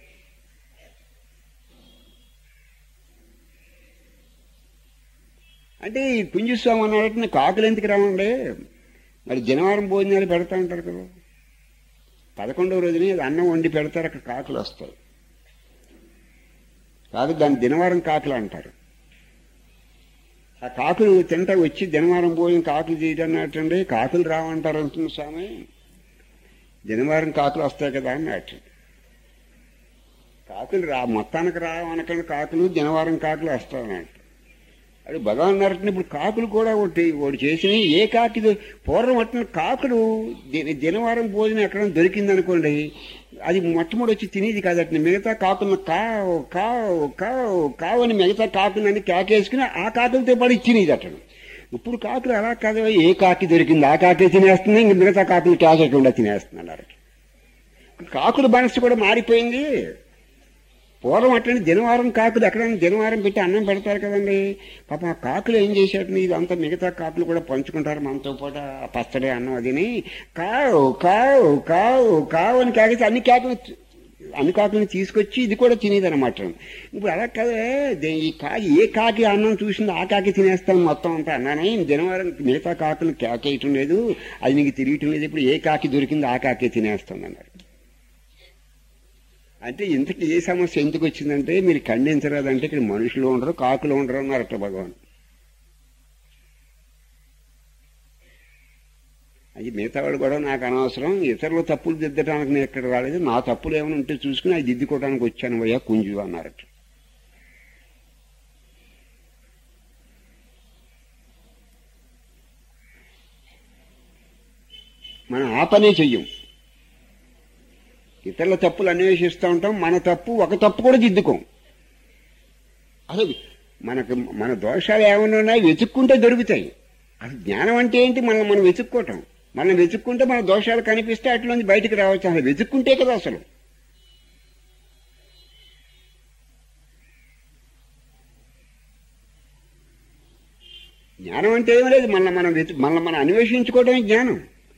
[SPEAKER 1] అంటే ఈ కుంజుస్వామి అన్నాడంటే కాకులు ఎందుకు రావండి, మరి జనవారం భోజనాలు పెడతా ఉంటారు కదా, 11వ రోజుని అన్నం వండి పెడతారు, అక్కడ కాకులు వస్తాయి. కాదు దాన్ని దినవారం కాకులు అంటారు. ఆ కాకులు తింటా వచ్చి దినవారం భోజనం కాకులు చేయటన్నట్టండి, కాకులు రావంటారు అంటుంది స్వామి. దినవారం కాకులు వస్తాయి కదా అన్నట్టు. కాకులు మొత్తానికి రావనకండి, కాకులు దినవారం కాకులు వస్తాయన్నట్టు. అది భగవాన్ అన్నారంటే ఇప్పుడు కాకులు కూడా ఒకటి చేసిన ఏ కాకి పూర్వం అట్టిన కాకులు దినవారం భోజనం ఎక్కడ దొరికింది అనుకోండి, అది మొట్టమొదటి వచ్చి తినేది కాదట. మిగతా కాకులను కావు కావు కావు కావు అని మిగతా కాకులని కేకేసుకుని ఆ కాకులతో పాటు తినేది అతను. ఇప్పుడు కాకులు అలా కాదు, ఏ కాకి దొరికింది ఆ కాకే తినేస్తుంది, ఇంక మిగతా కాకులు కేసకుండా తినేస్తుంది అన్నారు. కాకుల మనసు కూడా మారిపోయింది. పూర్వం అట్లని దినవారం కాకులు ఎక్కడైనా దినవారం పెట్టి అన్నం పెడతారు కదండి. పాప ఆ కాకులు ఏం చేసేటండి, ఇదంతా మిగతా కాకులు కూడా పంచుకుంటారు మనతో పాటు ఆ పచ్చడి అన్నం అదిని. కావు కావు కావు కావు అని కాకేసి అన్ని కాకులను తీసుకొచ్చి ఇది కూడా తినేది అనమాట. ఇప్పుడు అలా కదే ఏ కాకి అన్నం చూసిందో ఆ కాకి తినేస్తాను మొత్తం అంతా అన్నానే. దినవారం మిగతా కాకులు కేకేయటం లేదు, అది నీకు తిరిగటం లేదు, ఇప్పుడు ఏ కాకి దొరికిందో ఆ కాకే తినేస్తుంది అన్నారు. అంటే ఇంతకీ ఏ సమస్య ఎందుకు వచ్చిందంటే మీరు ఖండించరాదంటే ఇక్కడ మనుషులు ఉండరు కాకులు ఉండరు అన్నారట భగవాన్. అది మిగతా వాడు కూడా నాకు అనవసరం, ఇతరులు తప్పులు దిద్దడానికి నేను ఎక్కడ రాలేదు, నా తప్పులు ఏమైనా ఉంటే చూసుకుని అది దిద్దుకోవడానికి వచ్చాను అయ్యా కుంజు అన్నారట. మనం ఆ పనే చెయ్యం, ఇతరుల తప్పులు అన్వేషిస్తూ ఉంటాం, మన తప్పు ఒక తప్పు కూడా దిద్దుకోం. అసలు మన దోషాలు ఏమైనా ఉన్నాయి వెతుక్కుంటే దొరుకుతాయి. అసలు జ్ఞానం అంటే ఏంటి, మనం వెతుక్కోవటం. మనం వెతుక్కుంటే మన దోషాలు కనిపిస్తే అట్లోంచి బయటికి రావచ్చు. అసలు వెతుక్కుంటే కదా అసలు. జ్ఞానం అంటే ఏమీ లేదు, మనం అన్వేషించుకోవటమే జ్ఞానం.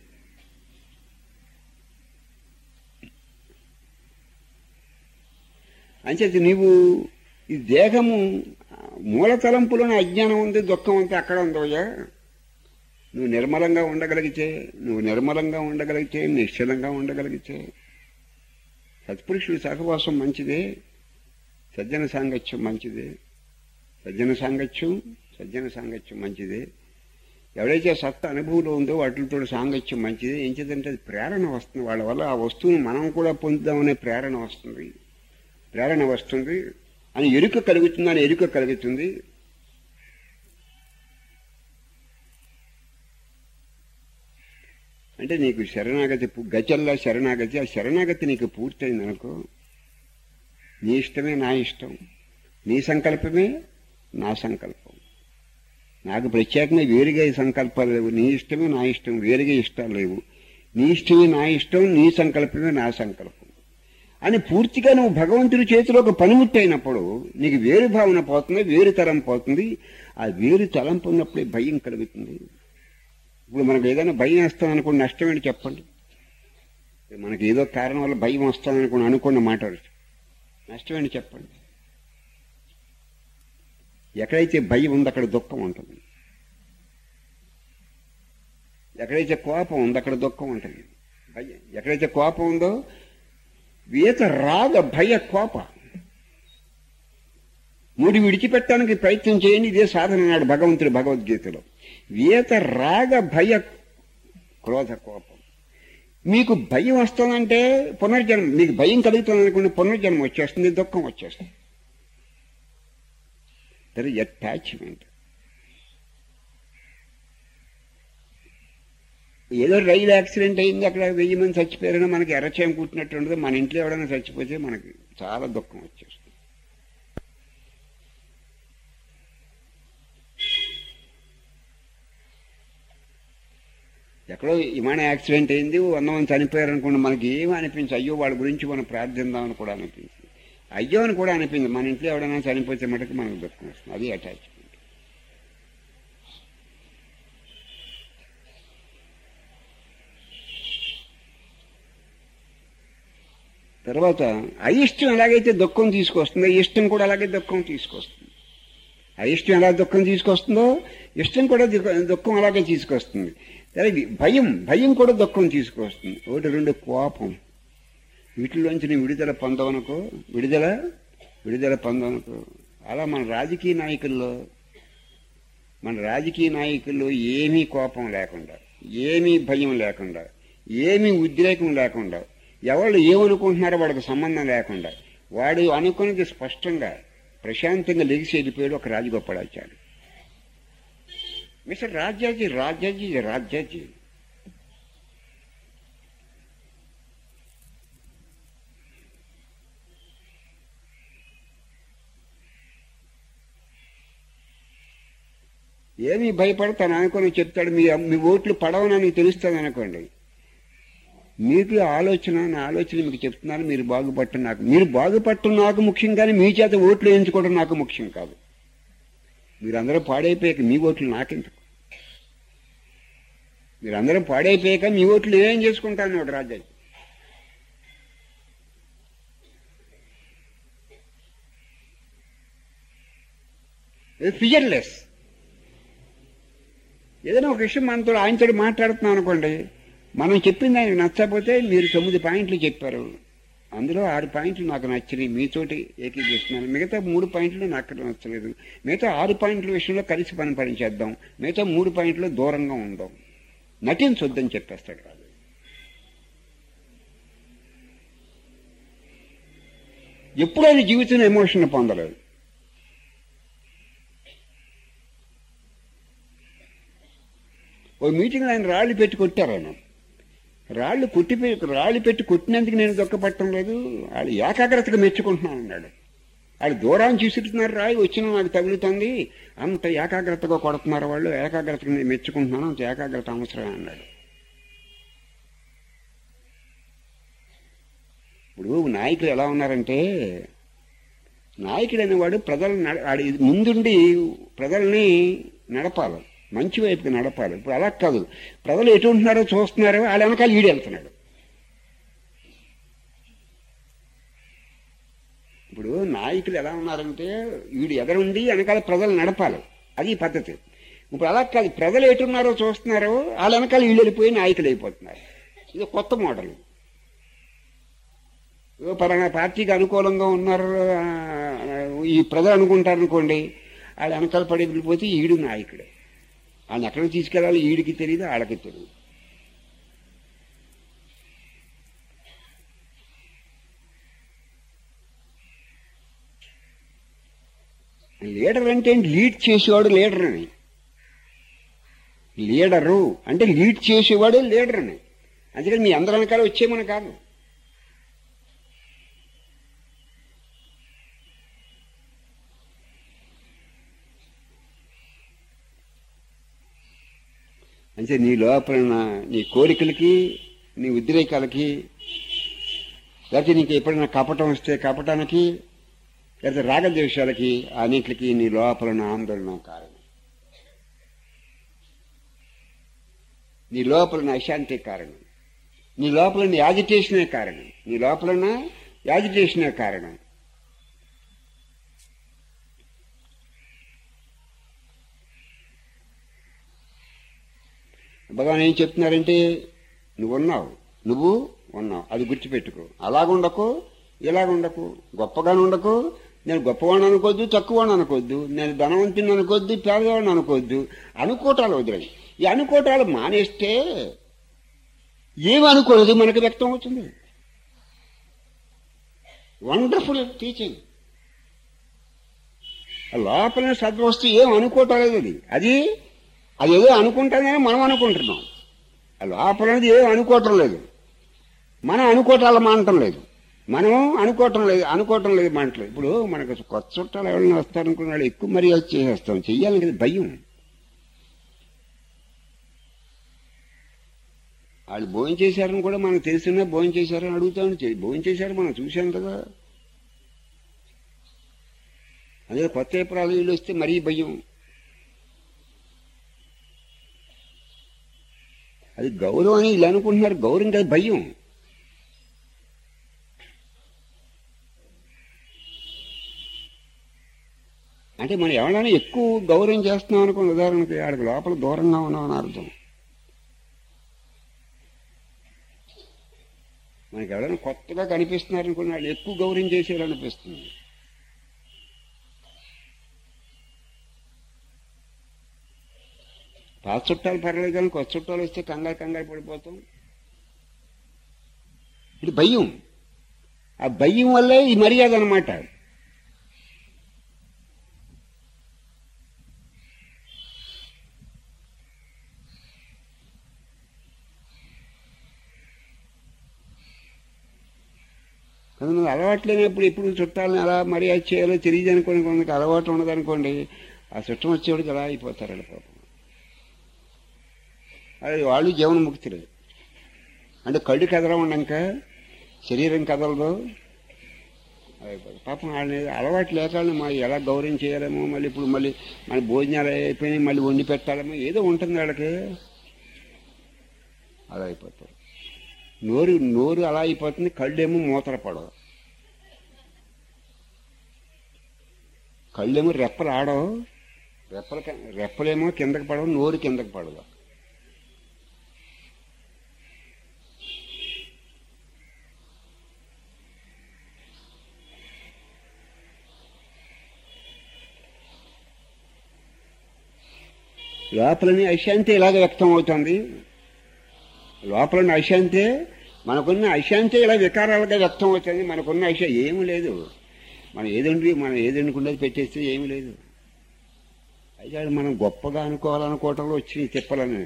[SPEAKER 1] అంచేది నీవు ఈ దేహము మూలతలంపులోని అజ్ఞానం ఉంది, దుఃఖం ఉంది, అక్కడ ఉందోయ్యా. నువ్వు నిర్మలంగా ఉండగలిగితే నిశ్చలంగా ఉండగలిగితే సత్పురుషుడి సహవాసం మంచిదే, సజ్జన సాంగత్యం మంచిదే, సజ్జన సాంగత్యం మంచిదే. ఎవడైతే సత్త అనుభవంలో ఉందో వాటితో సాంగత్యం మంచిదే. ఏం చేద్దంటే అది ప్రేరణ వస్తుంది, వాళ్ళ వల్ల ఆ వస్తువును మనం కూడా పొందుదామనే ప్రేరణ వస్తుంది అని ఎరుక కలుగుతుంది. అంటే నీకు శరణాగతి గచల్లా శరణాగతి, ఆ శరణాగతి నీకు పూర్తయింది అనుకో, నీ ఇష్టమే నా ఇష్టం, నీ సంకల్పమే నా సంకల్పం, నాకు ప్రత్యేకంగా వేరుగా ఈ సంకల్పాలు లేవు, నీ ఇష్టమే నా ఇష్టం, వేరుగా ఇష్టాలు లేవు, నీ ఇష్టమే నా ఇష్టం, నీ సంకల్పమే నా సంకల్పం అని పూర్తిగా నువ్వు భగవంతుడి చేతిలో ఒక పనిముట్టు అయినప్పుడు నీకు వేరు భావన పోతుంది, వేరు తరం పోతుంది. ఆ వేరు తలంపు ఉన్నప్పుడే భయం కలుగుతుంది. ఇప్పుడు మనకు ఏదైనా భయం వేస్తాం అనుకోండి, నష్టం ఏంటి చెప్పండి. మనకి ఏదో కారణం వల్ల భయం వస్తామనుకోండి, అనుకోండి మాట, నష్టం ఏంటి చెప్పండి. ఎక్కడైతే భయం ఉందో అక్కడ దుఃఖం ఉంటుంది, ఎక్కడైతే కోపం ఉందో అక్కడ దుఃఖం ఉంటుంది. ఎక్కడైతే కోపం ఉందో వీత రాగ భయ కోప మూడు విడిచిపెట్టడానికి ప్రయత్నం చేయండి, ఇదే సాధన అన్నాడు భగవంతుడు భగవద్గీతలో. వీత రాగ భయ క్రోధ కోపం. మీకు భయం వస్తుందంటే పునర్జన్మ, మీకు భయం కలుగుతుంది అనుకున్న పునర్జన్మ వచ్చేస్తుంది, దుఃఖం వచ్చేస్తుంది. That is attachment. ఏదో రైలు యాక్సిడెంట్ అయింది, అక్కడ 1000 మంది చచ్చిపోయారని మనకి ఎర్రచేయం కుట్టినట్టు ఉండదు. మన ఇంట్లో ఎవరైనా చచ్చిపోతే మనకి చాలా దుఃఖం వచ్చేస్తుంది. ఎక్కడో విమాన యాక్సిడెంట్ అయింది, 100 మంది చనిపోయారనుకోండి, మనకి ఏమీ అనిపించదు. అయ్యో వాళ్ళ గురించి మనం ప్రార్థిద్దామని కూడా అనిపించింది, అయ్యో అని కూడా అనిపించింది. మన ఇంట్లో ఎవరైనా చనిపోతే మటుకు మనకు దుఃఖం వస్తుంది. అది అటాచ్మెంట్. తర్వాత అయిష్టం ఎలాగైతే దుఃఖం తీసుకొస్తుందో ఇష్టం కూడా అలాగే దుఃఖం తీసుకొస్తుంది. అయిష్టం ఎలా దుఃఖం తీసుకొస్తుందో ఇష్టం కూడా దుఃఖం అలాగే తీసుకొస్తుంది. భయం కూడా దుఃఖం తీసుకొస్తుంది. 1, 2 కోపం, వీటిలోంచి నీ విడుదల పొందవనుకో. అలా మన రాజకీయ నాయకుల్లో ఏమీ కోపం లేకుండా, ఏమీ భయం లేకుండా, ఏమీ ఉద్రేకం లేకుండా, ఎవరు ఏమనుకుంటున్నారో వాడికి సంబంధం లేకుండా, వాడు అనుకున్నది స్పష్టంగా ప్రశాంతంగా లెగిసి వెళ్ళిపోయాడు ఒక రాజగోపాలాచార్యుడు. మిస్టర్ రాజాజీ, రాజాజీ, రాజాజీ. ఏమీ భయపడతాను అనుకుని చెప్తాడు. మీ ఓట్లు పడవనని తెలుస్తుంది అనుకోండి. మీకు ఆలోచన, నా ఆలోచన మీకు చెప్తున్నాను. మీరు బాగుపట్టడం నాకు ముఖ్యం, కానీ మీ చేత ఓట్లు వేయించుకోవడం నాకు ముఖ్యం కాదు. మీరందరూ పాడైపోయాక మీ ఓట్లు నాకెందుకు? మీరందరూ పాడైపోయాక మీ ఓట్లు ఏం చేసుకుంటాను ఒకటి రాజాజీ. ఫియర్లెస్. ఏదైనా ఒక విషయం మనతో ఆయనతో మాట్లాడుతున్నాం అనుకోండి, మనం చెప్పింది ఆయనకు నచ్చకపోతే, మీరు 9 పాయింట్లు చెప్పారు, అందులో 6 పాయింట్లు నాకు నచ్చినాయి, మీతోటి ఏకీకరిస్తున్నాను, మిగతా 3 పాయింట్లు నాకు నచ్చలేదు, మిగతా 6 పాయింట్ల విషయంలో కలిసి పనిచేద్దాం, మిగతా 3 పాయింట్లు దూరంగా ఉందాం, నటించొద్దని చెప్పేస్తాడు కాదు. ఎప్పుడైనా జీవితంలో ఎమోషన్ పొందలేదు. ఓ మీటింగ్లో ఆయన రాళ్ళు పెట్టి కొట్టారు. ఆయన రాళ్ళు పెట్టి కొట్టినందుకు నేను దుఃఖపడటం లేదు, వాళ్ళు ఏకాగ్రతగా మెచ్చుకుంటున్నాను అన్నాడు. వాళ్ళు దూరాన్ని చూసిస్తున్నారు, రాయి వచ్చిన నాకు తగులుతుంది, అంత ఏకాగ్రతగా కొడుతున్నారు వాళ్ళు, ఏకాగ్రతగా నేను మెచ్చుకుంటున్నాను, అంత ఏకాగ్రత అవసరమే అన్నాడు. ఇప్పుడు నాయకులు ఎలా ఉన్నారంటే, నాయకుడు అనేవాడు ముందుండి ప్రజల్ని నడపాలి, మంచి వైపుకి నడపాలి. ఇప్పుడు అలా కాదు, ప్రజలు ఎటు ఉంటున్నారో చూస్తున్నారో, వాళ్ళ వెనకాల ఈడు వెళ్తున్నాడు. ఇప్పుడు నాయకులు ఎలా ఉన్నారంటే, వీడు ఎదరుండి వెనకాల ప్రజలు నడపాలి, అది పద్ధతి. ఇప్పుడు అలా కాదు, ప్రజలు ఎటున్నారో చూస్తున్నారో, వాళ్ళ వెనకాల వీళ్ళు వెళ్ళిపోయి నాయకులు అయిపోతున్నారు. ఇది కొత్త మోడల్. పలానా పార్టీకి అనుకూలంగా ఉన్నారు ఈ ప్రజలు అనుకుంటారు అనుకోండి, వాళ్ళ వెనకాల పడి వెళ్ళిపోతే ఈడు నాయకుడే. ఆయన ఎక్కడికి తీసుకెళ్ళాలి ఈడికి తెలియదు, వాళ్ళకి తెలియదు. లీడర్ అంటే లీడ్ చేసేవాడు లీడర్ అని. లీడరు అంటే లీడ్ చేసేవాడు లీడర్ అని. అందుకని మీ అందరి వెనకాల వచ్చేమని కాదు. అంటే నీ లోపల నీ కోరికలకి, నీ ఉద్రేకాలకి, లేకపోతే నీకు ఎప్పుడైనా కపటం వస్తే కపటానికి, లేకపోతే రాగద్వేషాలకి, అన్నింటికి నీ లోపల ఆందోళన కారణం, నీ లోపల అశాంతి కారణం, నీ లోపల యాజిటేషనే కారణం, నీ లోపల యాజిటేషనే కారణం. భగవాన్ ఏం చెప్తున్నారంటే, నువ్వు ఉన్నావు, అది గుర్తుపెట్టుకో. అలాగుండకు, ఇలాగుండకు, గొప్పగానే ఉండకు. నేను గొప్పవాడిని అనుకోవద్దు, తక్కువవాడిని అనుకోవద్దు, నేను ధనవంతుని అనుకోవద్దు, పేదవాడిని అనుకోవద్దు. అనుకోటాలు వదిలేయి. ఈ అనుకోటాలు మానేస్తే ఏమి అనుకోలేదు మనకు వ్యక్తం అవుతుంది. Wonderful teaching. లోపల సద్వస్తు ఏం అనుకోవటలేదు. అది ఏదో అనుకుంటానని మనం అనుకుంటున్నాం. లోపలది ఏం అనుకోవటం లేదు, మనం అనుకోవటాలు మానటం లేదు, మనం అనుకోవటం లేదు మానట్లేదు. ఇప్పుడు మనకు కొత్త చుట్టాలు ఎవరైనా వస్తారనుకున్న వాళ్ళు ఎక్కువ మర్యాద చేసేస్తాం, చెయ్యాలని కదా భయం. వాళ్ళు భోజనం చేశారని కూడా మనకు తెలిసినా భోజనం చేశారని అడుగుతామని, భోజనం చేశారు మనం చూశాం కదా. అదే కొత్త ఏప్రాలు వీళ్ళు వస్తే మరీ భయం. అది గౌరవం అని ఇలా అనుకుంటున్నారు, గౌరవం కాదు భయం. అంటే మనం ఎవరైనా ఎక్కువ గౌరవం చేస్తున్నాం అనుకోండి, ఉదాహరణకి ఆడికి లోపల దూరంగా ఉన్నాం అని అర్థం. మనకి ఎవరైనా కొత్తగా కనిపిస్తున్నారనుకోండి, వాళ్ళు ఎక్కువ గౌరవం చేసేయాలనిపిస్తుంది. పాత చుట్టాలు పర్లేదు, కానీ కొత్త చుట్టాలు వస్తే కంగారు పడిపోతాం. ఇది భయం. ఆ భయం వల్లే ఈ మర్యాద అన్నమాట. కొంతమంది అలవాటు లేనప్పుడు ఎప్పుడు చుట్టాలని అలా మర్యాద చేయాలో తెలియదు అనుకోండి, కొంతమందికి అలవాటు ఉండదనుకోండి, ఆ చుట్టం వచ్చేవాడికి అలా అయిపోతారు వాళ్ళ పాపం. అది వాళ్ళు జీవన్ముక్తులు. అంటే కళ్ళు కదలం ఉన్నాక శరీరం కదలదు, పాపం వాళ్ళని అలవాటు లేకాలని మా ఎలా గౌరవం చేయాలేమో, మళ్ళీ ఇప్పుడు మళ్ళీ మన భోజనాలు అయిపోయినాయి మళ్ళీ వండి పెట్టాలేమో ఏదో ఉంటుంది వాళ్ళకి, అలా అయిపోతారు. నోరు అలా అయిపోతుంది, కళ్ళేమో మూతర పడవు, కళ్ళేమో రెప్పలు ఆడవు, రెప్పలేమో కిందకి పడవు, నోరు కిందకి పడదు. లోపలని అశాంతి ఇలాగ వ్యక్తం అవుతుంది, లోపలని అశాంతి, మనకున్న అశాంతి ఇలా వికారాలుగా వ్యక్తం అవుతుంది. మనకున్న ఏమీ లేదు, మనం ఏదనుకున్నది పెట్టేస్తే ఏమీ లేదు. అయితే మనం గొప్పగా అనుకోవాలనుకోవటంలో వచ్చినాయి తిప్పలని.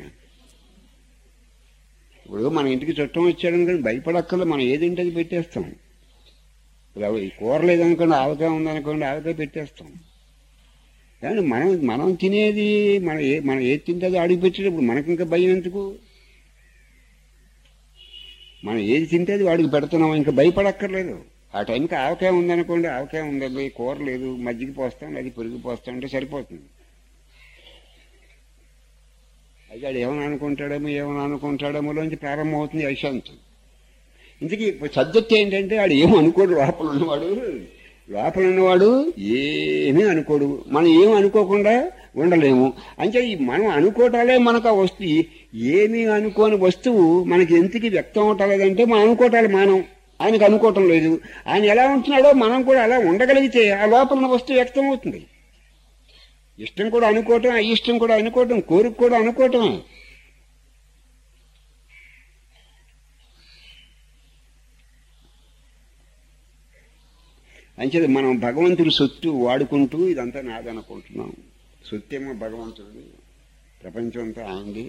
[SPEAKER 1] ఇప్పుడు మన ఇంటికి చుట్టం వచ్చాడని కానీ భయపడక్కర్లేదు, మనం ఏదింటే అది పెట్టేస్తాం. ఈ కూర లేదనుకోండి, ఆవకాయ ఉందనుకోండి, ఆవకాయ పెట్టేస్తాం. కానీ మనం తినేది మనం ఏది తింటే అది అడిగి పెట్టేటప్పుడు మనకి ఇంకా భయం ఎందుకు? మనం ఏది తింటే అది వాడికి పెడుతున్నాం, ఇంకా భయపడక్కర్లేదు. ఆ టైంకి ఆవకాయ ఉందనుకోండి, ఆవకాయ ఉందండి, కూర లేదు, మజ్జిగ పోస్తాం, అది పెరుగు పోస్తాం అంటే సరిపోతుంది. అయితే వాడు ఏమని అనుకుంటాడేమోలోంచి ప్రారంభమవుతుంది అశాంతి. ఇంతకీ సబ్జెక్ట్ ఏంటంటే వాడు ఏమనుకోడు, లోపల ఉన్నవాడు ఏమీ అనుకోడు. మనం ఏమి అనుకోకుండా ఉండలేము. అంటే ఈ మనం అనుకోవటాలే మనకు ఆ వస్తువు, ఏమీ అనుకోని వస్తువు మనకి ఎందుకు వ్యక్తం అవటలేదంటే మనం అనుకోవటాలు మానం, ఆయనకు అనుకోవటం లేదు. ఆయన ఎలా ఉంటున్నాడో మనం కూడా అలా ఉండగలిగితే ఆ లోపల ఉన్న వస్తువు వ్యక్తం అవుతుంది. ఇష్టం కూడా అనుకోవటం, అయిష్టం కూడా అనుకోవటం, కోరిక కూడా అనుకోవటమే. అంచేది మనం భగవంతుడి సొత్తు వాడుకుంటూ ఇదంతా నాదనుకుంటున్నాం. సొత్తేమో భగవంతుడి, ప్రపంచం అంతా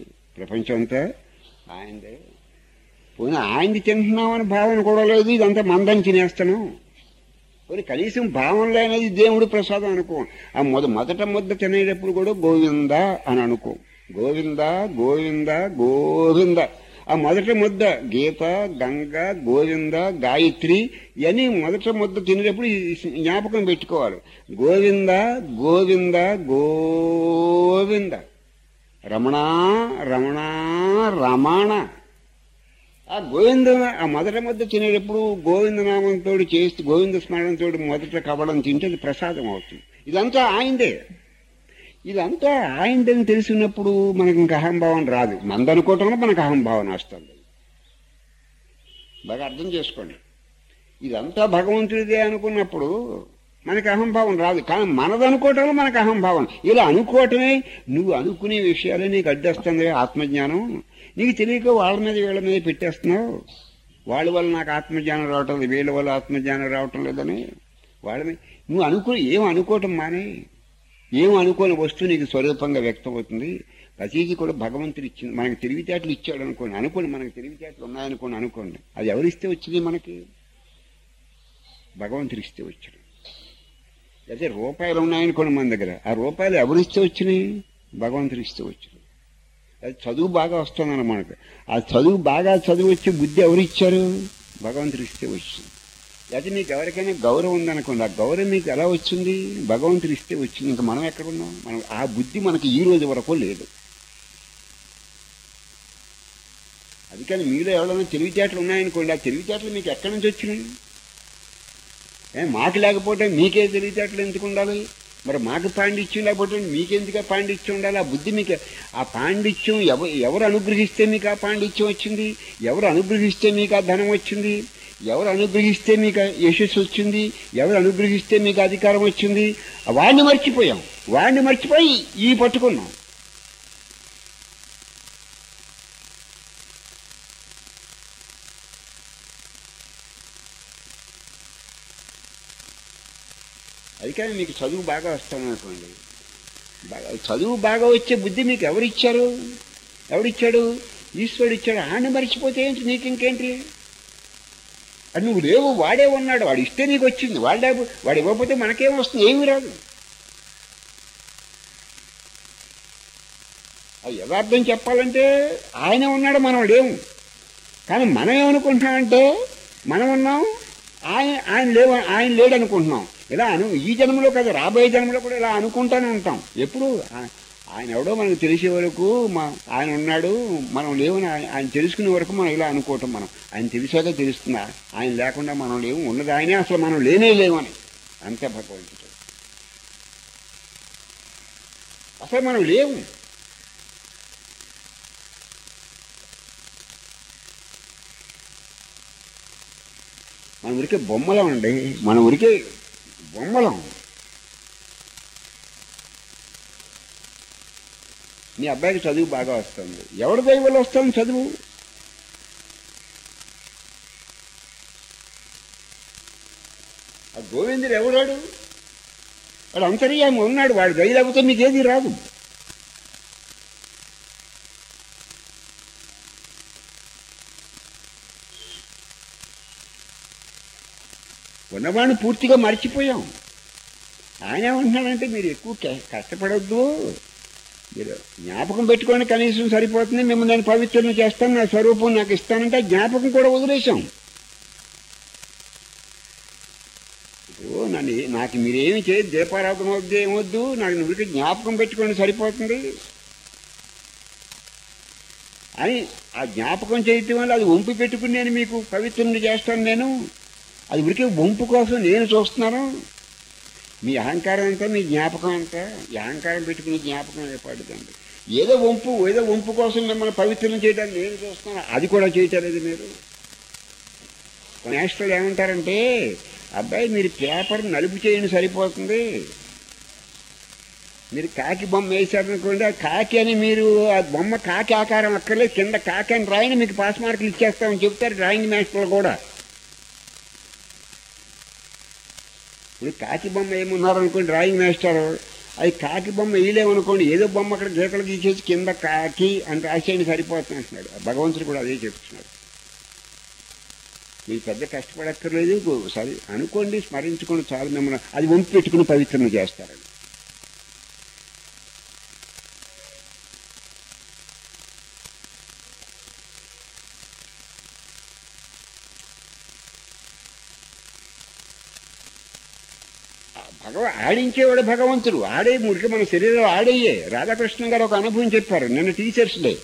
[SPEAKER 1] ఆయనదే. పోనీ ఆయనది తింటున్నామని భావన కూడా లేదు, ఇదంతా మందని తినేస్తాను. పోనీ కనీసం భావన లేనిది దేవుడి ప్రసాదం అనుకో. ఆ మొదట ముద్ద తినేటప్పుడు కూడా గోవింద అని అనుకో, గోవింద గోవింద గోవింద. ఆ మొదటి ముద్ద గీత, గంగ, గోవింద, గాయత్రి ఇవన్నీ మొదటి ముద్ద తినేటప్పుడు జ్ఞాపకం పెట్టుకోవాలి. గోవింద గోవింద గోవింద, రమణ రమణ రమణ. ఆ గోవింద ఆ మొదటి ముద్ద తినేటప్పుడు గోవింద నామంతో చేస్తూ గోవింద స్మరణతో మొదట కవడం తింటే అది ప్రసాదం అవుతుంది. ఇదంతా ఆయనదే. ఇదంతా ఆయనదని తెలిసినప్పుడు మనకి ఇంకా అహంభావం రాదు. మందనుకోవటంలో మనకు అహంభావన వస్తుంది. బాగా అర్థం చేసుకోండి. ఇదంతా భగవంతుడిదే అనుకున్నప్పుడు మనకి అహంభావం రాదు. కానీ మనదనుకోవటంలో మనకు అహంభావం. ఇలా అనుకోవటమే, నువ్వు అనుకునే విషయాలే నీకు అడ్డొస్తుంది ఆత్మజ్ఞానం. నీకు తెలియక వాళ్ళ మీద వీళ్ళ మీద పెట్టేస్తున్నావు. వాళ్ళ వల్ల నాకు ఆత్మజ్ఞానం రావటం లేదు, వీళ్ళ వల్ల ఆత్మజ్ఞానం రావటం లేదని వాళ్ళ మీద నువ్వు ఏం అనుకోవటం మానే. ఏం అనుకోని వస్తువు నీకు స్వరూపంగా వ్యక్తమవుతుంది. ప్రతిదీ కూడా భగవంతుడు ఇచ్చింది. మనకి తెలివితేటలు ఇచ్చాడు అనుకోండి, మనకి తెలివితేటలు ఉన్నాయనుకోండి, అది ఎవరిస్తే వచ్చింది? మనకి భగవంతుడు ఇస్తే వచ్చాడు. అయితే రూపాయలు ఉన్నాయనుకోండి మన దగ్గర, ఆ రూపాయలు ఎవరిస్తే వచ్చినాయి? భగవంతుడు ఇస్తే వచ్చాడు. అది చదువు బాగా వస్తుందన్న మనకు. ఆ చదువు వచ్చి బుద్ధి ఎవరిచ్చారు? భగవంతుడు ఇస్తే వచ్చింది. అయితే మీకు ఎవరికైనా గౌరవం ఉందనుకోండి, ఆ గౌరవం మీకు ఎలా వచ్చింది? భగవంతుడు ఇస్తే వచ్చింది. ఇంకా మనం ఎక్కడున్నాం? మనం ఆ బుద్ధి మనకి ఈ రోజు వరకు లేదు. అది కానీ మీలో ఎవరైనా తెలివితేటలు ఉన్నాయనుకోండి, ఆ తెలివితేటలు మీకు ఎక్కడి నుంచి వచ్చినాయి? మాకు లేకపోతే మీకే తెలివితేటలు ఎందుకు ఉండాలి? మరి మాకు పాండిత్యం లేకపోతే మీకెందుకు పాండిత్యం ఉండాలి? ఆ బుద్ధి మీకు, ఆ పాండిత్యం ఎవరు అనుగ్రహిస్తే మీకు ఆ పాండిత్యం వచ్చింది? ఎవరు అనుగ్రహిస్తే మీకు ఆ ధనం వచ్చింది? ఎవరు అనుగ్రహిస్తే మీకు యశస్సు వచ్చింది? ఎవరు అనుగ్రహిస్తే మీకు అధికారం వచ్చింది? వాడిని మర్చిపోయి ఈ పట్టుకున్నాం. అది కానీ మీకు చదువు బాగా వస్తామనుకోండి, చదువు బాగా వచ్చే బుద్ధి మీకు ఎవరిచ్చాడు? ఈశ్వరుడు ఇచ్చాడు. ఆయన మర్చిపోతే ఏంటి? నీకు ఇంకేంటి? అది నువ్వు లేవు, వాడే ఉన్నాడు, వాడు ఇస్తే నీకు వచ్చింది, వాడు ఇవ్వకపోతే మనకేం వస్తుంది, ఏమీ రాదు. అది యథార్థం చెప్పాలంటే ఆయనే ఉన్నాడు, మనం లేవు. కానీ మనం ఏమనుకుంటున్నామంటే మనం ఉన్నాం, ఆయన లేడు అనుకుంటున్నాం. ఇలా ఈ జన్మలో కాదు, రాబోయే జన్మలో కూడా ఇలా అనుకుంటూనే ఉంటాం. ఎప్పుడు ఆయన ఎవడో మనకు తెలిసే వరకు ఆయన ఉన్నాడు, మనం లేవని ఆయన తెలుసుకునే వరకు మనం ఇలా అనుకోవటం. ఆయన తెలిసాక తెలుస్తుందా ఆయన లేకుండా మనం లేవు, ఉన్నది ఆయనే, అసలు మనం లేనే లేవని. అంతే భగవంతుడు, అసలు మనం లేవు. మన ఉరికే బొమ్మలం అండి, మన ఉరికే బొమ్మలం. మీ అబ్బాయికి చదువు బాగా వస్తుంది, ఎవరి దయ వల్ల వస్తుంది చదువు? ఆ గోవిందుడు ఎవడాడు? వాడు అంతర్యామి ఉన్నాడు, వాడు దయ లేకపోతే మీకు ఏది రాదు. ఉన్నవాడిని పూర్తిగా మర్చిపోయాం. ఆయన ఏమంటున్నాడంటే మీరు ఎక్కువ కష్టపడొద్దు, మీరు జ్ఞాపకం పెట్టుకొని కనీసం సరిపోతుంది, మిమ్మల్ని నేను పవిత్రం చేస్తాను, నా స్వరూపం నాకు ఇస్తానంటే జ్ఞాపకం కూడా వదిలేశాం. ఇప్పుడు నాకు మీరేమి చేయదు, దీపారాధన వద్దు, ఏమొద్దు, నాకు నువ్వు జ్ఞాపకం పెట్టుకొని సరిపోతుంది అని ఆ జ్ఞాపకం చేయటం వల్ల అది వంపు పెట్టుకుని నేను మీకు పవిత్రం చేస్తాను. నేను అది ఉరికి వంపు కోసం నేను చూస్తున్నాను. మీ అహంకారం అంతా, మీ జ్ఞాపకం అంతా, ఈ అహంకారం పెట్టుకుని జ్ఞాపకం ఏర్పడుతుంది. ఏదో వంపు కోసం మిమ్మల్ని పవిత్రం చేయడానికి నేను చూస్తున్నాను, అది కూడా చేయటలేదు మీరు. నేషనల్ ఏమంటారంటే, అబ్బాయి మీరు పేపర్ నలుపు చేయండి సరిపోతుంది, మీరు కాకి బొమ్మ వేశారనుకోండి, ఆ కాకి అని మీరు ఆ బొమ్మ కాకి ఆకారం అక్కర్లేదు, కింద కాకి అని రాయని మీకు పాస్ మార్కులు ఇచ్చేస్తామని చెప్తారు డ్రాయింగ్ మాస్టర్లు కూడా. ఇప్పుడు కాకి బొమ్మ ఏమున్నారనుకోండి డ్రాయింగ్ మాస్టర్, అది కాకి బొమ్మ వేయలేమనుకోండి, ఏదో బొమ్మ అక్కడ గీతలు గీసేసి కింద కాకి అని రాసేయండి సరిపోతుంది అంటున్నాడు. భగవంతుడు కూడా అదే చెప్తున్నాడు. మీరు పెద్ద కష్టపడక్కర్లేదు, సరే అనుకోండి, స్మరించుకోండి చాలు, మిమ్మల్ని అది వంపు పెట్టుకుని పవిత్రం చేస్తారని. ఆడించేవాడు భగవంతుడు, ఆడే మురికి మన శరీరం ఆడయ్యే. రాధాకృష్ణ గారు ఒక అనుభవం చెప్పారు నిన్న టీచర్స్ డే.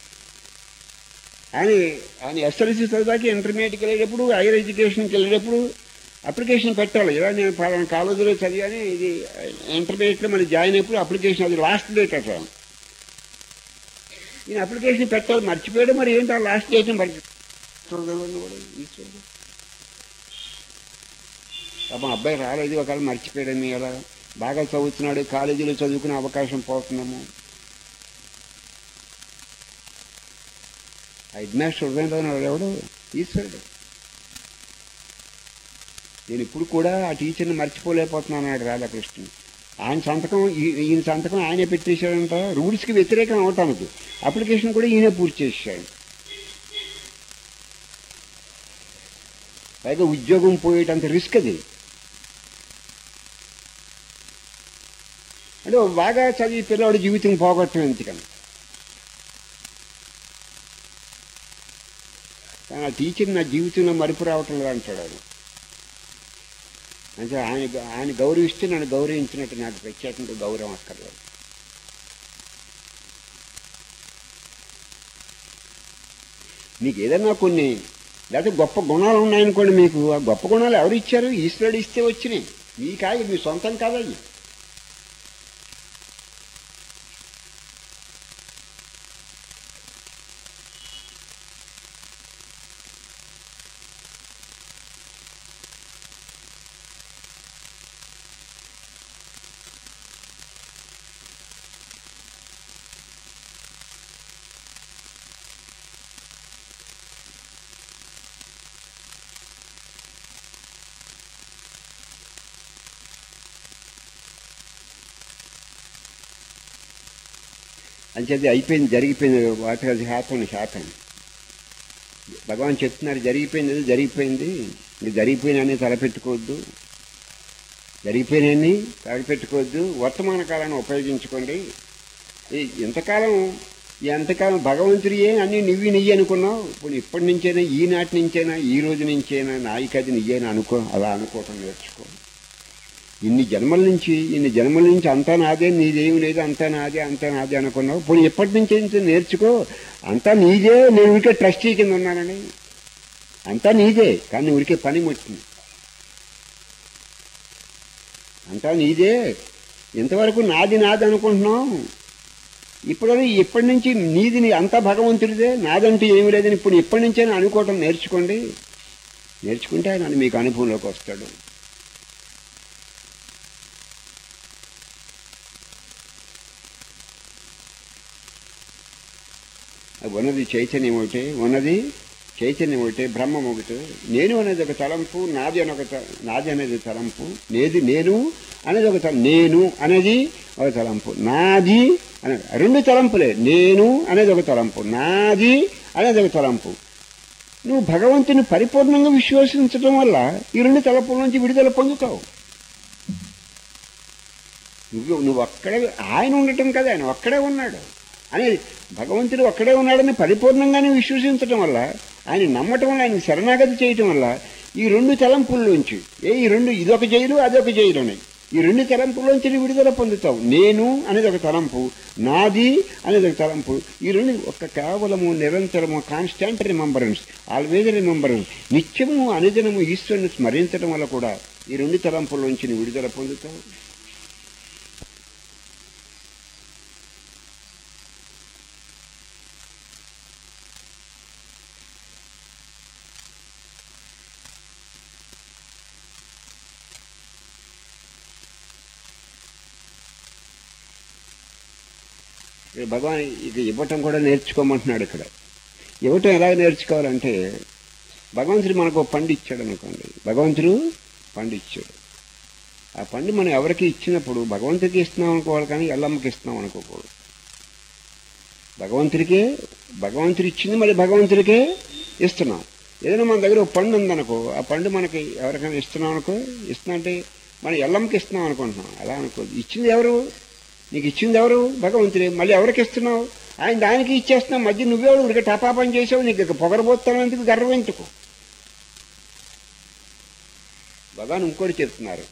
[SPEAKER 1] ఆయన ఎస్ఎల్సీ చదివాకి ఇంటర్మీడియట్కి వెళ్ళేటప్పుడు, హైయర్ ఎడ్యుకేషన్కి వెళ్ళేటప్పుడు అప్లికేషన్ పెట్టాలి. ఇలా నేను పలానా కాలేజీలో చదివాని, ఇది ఇంటర్మీడియట్లో మళ్ళీ జాయిన్ అయినప్పుడు అప్లికేషన్, అది లాస్ట్ డేట్ అట్లా నేను అప్లికేషన్ పెట్టాలి, మర్చిపోయాడు. మరి ఏంటి ఆ లాస్ట్ డేట్ పాపం అబ్బాయి రాలేదు, ఒకవేళ మర్చిపోయాడని, ఎలా బాగా చదువుతున్నాడు, కాలేజీలో చదువుకునే అవకాశం పోతున్నాము. హెడ్ మాస్టర్ హృదయంలో ఎవడు? ఈశ్వరుడు. నేను ఇప్పుడు కూడా ఆ టీచర్ని మర్చిపోలేకపోతున్నాను అన్నాడు రాధాకృష్ణ. ఆయన సంతకం, ఈయన సంతకం ఆయనే పెట్టేశాడంట, రూల్స్కి వ్యతిరేకం అవటానికి. అప్లికేషన్ కూడా ఈయనే పూర్తి చేశాడు. పైగా ఉద్యోగం పోయేటంత రిస్క్ అది. అంటే బాగా చదివి పిల్లవాడి జీవితం పోగొట్టడం ఎందుకని. కానీ ఆ టీచర్ నా జీవితంలో మరుపు రావటం లేదు అంటాడు ఆయన. అంటే ఆయన గౌరవిస్తే నన్ను గౌరవించినట్టు నాకు ప్రత్యేకంగా గౌరవం అక్కర్లేదు. మీకు ఏదన్నా కొన్ని లేకపోతే గొప్ప గుణాలు ఉన్నాయనుకోండి, మీకు ఆ గొప్ప గుణాలు ఎవరు ఇచ్చారు? ఈశ్వరుడు ఇస్తే వచ్చినాయి, మీ కాదు, మీ సొంతం కాదవి. అంచేది అయిపోయింది, జరిగిపోయింది, వాటి శాతం భగవాన్ చెప్తున్నారు, జరిగిపోయింది. ఇంక జరిగిపోయినన్నీ తలపెట్టుకోవద్దు, జరిగిపోయినన్నీ తలపెట్టుకోవద్దు. వర్తమాన కాలాన్ని ఉపయోగించుకోండి. ఎంతకాలం భగవంతుడియే అన్నీ నువ్వు అనుకున్నావు. ఇప్పుడు ఇప్పటి నుంచైనా, ఈనాటి నుంచైనా, ఈ రోజు నుంచైనా నాయకది నీయేనా అలా అనుకోవటం నేర్చుకో. ఇన్ని జన్మల నుంచి అంతా నాదే, నీదేమి లేదు, అంతా నాదే అనుకున్నావు. ఇప్పుడు ఎప్పటి నుంచి నేర్చుకో. అంతా నీదే, నేను ఊరికే ట్రస్టీ కింద ఉన్నానని. అంతా నీదే, కానీ ఊరికే పని ముట్టింది. అంతా నీదే, ఇంతవరకు నాది అనుకుంటున్నావు. ఇప్పటి నుంచి నీది అంతా భగవంతుడిదే, నాదంటూ ఏమి లేదని ఇప్పుడు ఇప్పటి నుంచైనా అనుకోవటం నేర్చుకోండి. నేర్చుకుంటే ఆయన మీకు అనుభవంలోకి వస్తాడు. ఉన్నది చైతన్యం ఒకటే, బ్రహ్మం ఒకటి. నేను అనేది ఒక తలంపు, నాది అనేది తలంపు. నేను అనేది ఒక నేను అనేది ఒక తలంపు, నాది అనే రెండు తలంపులే. నేను అనేది ఒక తలంపు, నాది అనేది ఒక తలంపు. నువ్వు భగవంతుని పరిపూర్ణంగా విశ్వసించడం వల్ల ఈ రెండు తలంపుల నుంచి విడుదల పొందుతావు. నువ్వు అక్కడే, ఆయన ఉండటం కదా, ఆయన ఒక్కడే ఉన్నాడు అనేది, భగవంతుడు ఒక్కడే ఉన్నాడని పరిపూర్ణంగానే విశ్వసించడం వల్ల, ఆయన నమ్మటం వల్ల, ఆయన శరణాగతి చేయటం వల్ల ఈ రెండు తలంపుల్లోంచి ఇదొక జైలు అదొక జైలు అని ఈ రెండు తలంపుల్లోంచి విడుదల పొందుతావు. నేను అనేది ఒక తలంపు, నాది అనేది ఒక తలంపు. ఈ రెండు కేవలము నిరంతరము కాన్స్టాంట్ రిమెంబరెన్స్, ఆల్వేజ్ రిమెంబరెన్స్, నిత్యము అనుదినము ఈశ్వరుని స్మరించడం వల్ల కూడా ఈ రెండు తలంపుల్లోంచి విడుదల పొందుతావు. భగవాన్ ఇక ఇవ్వటం కూడా నేర్చుకోమంటున్నాడు. ఇక్కడ ఇవ్వటం ఎలా నేర్చుకోవాలంటే, భగవంతుడు మనకు పండు ఇచ్చాడు అనుకోండి, భగవంతుడు పండు ఇచ్చాడు. ఆ పండు మనం ఎవరికి ఇచ్చినప్పుడు భగవంతుడికి ఇస్తున్నాం అనుకోవాలి, కానీ ఎల్లమ్మకి ఇస్తున్నాం అనుకోకూడదు. భగవంతుడు ఇచ్చింది మళ్ళీ భగవంతుడికే ఇస్తున్నాం. ఏదైనా మన దగ్గర ఒక పండు ఉందనుకో, ఆ పండు మనకి ఎవరికైనా ఇస్తున్నాం అనుకో, అంటే మనం ఎల్లమ్మకి ఇస్తున్నాం అనుకుంటున్నాం. అలా అనుకోదు. ఇచ్చింది ఎవరు? నీకు ఇచ్చింది ఎవరు? భగవంతుడే. మళ్ళీ ఎవరికి ఇస్తున్నావు? ఆయన దానికి ఇచ్చేస్తున్నావు. మధ్య నువ్వెవరు? ఉడికి టపాపం చేసావు, నీకు పొగరబోతావు, ఎందుకు గర్వం ఎందుకు? భగవాన్ ఇంకోటి చెప్తున్నారు,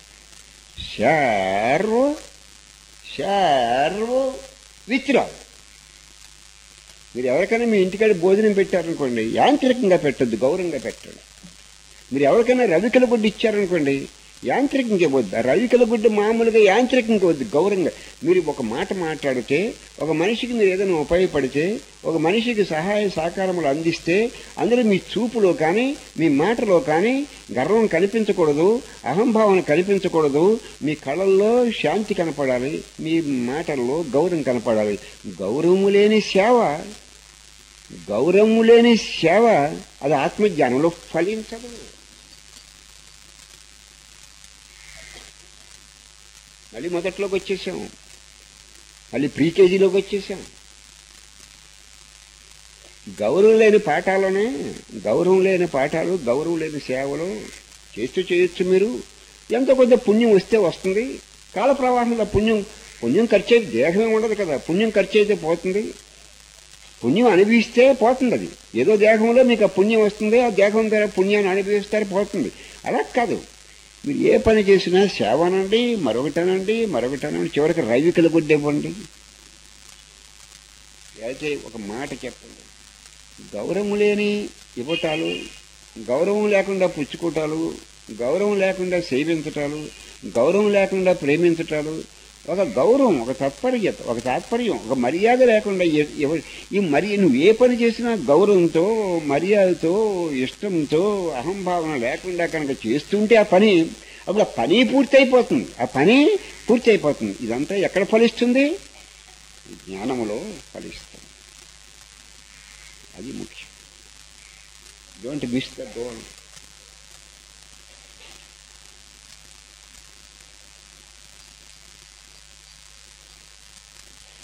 [SPEAKER 1] షార్వ్ విత్రా. మీరు ఎవరికైనా మీ ఇంటికాడ భోజనం పెట్టారనుకోండి, యాంత్రికంగా పెట్టద్దు, గౌరవంగా పెట్టండి. మీరు ఎవరికైనా రవికల గుడ్డు ఇచ్చారనుకోండి, యాంత్రికంగా వద్దు. రవికల గుడ్డు మామూలుగా యాంత్రికంగా వద్దు, గౌరవంగా. మీరు ఒక మాట మాట్లాడితే, ఒక మనిషికి మీరు ఏదైనా ఉపయోగపడితే, ఒక మనిషికి సహాయ సహకారములు అందిస్తే, అందులో మీ చూపులో కానీ మీ మాటలో కానీ గర్వం కనిపించకూడదు, అహంభావన కనిపించకూడదు. మీ కళల్లో శాంతి కనపడాలి, మీ మాటల్లో గౌరవం కనపడాలి. గౌరవము లేని సేవ అది ఆత్మజ్ఞానంలో ఫలించదు. మళ్ళీ మొదట్లోకి వచ్చేసాం, మళ్ళీ ప్రీకేజీలోకి వచ్చేసాం. గౌరవం లేని పాఠాలు, గౌరవం లేని సేవలు చేయొచ్చు. మీరు ఎంతో కొంత పుణ్యం వస్తే వస్తుంది. కాల ప్రవాహంలో పుణ్యం ఖర్చు అయితే దేహమే ఉండదు కదా, పుణ్యం ఖర్చు అయితే పోతుంది. పుణ్యం అనుభవిస్తే పోతుంది. అది ఏదో దేహంలో మీకు ఆ పుణ్యం వస్తుంది, ఆ దేహం ద్వారా పుణ్యాన్ని అనుభవిస్తారు, పోతుంది. అలా కాదు, మీరు ఏ పని చేసినా సేవనండి, మరొకటనండి, చివరికి రవికల గుడ్డ ఇవ్వండి. అయితే ఒక మాట చెప్పండి, గౌరవం లేని ఇవ్వటాలు, గౌరవం లేకుండా పుచ్చుకోటాలు, గౌరవం లేకుండా సేవించటాలు, గౌరవం లేకుండా ప్రేమించటాలు, ఒక గౌరవం, ఒక తాత్పర్యం, ఒక మర్యాద లేకుండా నువ్వు ఏ పని చేసినా గౌరవంతో, మర్యాదతో, ఇష్టంతో, అహంభావన లేకుండా కనుక చేస్తుంటే అప్పుడు ఆ పని పూర్తి అయిపోతుంది. ఇదంతా ఎక్కడ ఫలిస్తుంది? జ్ఞానములో ఫలిస్తుంది. అది ముఖ్యం. Don't miss the goal.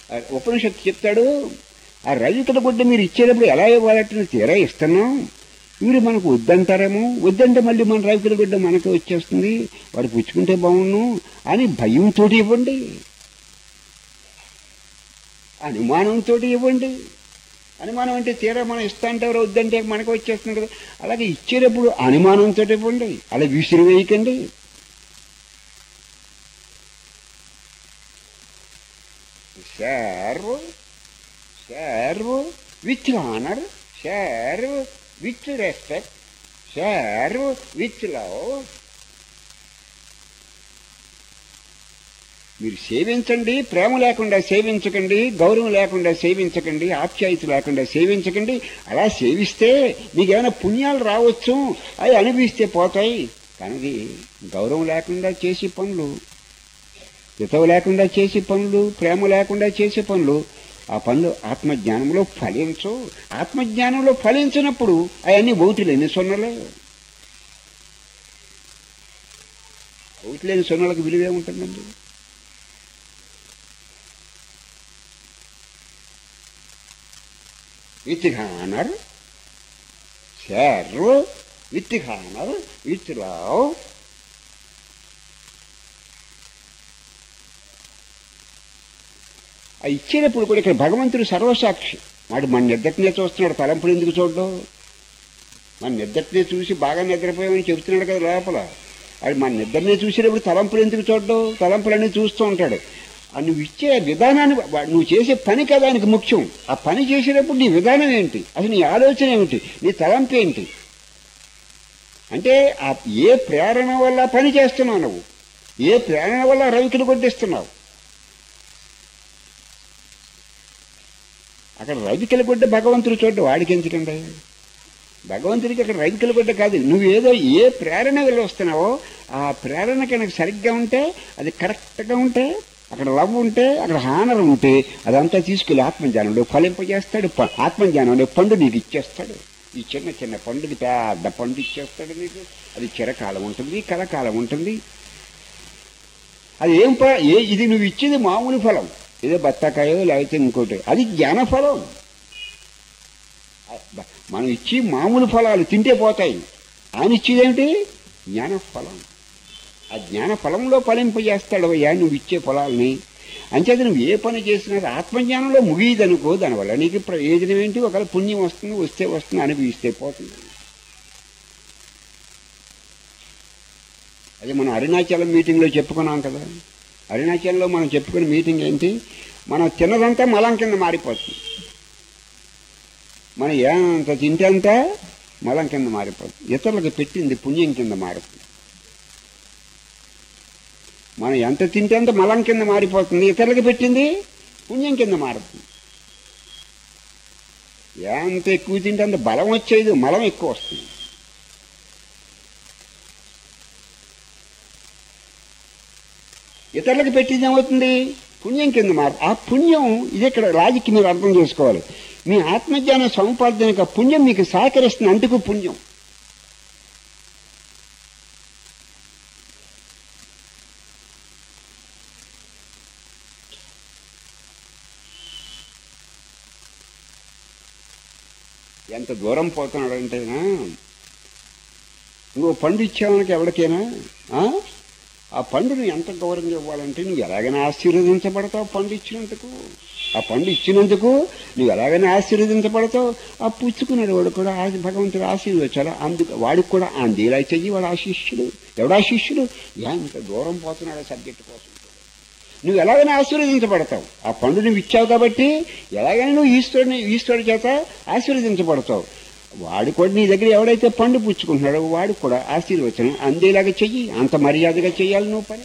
[SPEAKER 1] Upanishad చెప్తాడు, ఆ రవికల గుడ్డ మీరు ఇచ్చేటప్పుడు ఎలా ఇవ్వాలంటే తీరా ఇస్తున్నాం, వీరు మనకు వద్దంటారేమో, వద్దంటే మళ్ళీ మన రైతుల బిడ్డ మనకి వచ్చేస్తుంది, వాడు పుచ్చుకుంటే బాగుండు అని భయంతో ఇవ్వండి, అనుమానంతో ఇవ్వండి. అనుమానం అంటే తీరా మనం ఇస్తా అంటే ఎవరు వద్దంటే మనకు వచ్చేస్తుంది కదా, అలాగే ఇచ్చేటప్పుడు అనుమానంతో ఇవ్వండి, అలా విసిరి వేయకండి. serve with honor, serve with respect, serve with love. మీరు సేవించండి, ప్రేమ లేకుండా సేవించకండి, గౌరవం లేకుండా సేవించకండి, ఆప్యాయత లేకుండా సేవించకండి. అలా సేవిస్తే మీకు ఏమైనా పుణ్యాలు రావచ్చు, అవి అనిపిస్తే పోతాయి. కానీ గౌరవం లేకుండా చేసే పనులు, హితవు లేకుండా చేసే పనులు, ప్రేమ లేకుండా చేసే పనులు, ఆ పనులు ఆత్మజ్ఞానంలో ఫలించు. ఆత్మజ్ఞానంలో ఫలించినప్పుడు అవన్నీ బౌతులేని సొన్నలే. బౌతులేని సొన్నలకు విలువే ఉంటుందండి. With honour, serve with honor, with love. ఆ ఇచ్చేటప్పుడు కూడా ఇక్కడ భగవంతుడు సర్వసాక్షి. వాడు మన నిద్రనే చూస్తున్నాడు, తలంపులు ఎందుకు చూడడం? మన నిద్రనే చూసి బాగా నిద్రపోయామని చెబుతున్నాడు కదా లోపల. వాడు మన నిద్రనే చూసేటప్పుడు తలంపులు ఎందుకు చూడడం? తలంపులన్నీ చూస్తూ ఉంటాడు. నువ్వు ఇచ్చే విధానాన్ని, నువ్వు చేసే పని కదా ఆయనకు ముఖ్యం. ఆ పని చేసేటప్పుడు నీ విధానం ఏంటి, అసలు నీ ఆలోచన ఏమిటి, నీ తలంపు ఏంటి అంటే ఏ ప్రేరణ వల్ల పని చేస్తున్నావు నువ్వు, ఏ ప్రేరణ వల్ల రవికలు కొట్టిస్తున్నావు. అక్కడ రవికల గుడ్డ భగవంతుడు చూడ్డు, వాడికి ఎందుకండి? భగవంతుడికి అక్కడ రవికల గుడ్డ కాదు. నువ్వేదో ఏ ప్రేరణ వెళ్ళి వస్తున్నావో ఆ ప్రేరణ కనుక సరిగ్గా ఉంటే, అది కరెక్ట్గా ఉంటే, అక్కడ లవ్ ఉంటే, అక్కడ హానర్ ఉంటే, అదంతా తీసుకెళ్ళి ఆత్మజ్ఞానంలో ఫలింపజేస్తాడు. ఆత్మజ్ఞానంలో పండు నీకు ఇచ్చేస్తాడు. ఈ చిన్న చిన్న పండుగ పెద్ద పండు ఇచ్చేస్తాడు నీకు. అది చిరకాలం ఉంటుంది, కలకాలం ఉంటుంది. అది ఇది నువ్వు ఇచ్చేది మామూలు ఫలం, ఏదో బత్తాకాయో లేకపోతే ఇంకోటి, అది జ్ఞానఫలం. మనం ఇచ్చి మామూలు ఫలాలు తింటే పోతాయి, ఆయన ఇచ్చేదేమిటి? జ్ఞానఫలం. ఆ జ్ఞానఫలంలో ఫలింపజేస్తాడు అయ్యా నువ్వు ఇచ్చే ఫలాల్ని. అంచేత నువ్వు ఏ పని చేసినా ఆత్మజ్ఞానంలో ముగియదనుకో, దానివల్ల నీకు ప్రయోజనం ఏంటి? ఒకవేళ పుణ్యం వస్తుంది, వస్తే వస్తుంది, అనుభవిస్తే పోతుంది. అదే మనం అరుణాచలం మీటింగ్లో చెప్పుకున్నాం కదా. అరుణాచలంలో మనం చెప్పుకునే మీటింగ్ ఏంటి? మనం తిన్నదంతా మలం కింద మారిపోతుంది. మనం ఎంత తింటే అంతా మలం కింద మారిపోతుంది. ఇతరులకు పెట్టింది పుణ్యం కింద మారుతుంది. మనం ఎంత తింటే అంత మలం కింద మారిపోతుంది, ఇతరులకు పెట్టింది పుణ్యం కింద మారుతుంది. ఎంత ఎక్కువ తింటే అంత బలం వచ్చేది, మలం ఎక్కువ వస్తుంది. ఇతరులకు పెట్టింది ఏమవుతుంది? పుణ్యం కింద మారు. ఆ పుణ్యం ఇది ఇక్కడ లాజిక్ మీరు అర్థం చేసుకోవాలి. మీ ఆత్మజ్ఞాన సముపార్జనకు పుణ్యం మీకు సహకరిస్తుంది, అందుకు పుణ్యం. ఎంత దూరం పోతున్నాడంటేనా, నువ్వు పండు ఇచ్చావనికి ఎవరికైనా ఆ పండును ఎంత గౌరవంగా ఇవ్వాలంటే నువ్వు ఎలాగైనా ఆశీర్వదించబడతావు. పండు ఇచ్చినందుకు, ఆ పండు ఇచ్చినందుకు నువ్వు ఎలాగైనా ఆశీర్వదించబడతావు. ఆ పుచ్చుకున్నాడు వాడు కూడా భగవంతుడు ఆశీర్వదించాడు, అందుకు వాడికి కూడా అందేలా చెయ్యి. వాడు ఆశిష్యుడు. ఎవడా శిష్యుడు? ఎంత దూరం పోతున్నాడు సబ్జెక్టు కోసం. నువ్వు ఎలాగైనా ఆశీర్వదించబడతావు. ఆ పండు నువ్వు ఇచ్చావు కాబట్టి ఎలాగైనా నువ్వు ఈశ్వరుడి చేత ఆశీర్వదించబడతావు. వాడు కూడా నీ దగ్గర ఎవడైతే పండు పుచ్చుకుంటున్నాడో వాడు కూడా ఆశీర్వచనం అందేలాగా చెయ్యి. అంత మర్యాదగా చెయ్యాలి నువ్వు పని.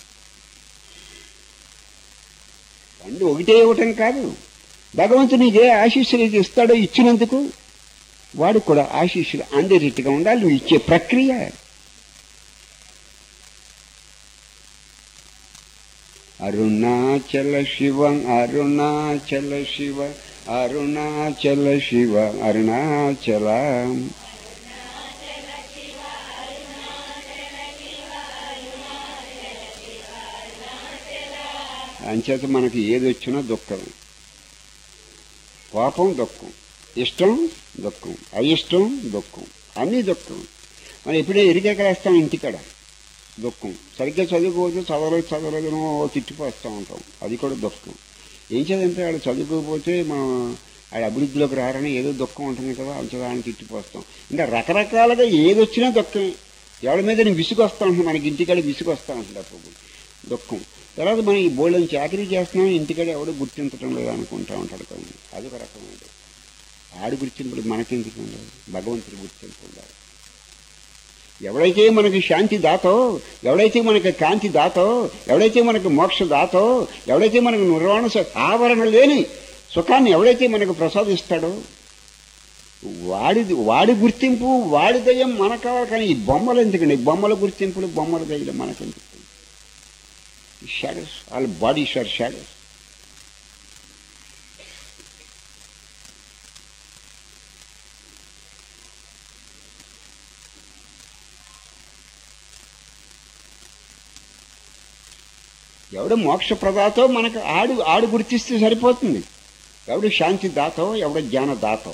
[SPEAKER 1] పండు ఒకటే ఇవ్వటం కాదు, భగవంతుడు నీకు ఏ ఆశీస్సులు ఇస్తాడో ఇచ్చినందుకు వాడు కూడా ఆశీస్సులు అందేటట్టుగా ఉండాలి నువ్వు ఇచ్చే ప్రక్రియ. అరుణాచల శివ, అరుణాచల శివ, అరుణాచల శివ, అరుణాచల. అంచేత మనకి ఏది వచ్చినా దుఃఖం. కోపం దుఃఖం, ఇష్టం దుఃఖం, అయిష్టం దుఃఖం, అన్నీ దుఃఖం. మనం ఎప్పుడైనా ఎరికెక్కలేస్తాం ఇంటికాడ దుఃఖం. సరిగ్గా చదువుకోవచ్చు, చదవలేదనో తిట్టిపోస్తూ ఉంటాం, అది కూడా దుఃఖం. ఏం చేయాలంటే వాడు చదువుకోకపోతే మనం వాడు అభివృద్ధిలోకి రారని ఏదో దుఃఖం ఉంటుంది కదా, అంచదాన్ని తిట్టిపోస్తాం. ఇంకా రకరకాలుగా ఏది వచ్చినా దుఃఖమే. ఎవరి మీద విసుగు వస్తూ ఉంటుంది, మనకి ఇంటికాడ విసుగు వస్తూ ఉంటుంది అప్పుడు దుఃఖం. తర్వాత మనం ఈ బోల్డని చాకరీ చేస్తున్నాం, ఇంటికాడ ఎవడో గుర్తించడం లేదు అనుకుంటా ఉంటాడు కదా, అది ఒక రకమైనది. ఆడి గుర్తింపుడు మనకెందుకు ఉండదు, భగవంతుడి గుర్తింపు ఉండాలి. ఎవడైతే మనకి శాంతి దాతో, ఎవడైతే మనకి కాంతి దాతో, ఎవడైతే మనకు మోక్ష దాతో, ఎవడైతే మనకు నిర్వాణ ఆవరణ లేని సుఖాన్ని ఎవడైతే మనకు ప్రసాదిస్తాడో వాడి గుర్తింపు, వాడి దయ్యం మనకు కావాలి. కానీ ఈ బొమ్మలు ఎందుకండి, బొమ్మల గుర్తింపులు, బొమ్మల దయ్యలు మనకెందుకు? Shadows, all bodies are shadows. ఎవడు మోక్ష ప్రదాతో మనకు ఆడు గుర్తిస్తే సరిపోతుంది. ఎవడు శాంతి దాతో, ఎవడు జ్ఞాన దాతో.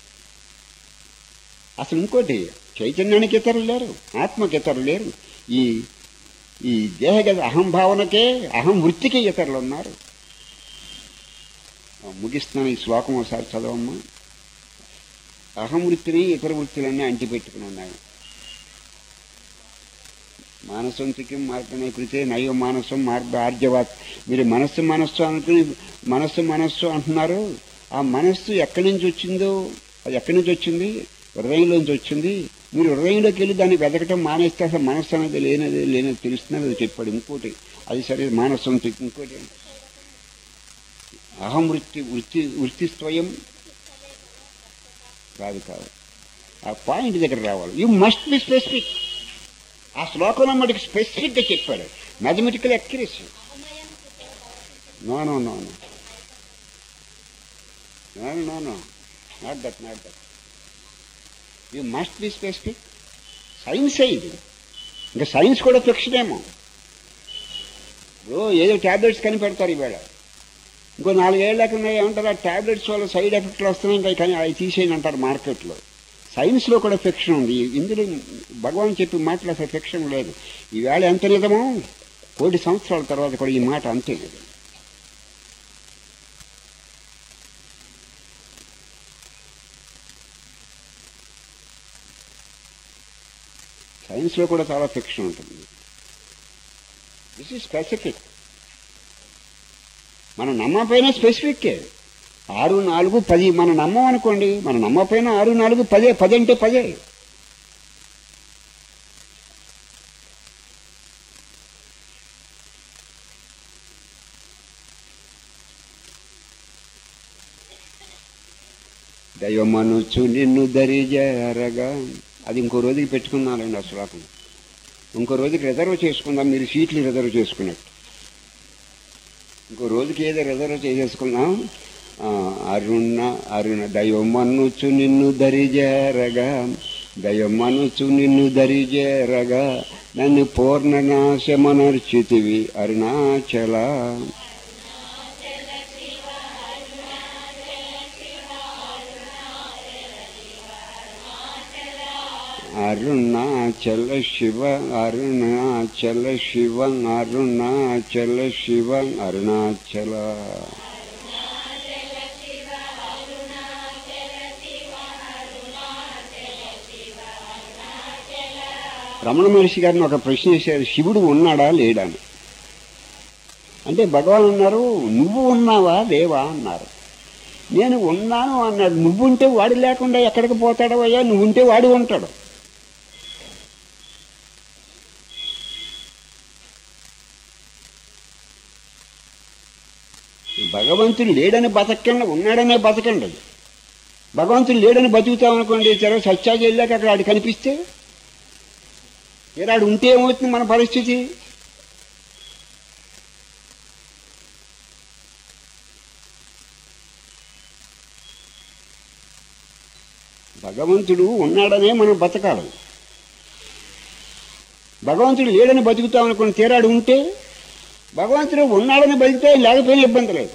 [SPEAKER 1] అసలు ఇంకోటి, చైతన్యానికి ఇతరులు లేరు, ఆత్మకి ఇతరులు లేరు. ఈ దేహగత అహంభావనకే, అహం వృత్తికి ఇతరులు ఉన్నారు. ముగిస్తున్నాను ఈ శ్లోకం ఒకసారి చదవమ్మా. అహం వృత్తిని ఇతర వృత్తులన్నీ అంటిపెట్టుకుని ఉన్నాయి. మానసంతికం మార్గమే కృతే నైవ మానసం మార్గ ఆర్జవాత్. మీరు మనస్సు అనుకుని మనస్సు అంటున్నారు. ఆ మనస్సు ఎక్కడి నుంచి వచ్చిందో, అది ఎక్కడి నుంచి వచ్చింది? హృదయంలోంచి వచ్చింది. మీరు హృదయంలోకి వెళ్ళి దాన్ని వెతకటం మానేస్తే అసలు మనస్సు అనేది లేనది తెలుస్తున్నది. అది చెప్పాడు. ఇంకోటి అది సరే మానసంతికం. ఇంకోటి అహం వృత్తి స్వయం కాదు. ఆ పాయింట్ దగ్గర రావాలి. You must be specific. ఆ శ్లోకంలో మనకి స్పెసిఫిక్గా చెప్పాడు. Mathematical accuracy. No not that. You must be specific. Science ఇది. ఇంకా సైన్స్ కూడా ఫిక్షన్ ఏమో. ఏదో ట్యాబ్లెట్స్ కనిపెడతారు ఈవేళ. ఇంకో 4 ఏళ్ళకి ఏమంటారు, ఆ ట్యాబ్లెట్స్ వల్ల సైడ్ ఎఫెక్ట్లు వస్తున్నాయి కానీ అవి తీసేయని అంటారు మార్కెట్లో. సైన్స్లో కూడా ఫిక్షన్ ఉంది. ఇందులో భగవాన్ చెప్పి మాటలు అసలు ఫిక్షన్ లేదు. ఈవేళ ఎంత నిజమో 1,000 సంవత్సరాల తర్వాత కూడా ఈ మాట అంతే నిజం. సైన్స్లో కూడా చాలా ఫిక్షన్ ఉంటుంది. This is specific. మనం నమ్మపోయినా స్పెసిఫిక్కే. 6, 4, 10 మనం నమ్మం అనుకోండి. మనం నమ్మపోయినా 6, 4, 10. 10 అంటే 10. దైవమనుచు నిన్ను దరిజారగా. అది ఇంకో రోజుకి పెట్టుకున్నానండి ఆ శ్లోకం. ఇంకో రోజుకి రిజర్వ్ చేసుకుందాం. మీరు సీట్లు రిజర్వ్ చేసుకున్నట్టు ఇంకో రోజుకి ఏదో రిజర్వ్ చేసేసుకున్నాం. అరుణ దైవమనుచు నిన్ను దరిజారగా, దైవమనుచు నిన్ను దరిజారగా, నన్ను పూర్ణనాశమనర్చితివి అరుణాచల. అరుణాచల శివ, అరుణాచల శివ, అరుణాచల శివ, అరుణాచల. రమణ మహర్షి గారిని ఒక ప్రశ్న చేశారు, శివుడు ఉన్నాడా లేడా అని. అంటే భగవాన్ అన్నారు, నువ్వు ఉన్నావా లేవా అన్నారు. నేను ఉన్నాను అన్నాడు. నువ్వుంటే వాడు లేకుండా ఎక్కడికి పోతాడో అయ్యా, నువ్వుంటే వాడు ఉంటాడు. భగవంతుడు లేడని బతకండి, ఉన్నాడనే బతకండి. భగవంతుడు లేడని బతుకుతామనుకోండి, సరే సత్యాకి వెళ్ళాక అక్కడ ఆడు కనిపిస్తే ఆడు ఉంటే ఏమవుతుంది మన పరిస్థితి? భగవంతుడు ఉన్నాడనే మనం బతకాలి. భగవంతుడు లేడని బతుకుతామనుకోండి, తీరాడు ఉంటే భగవంతుడు ఉన్నాడని బతికితే లేకపోయినా ఇబ్బంది లేదు.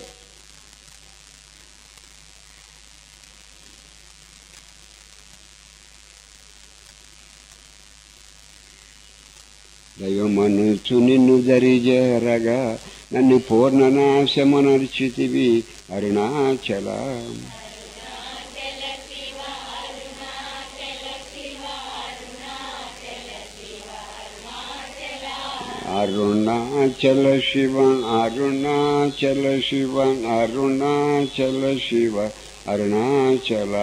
[SPEAKER 1] దైవమనుచు నిన్ను దరిజేరగా నన్ను పూర్ణనాశమనర్చితివి అరుణాచల. అరుణాచల శివ అరుణాచల శివ అరుణాచల శివ అరుణాచల.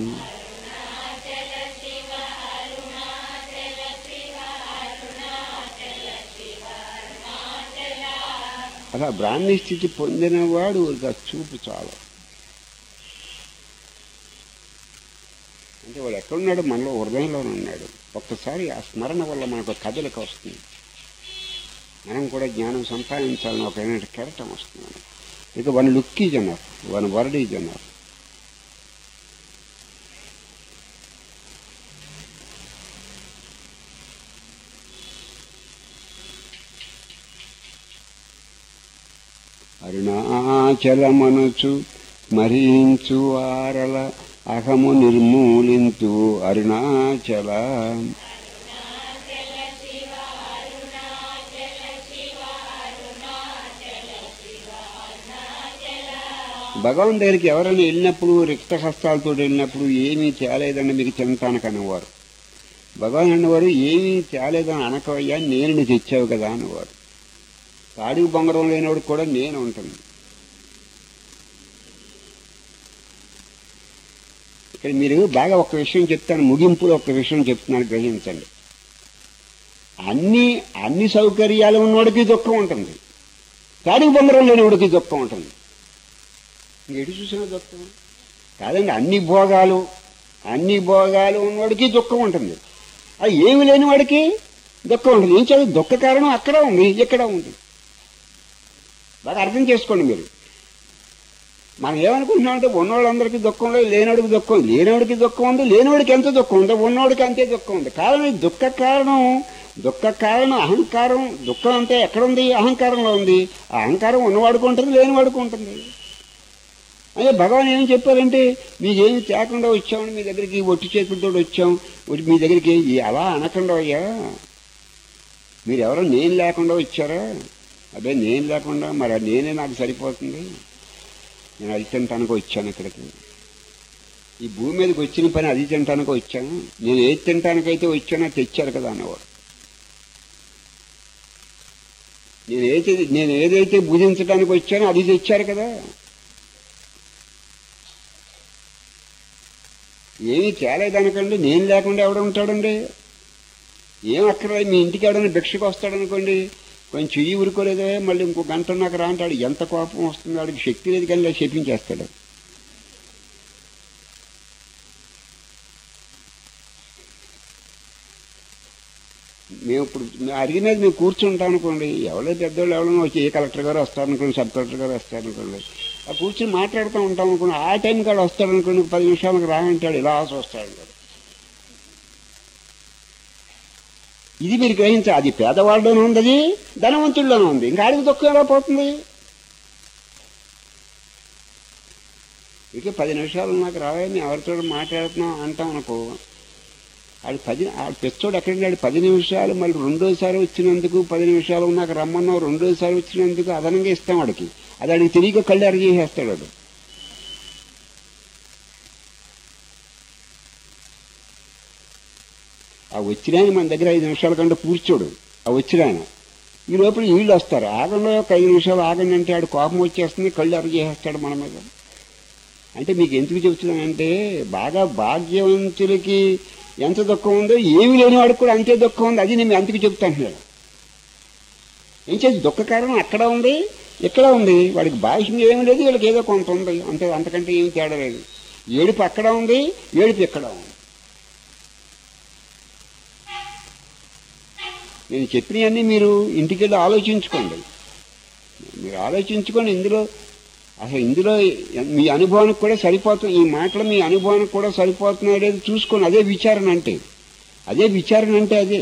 [SPEAKER 1] అలా బ్రాహ్మీ స్థితి పొందినవాడు ఒక చూపు చాలు. అంటే వాడు ఎక్కడున్నాడు? మనలో హృదయంలోనే ఉన్నాడు. ఒక్కసారి ఆ స్మరణ వల్ల మనకు కదలిక వస్తుంది. మనం కూడా జ్ఞానం సంపాదించాలని ఒక కెరటం వస్తుంది. ఇక one look is enough, one word is enough. అరుణాచలమనుచు స్మరించు ఆరల అహము నిర్మూలింతు అరుణాచల. భగవాన్ దగ్గరికి ఎవరైనా వెళ్ళినప్పుడు రిక్త హస్తాలతో వెళ్ళినప్పుడు ఏమీ తేలేదని మీకు తింటానికి అనేవారు. భగవాన్ అన్నవారు ఏమీ తేలేదని అనకవయ్యా, నేను తెచ్చావు కదా అనేవారు. తాడికి బొంగరం లేనివాడు కూడా నేను ఉంటుంది. ఇక్కడ మీరు బాగా ఒక విషయం చెప్తాను, ముగింపులో ఒక విషయం చెప్తున్నాను, గ్రహించండి. అన్ని సౌకర్యాలు ఉన్నవాడికి దుఃఖం ఉంటుంది, తాడికి బొంగరం లేనివాడికి దుఃఖం ఉంటుంది. ఎటు చూసినా దుఃఖం కాదండి. అన్ని భోగాలు ఉన్నవాడికి దుఃఖం ఉంటుంది, అది ఏమి లేని వాడికి దుఃఖం ఉంటుంది. ఏం చేయాలి? దుఃఖ కారణం అక్కడ ఉంది, ఇక్కడ ఉంది. బాగా అర్థం చేసుకోండి మీరు. మనం ఏమనుకుంటున్నామంటే ఉన్నవాళ్ళందరికీ దుఃఖం లేదు, లేనివాడికి దుఃఖం, లేనివాడికి దుఃఖం ఉంది, లేనివాడికి ఎంత దుఃఖం ఉంది, ఉన్నవాడికి అంతే దుఃఖం ఉంది. కారణం దుఃఖ కారణం అహంకారం. దుఃఖం అంతే ఎక్కడుంది? అహంకారంలో ఉంది. ఆ అహంకారం ఉన్నవాడికి ఉంటుంది, లేనివాడికి ఉంటుంది. అదే భగవాన్ ఏం చెప్పారంటే, మీకేమి తేకుండా వచ్చామని మీ దగ్గరికి ఒట్టి చేతులతో వచ్చాం, మీ దగ్గరికి అలా అనకుండా అయ్యా, మీరెవరో నేను లేకుండా వచ్చారా? అదే నేను లేకుండా మరి నేనే నాకు సరిపోతుంది, నేను అది తినటానికి వచ్చాను ఇక్కడికి, ఈ భూమి మీదకి వచ్చిన పని అది తినటానికి వచ్చాను, నేను ఏది తినటానికైతే వచ్చానో తెచ్చారు కదా అన్నవాడు. నేను ఏదైతే భుజించడానికి వచ్చానో అది తెచ్చారు కదా. ఏమీ తేలేదనకండి, నేను లేకుండా ఎవడ ఉంటాడండి? ఏం అక్కర్లేదు. మీ ఇంటికి ఎవడన్నా భిక్షకు వస్తాడనుకోండి, కొంచెం చెయ్యి ఊరుకోలేదే, మళ్ళీ ఇంకో గంట నాకు రా అంటాడు. ఎంత కోపం వస్తుంది వాడికి, శక్తి లేదు కానీ శపించేస్తాడు. మేము ఇప్పుడు అడిగినది మేము కూర్చుంటాం అనుకోండి, ఎవరో పెద్దవాళ్ళు ఎవరైనా వచ్చి ఏ కలెక్టర్ గారు వస్తారనుకోండి, సబ్ కలెక్టర్ గారు వస్తారనుకోండి, ఆ కూర్చొని మాట్లాడుతూ ఉంటాం అనుకోండి. ఆ టైం కాడ వస్తాడనుకోండి, 10 నిమిషాలకు రానంటాడు, ఇలా వస్తాడు. ఇది మీరు గ్రహించాలి. అది పేదవాళ్ళలోనే ఉంది, అది ధనవంతుల్లోనే ఉంది. ఇంకా ఆడికి దుఃఖం ఎలా పోతుంది? ఇక 10 నిమిషాలు నాకు రావాలని ఎవరితో మాట్లాడుతున్నాం అంటాం అనుకో, ఆడు పెచ్చోడు ఎక్కడికి 10 నిమిషాలు మళ్ళీ రెండోసారి వచ్చినందుకు 10 నిమిషాలు నాకు రమ్మన్నావు, రెండోసారి వచ్చినందుకు అదనంగా ఇస్తాం వాడికి. అది అడిగి తిరిగి కళ్ళు అరిచేసేస్తాడు వాడు. ఆ వచ్చిన మన దగ్గర 5 నిమిషాల కంటే కూర్చోడు. ఆ వచ్చిన ఈ లోపల వీళ్ళు వస్తారు, ఆగంలో ఒక 5 నిమిషాలు ఆగండి అంటే ఆడు కోపం వచ్చేస్తుంది, కళ్ళు అరిచేసేస్తాడు మన మీద. అంటే మీకు ఎందుకు చెప్తున్నానంటే, బాగా భాగ్యవంతులకి ఎంత దుఃఖం ఉందో ఏమి లేని వాడికి కూడా అంతే దుఃఖం ఉంది. అది నేను అందుకు చెప్తాను. ఏం చేసి దుఃఖ కారణం అక్కడ ఉంది, ఇక్కడ ఉంది. వాడికి బాహ్యం ఏమి లేదు, వీళ్ళకి ఏదో కొంత ఉంది అంతే, అంతకంటే ఏమి తేడా లేదు. ఏడుపు అక్కడ ఉంది, ఏడుపు ఇక్కడ ఉంది. నేను చెప్పినవన్నీ మీరు ఇంటికి వెళ్ళి ఆలోచించుకోండి. మీరు ఆలోచించుకొని ఇందులో మీ అనుభవానికి కూడా సరిపోతుంది. ఈ మాటలు మీ అనుభవానికి కూడా సరిపోతున్నాయి లేదు చూసుకోండి. అదే విచారణ అంటే అదే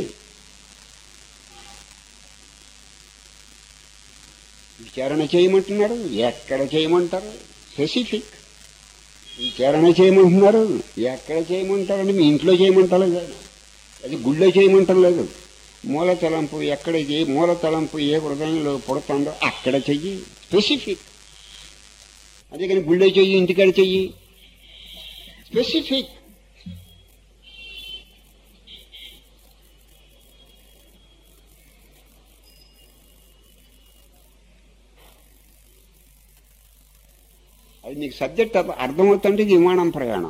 [SPEAKER 1] విచారణ చేయమంటున్నారు. ఎక్కడ చేయమంటారు? స్పెసిఫిక్ విచారణ చేయమంటున్నారు. ఎక్కడ చేయమంటారండి? మీ ఇంట్లో చేయమంటలేదు, అది గుళ్ళో చేయమంటలేదు. మూల తలంపు ఎక్కడ ఏ మూల తలంపు ఏ హృదయంలో పుడుతుందో అక్కడ చెయ్యి, స్పెసిఫిక్. అదే కానీ గుళ్ళో చెయ్యి, ఇంటికాడ చెయ్యి, స్పెసిఫిక్. అది నీకు సబ్జెక్ట్ అర్థమవుతుంటే ఇది విమానం ప్రయాణం.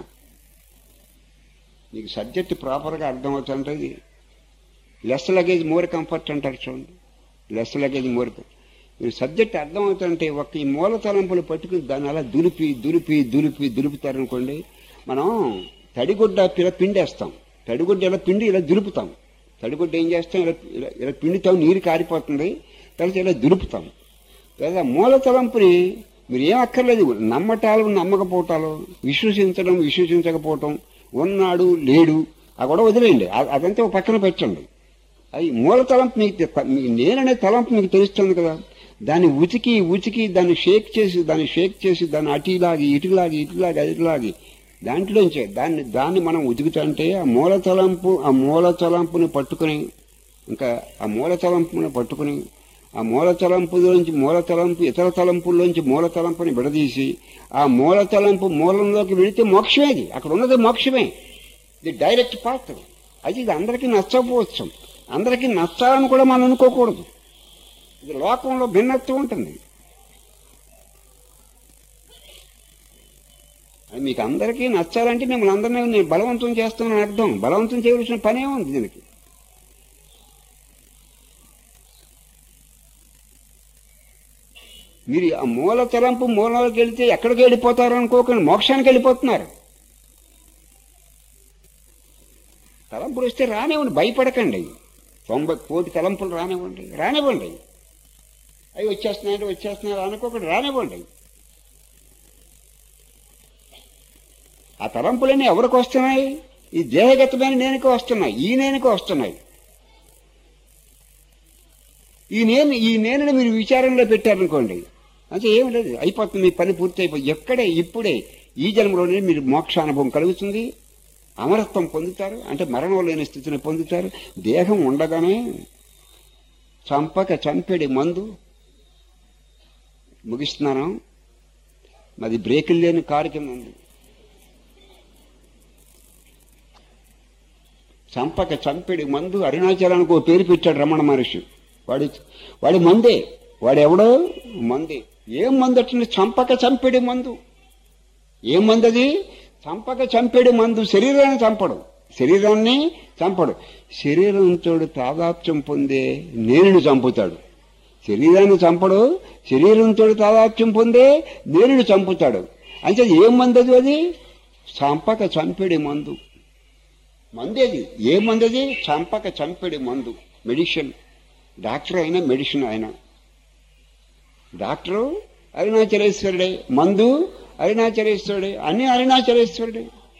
[SPEAKER 1] నీకు సబ్జెక్ట్ ప్రాపర్గా అర్థమవుతుంటే ఇది లెస్ లగేజ్ మోర్ కంఫర్ట్ అంటారు చూడండి. లెస్ లగేజ్ మోర్ మీరు సబ్జెక్ట్ అర్థమవుతుంటే ఒక ఈ మూల తలంపులు పట్టుకుని దాన్ని అలా దులుపుతారనుకోండి. మనం తడిగుడ్డ పిండేస్తాం, తడిగుడ్డ ఇలా పిండి ఇలా దులుపుతాం. తడిగుడ్డ ఏం చేస్తాం, ఇలా పిండితాం, నీరు కారిపోతుంది, తర్వాత ఇలా దులుపుతాం. లేదా మూల తలంపుని మీరు ఏం అక్కర్లేదు, నమ్మటాలు నమ్మకపోవటాలు, విశ్వసించకపోవటం, ఉన్నాడు లేడు ఆ కూడా వదిలేయండి, అదంతా ఒక పక్కన పెట్టండి. అది మూల తలంపు మీకు నేననే తలంపు మీకు తెలుస్తుంది కదా, దాన్ని ఉచికి దాన్ని షేక్ చేసి దాన్ని ఇటులాగి దాంట్లోంచే దాన్ని మనం ఉతుకుతుంటే ఆ మూల తలంపుని పట్టుకుని ఇంకా ఆ మూల తలంపు ఇతర తలంపుల్లోంచి మూల తలంపుని విడదీసి ఆ మూల తలంపు మూలంలోకి వెళితే మోక్షమేది, అక్కడ ఉన్నది మోక్షమే. ఇది డైరెక్ట్ పాత్. అది ఇది అందరికీ నచ్చకపోవచ్చు, అందరికీ నచ్చాలని కూడా మనం అనుకోకూడదు. ఇది లోకంలో భిన్నత్వం ఉంటుంది. అది మీకు అందరికీ నచ్చాలంటే మిమ్మల్ని అందరినీ నేను బలవంతం చేస్తున్నాను అర్థం. బలవంతం చేయవలసిన పనే ఉంది దీనికి. మీరు ఆ మూల తలంపు మూలంలోకి వెళితే ఎక్కడికి వెళ్ళిపోతారు అనుకోకండి, మోక్షానికి వెళ్ళిపోతున్నారు. తలంపులు వస్తే రానివ్వండి, భయపడకండి. 90 కోటి తలంపులు రానివ్వండి. అవి వచ్చేస్తున్నాయి అనుకోకండి, రానివ్వండి. ఆ తలంపులన్నీ ఎవరికి వస్తున్నాయి? ఈ దేహగతమైన నేనుకి వస్తున్నాయి, ఈ నేనుకి వస్తున్నాయి. ఈ నేనుని మీరు విచారంలో పెట్టారనుకోండి, అంటే ఏమి లేదు, అయిపోతుంది, మీ పని పూర్తి అయిపోయి ఇప్పుడే ఈ జన్మలోనే మీరు మోక్షానుభవం కలుగుతుంది, అమరత్వం పొందుతారు, అంటే మరణం లేని స్థితిని పొందుతారు. దేహం ఉండగానే చంపేడి మందు ముగిస్తున్నాను. మాది బ్రేకులు లేని కారు కింద ఉంది. చంపేడి మందు అరుణాచలానికి ఓ పేరు పెట్టాడు రమణ మహర్షి. వాడి మందే, వాడెవడో మందే. ఏం మందు అట్లా? చంపేడి మందు. ఏం మందు అది? చంపేడి మందు. శరీరాన్ని చంపడు. శరీరంతో తాదాత్మ్యం పొందే నేనుని చంపుతాడు. శరీరాన్ని చంపడు, శరీరంతో తాదాత్మ్యం పొందే నేనుని చంపుతాడు. అంటే ఏం మందు అది? చంపేడి మందు. మందేది ఏ మందది? చంపేడి మందు. మెడిసిన్. డాక్టర్ అయినా మెడిసిన్ అయినా. డాక్టరు అరుణాచలేశ్వరుడే, మందు అరుణాచలేశ్వరుడే, అన్ని అరుణాచలేశ్వరుడే.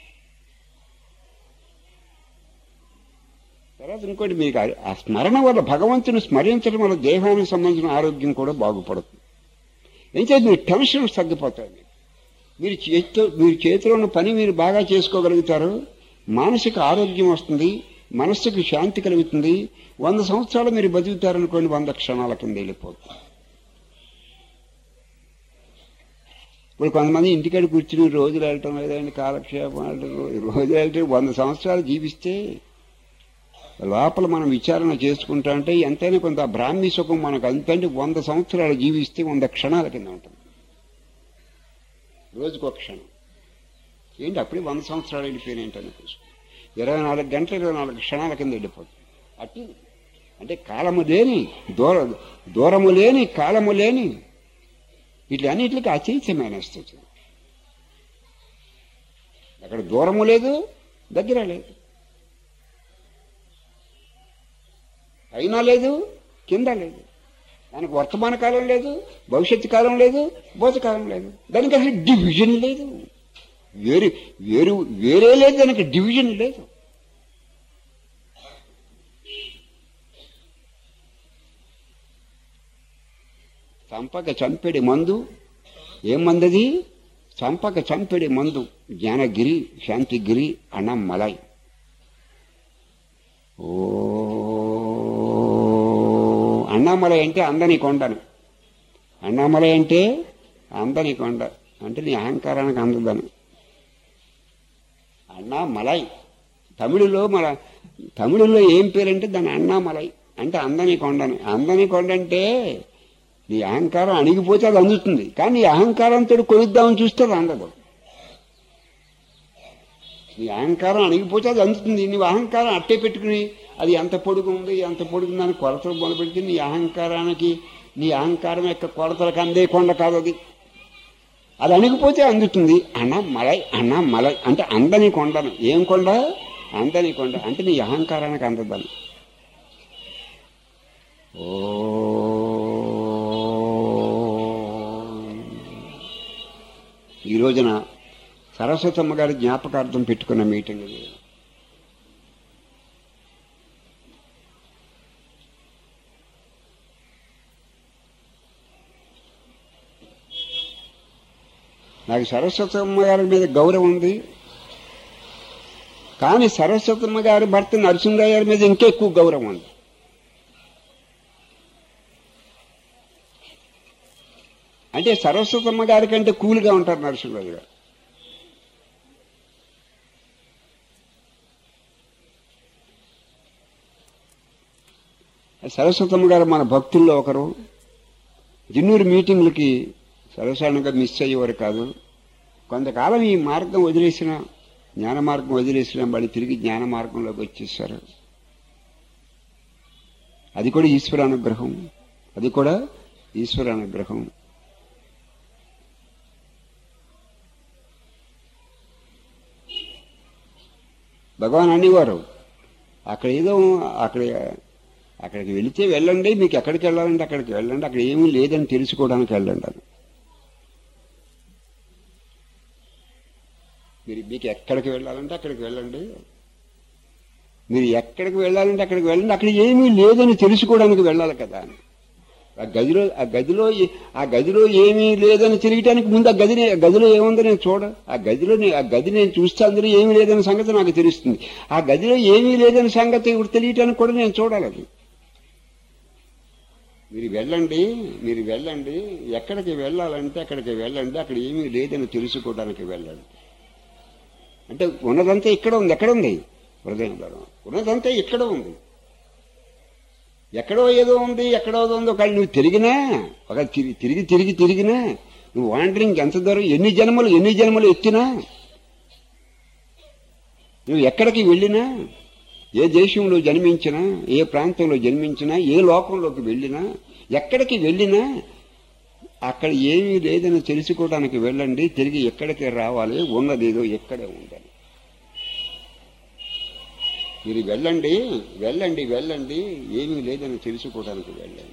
[SPEAKER 1] తర్వాత ఇంకోటి, మీకు ఆ స్మరణ వల్ల, భగవంతుని స్మరించడం వల్ల దేహానికి సంబంధించిన ఆరోగ్యం కూడా బాగుపడుతుంది. అయితే మీరు టెన్షన్ తగ్గిపోతాయి. మీరు చేతిలో ఉన్న పని మీరు బాగా చేసుకోగలుగుతారు, మానసిక ఆరోగ్యం వస్తుంది, మనస్సుకు శాంతి కలుగుతుంది. 100 సంవత్సరాలు మీరు బతుకుతారనుకోండి, 100 క్షణాల కింద వెళ్ళిపోతుంది. ఇప్పుడు కొంతమంది ఇంటికాడ కూర్చుని రోజులు వెళ్ళటం లేదండి, కాలక్షేపం రోజులు వెళ్ళటం. 100 సంవత్సరాలు జీవిస్తే లోపల మనం విచారణ చేసుకుంటా అంటే ఎంతైనా కొంత బ్రాహ్మీ సుఖం మనకు అంతంటే 100 సంవత్సరాలు జీవిస్తే 100 క్షణాల కింద ఉంటుంది. రోజుకొక క్షణం ఏంటి? అప్పుడే 100 సంవత్సరాలు వెళ్ళిపోయినాయంటే 24 గంటలు 24 క్షణాల కింద వెళ్ళిపోతుంది. అట్టి అంటే కాలము లేని, దూరము లేని, కాలము లేని, వీటిలన్నిటికి అచైత్యమైన స్థితి. అక్కడ దూరము లేదు, దగ్గర లేదు, అయినా లేదు, కింద లేదు. దానికి వర్తమాన కాలం లేదు, భవిష్యత్తు కాలం లేదు, భూతకాలం లేదు. దానికి అసలు డివిజన్ లేదు, వేరే లేదు, దానికి డివిజన్ లేదు. చంపేడి మందు. ఏం మందది? చంపేడి మందు. జ్ఞానగిరి, శాంతిగిరి, అన్నం మలై. ఓ అన్నామలై అంటే అందని కొండను. అన్నామలై అంటే అందని కొండ అంటే నీ అహంకారానికి అందదని. అన్నామలై తమిళులో ఏం పేరంటే దాని అన్నామలై అంటే అందని కొండని. అందని కొండ అంటే నీ అహంకారం అణిగిపోతే అది అందుతుంది, కానీ నీ అహంకారంతో కొలుద్దామని చూస్తే అది అందదు. నీ అహంకారం అణిగిపోతే అది అందుతుంది. నువ్వు అహంకారం అట్టే పెట్టుకుని అది ఎంత పొడుగు ఉంది ఎంత పొడుగు అని కొలతలు మొదలుపెడితే నీ అహంకారం యొక్క కొలతలకు అందే కొండ కాదు అది. అది అణిగిపోతే అందుతుంది. అన్నమలై అంటే అందని కొండను. ఏం కొండ? అందని కొండ అంటే నీ అహంకారానికి అందదని. ఓ ఈ రోజున సరస్వతమ్మ గారి జ్ఞాపకార్థం పెట్టుకున్న మీటింగ్ ఇది. నాకు సరస్వతమ్మ గారి మీద గౌరవం ఉంది, కానీ సరస్వతమ్మ గారి భర్త నరసింహరావు గారి మీద ఇంకా ఎక్కువ గౌరవం ఉంది. అంటే సరస్వతమ్మ గారి కంటే కూల్గా ఉంటారు నరసింహరావు గారు. సరస్వతమ్మ గారు మన భక్తుల్లో ఒకరు. జిన్నూరు మీటింగులకి సర్వసాధారణంగా మిస్ అయ్యేవారు కాదు. కొంతకాలం ఈ మార్గం వదిలేసిన, జ్ఞాన మార్గం వదిలేసిన మళ్ళీ తిరిగి జ్ఞాన మార్గంలోకి వచ్చేసారు. అది కూడా ఈశ్వరానుగ్రహం. భగవాన్ అనేవారు, అక్కడికి వెళితే వెళ్ళండి, మీకు ఎక్కడికి వెళ్ళాలంటే అక్కడికి వెళ్ళండి, అక్కడ ఏమీ లేదని తెలుసుకోవడానికి వెళ్ళండి అని. మీకు ఎక్కడికి వెళ్ళాలంటే అక్కడికి వెళ్ళండి, మీరు ఎక్కడికి వెళ్ళాలంటే అక్కడికి వెళ్ళండి, అక్కడ ఏమీ లేదని తెలుసుకోవడానికి వెళ్ళాలి కదా అని. ఆ గదిలో ఏమీ లేదని తిరగటానికి ముందు ఆ గదిలో ఏముందో నేను ఆ గది నేను చూస్తే అందులో ఏమీ లేదని సంగతి నాకు తెలుస్తుంది. ఆ గదిలో ఏమీ లేదని సంగతి తెలియటానికి కూడా నేను చూడాలి. అది మీరు వెళ్ళండి, ఎక్కడికి వెళ్ళాలంటే అక్కడికి వెళ్ళండి, అక్కడ ఏమీ లేదని తెలుసుకోవడానికి వెళ్ళండి. అంటే ఉన్నదంతా ఇక్కడ ఉంది. ఎక్కడ ఉంది? హృదయంలో ఉన్నదంతా ఇక్కడ ఉంది. ఎక్కడో ఏదో ఉందో కానీ నువ్వు తిరిగినా తిరిగినా నువ్వు వాండరింగ్ ఎంత దూరం, ఎన్ని జన్మలు ఎత్తినా, నువ్వు ఎక్కడికి వెళ్ళినా, ఏ దేశంలో జన్మించినా, ఏ ప్రాంతంలో జన్మించినా, ఏ లోకంలోకి వెళ్ళినా, ఎక్కడికి వెళ్ళినా అక్కడ ఏమీ లేదని తెలుసుకోవడానికి వెళ్ళండి. తిరిగి ఎక్కడికి రావాలి, ఉన్నదేదో ఎక్కడే ఉందని. మీరు వెళ్ళండి, ఏమీ లేదని తెలుసుకోవడానికి వెళ్ళండి.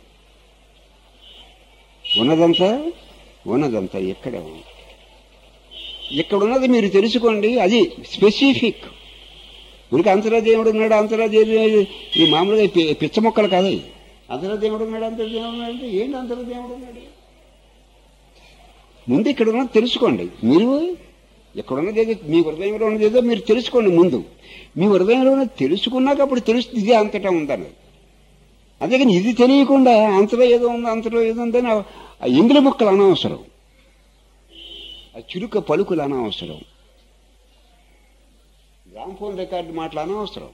[SPEAKER 1] ఉన్నదంతా ఎక్కడే ఉంది. ఇక్కడ ఉన్నది మీరు తెలుసుకోండి. అది స్పెసిఫిక్. మనకి అంతరాదేవుడు ఉన్నాడు, ఈ మామూలుగా పిచ్చ మొక్కలు కాదు. అంతరాదేవుడు ఉన్నాడు అంటే ఏంటి? అంతరాదేవుడు ఉన్నాడు. ముందు ఇక్కడ ఉన్నది తెలుసుకోండి. మీరు ఎక్కడున్నదేదో, మీ హృదయంలో ఉన్నదేదో మీరు తెలుసుకోండి. ముందు మీ హృదయంలో ఉన్నది తెలుసుకున్నాక అప్పుడు తెలుస్తుంది ఇది అంతటా ఉందని. అంతేకాని ఇది తెలియకుండా అంతలో ఏదో ఉందని ఆ ఎంగిలి మొక్కలు అనవసరం, ఆ చురుక పలుకులు అనవసరం, గ్రామ్ఫోన్ రికార్డు మాటలు అనవసరం.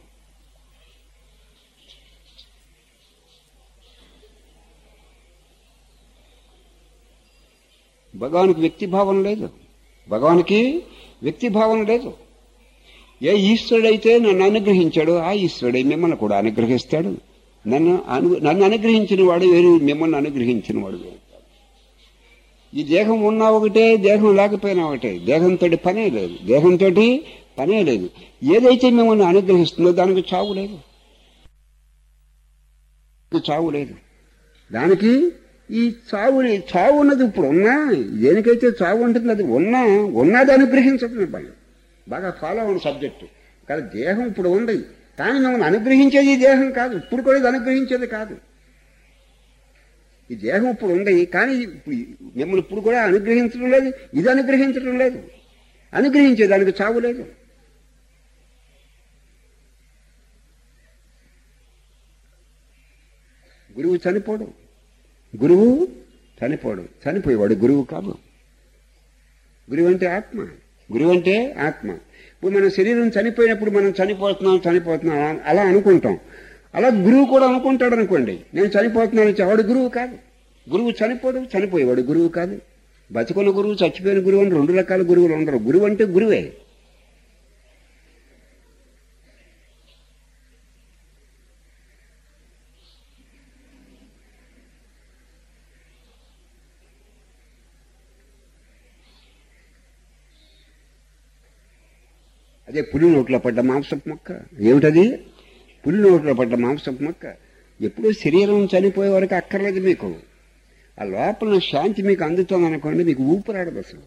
[SPEAKER 1] భగవానికి వ్యక్తిభావం లేదు. ఏ ఈశ్వరుడైతే నన్ను అనుగ్రహించాడో ఆ ఈశ్వరుడే మిమ్మల్ని కూడా అనుగ్రహిస్తాడు. నన్ను అనుగ్రహించిన వాడు వేరు, మిమ్మల్ని అనుగ్రహించిన వాడు వేరు. ఈ దేహం ఉన్నా ఒకటే, దేహం లేకపోయినా ఒకటే. దేహంతో పనే లేదు. ఏదైతే మిమ్మల్ని అనుగ్రహిస్తుందో దానికి చావు లేదు. దానికి ఈ చావు ఉన్నది ఇప్పుడు ఉన్నా, దేనికైతే చావు ఉంటుంది అది ఉన్నది అనుగ్రహించడం పని. బాగా ఫాలో అవ్వండి సబ్జెక్టు. కానీ దేహం ఇప్పుడు ఉంది, కానీ మిమ్మల్ని అనుగ్రహించేది ఈ దేహం కాదు. ఇప్పుడు కూడా ఇది అనుగ్రహించేది కాదు. ఈ దేహం ఇప్పుడు ఉంది, కానీ మిమ్మల్ని ఇప్పుడు కూడా అనుగ్రహించడం లేదు, ఇది అనుగ్రహించడం లేదు. అనుగ్రహించేదానికి చావు లేదు. గురువు చనిపోడు. గురువు చనిపోడు. చనిపోయేవాడు గురువు కాదు. గురువు అంటే ఆత్మ. గురువు అంటే ఆత్మ. ఇప్పుడు మన శరీరం చనిపోయినప్పుడు మనం చనిపోతున్నాం అలా అనుకుంటాం. అలా గురువు కూడా అనుకుంటాడు అనుకోండి, నేను చనిపోతున్నాను. వాడు గురువు కాదు. గురువు చనిపోడు. చనిపోయేవాడు గురువు కాదు. బతుకున్న గురువు, చచ్చిపోయిన గురువు అని 2 రకాల గురువులు ఉండరు. గురువు అంటే గురువే. అదే పులి నోట్లో పడ్డ మాంసపు మొక్క. ఏమిటది? పులి నోట్లో పడ్డ మాంసపు మొక్క. ఎప్పుడూ శరీరం చనిపోయే వరకు అక్కర్లేదు మీకు. ఆ లోపల శాంతి మీకు అందుతుంది అనుకోండి, మీకు ఊపిరాడదు అసలు.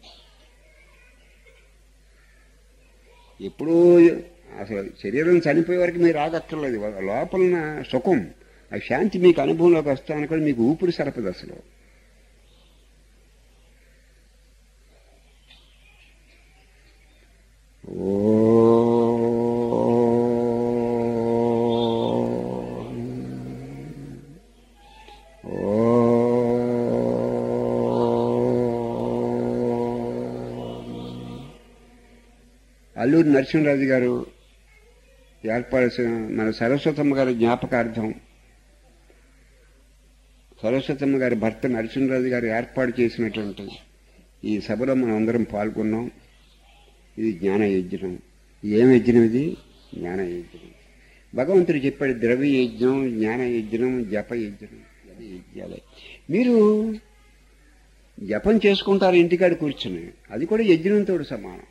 [SPEAKER 1] ఎప్పుడూ అసలు శరీరం చనిపోయే వరకు మీరు ఆగక్కర్లేదు. లోపల సుఖం, ఆ శాంతి మీకు అనుభవంలోకి వస్తా అనుకోండి, మీకు ఊపిరి సరపదు అసలు. అల్లూరి నరసింహరాజు గారు ఏర్పాటు మన సరస్వతమ్మ గారి జ్ఞాపకార్థం, సరస్వతమ్మ గారి భర్త నరసింహరాజు గారు ఏర్పాటు చేసినటువంటి ఈ సభలో మనం అందరం పాల్గొన్నాం. ఇది జ్ఞాన యజ్ఞం. ఏం యజ్ఞం ఇది? జ్ఞాన యజ్ఞం. భగవంతుడు చెప్పాడు, ద్రవ్య యజ్ఞం, జ్ఞాన యజ్ఞం, జప యజ్ఞం. అది యజ్ఞాలే. మీరు జపం చేసుకుంటారు ఇంటికాడ కూర్చుని, అది కూడా యజ్ఞంతో సమానం.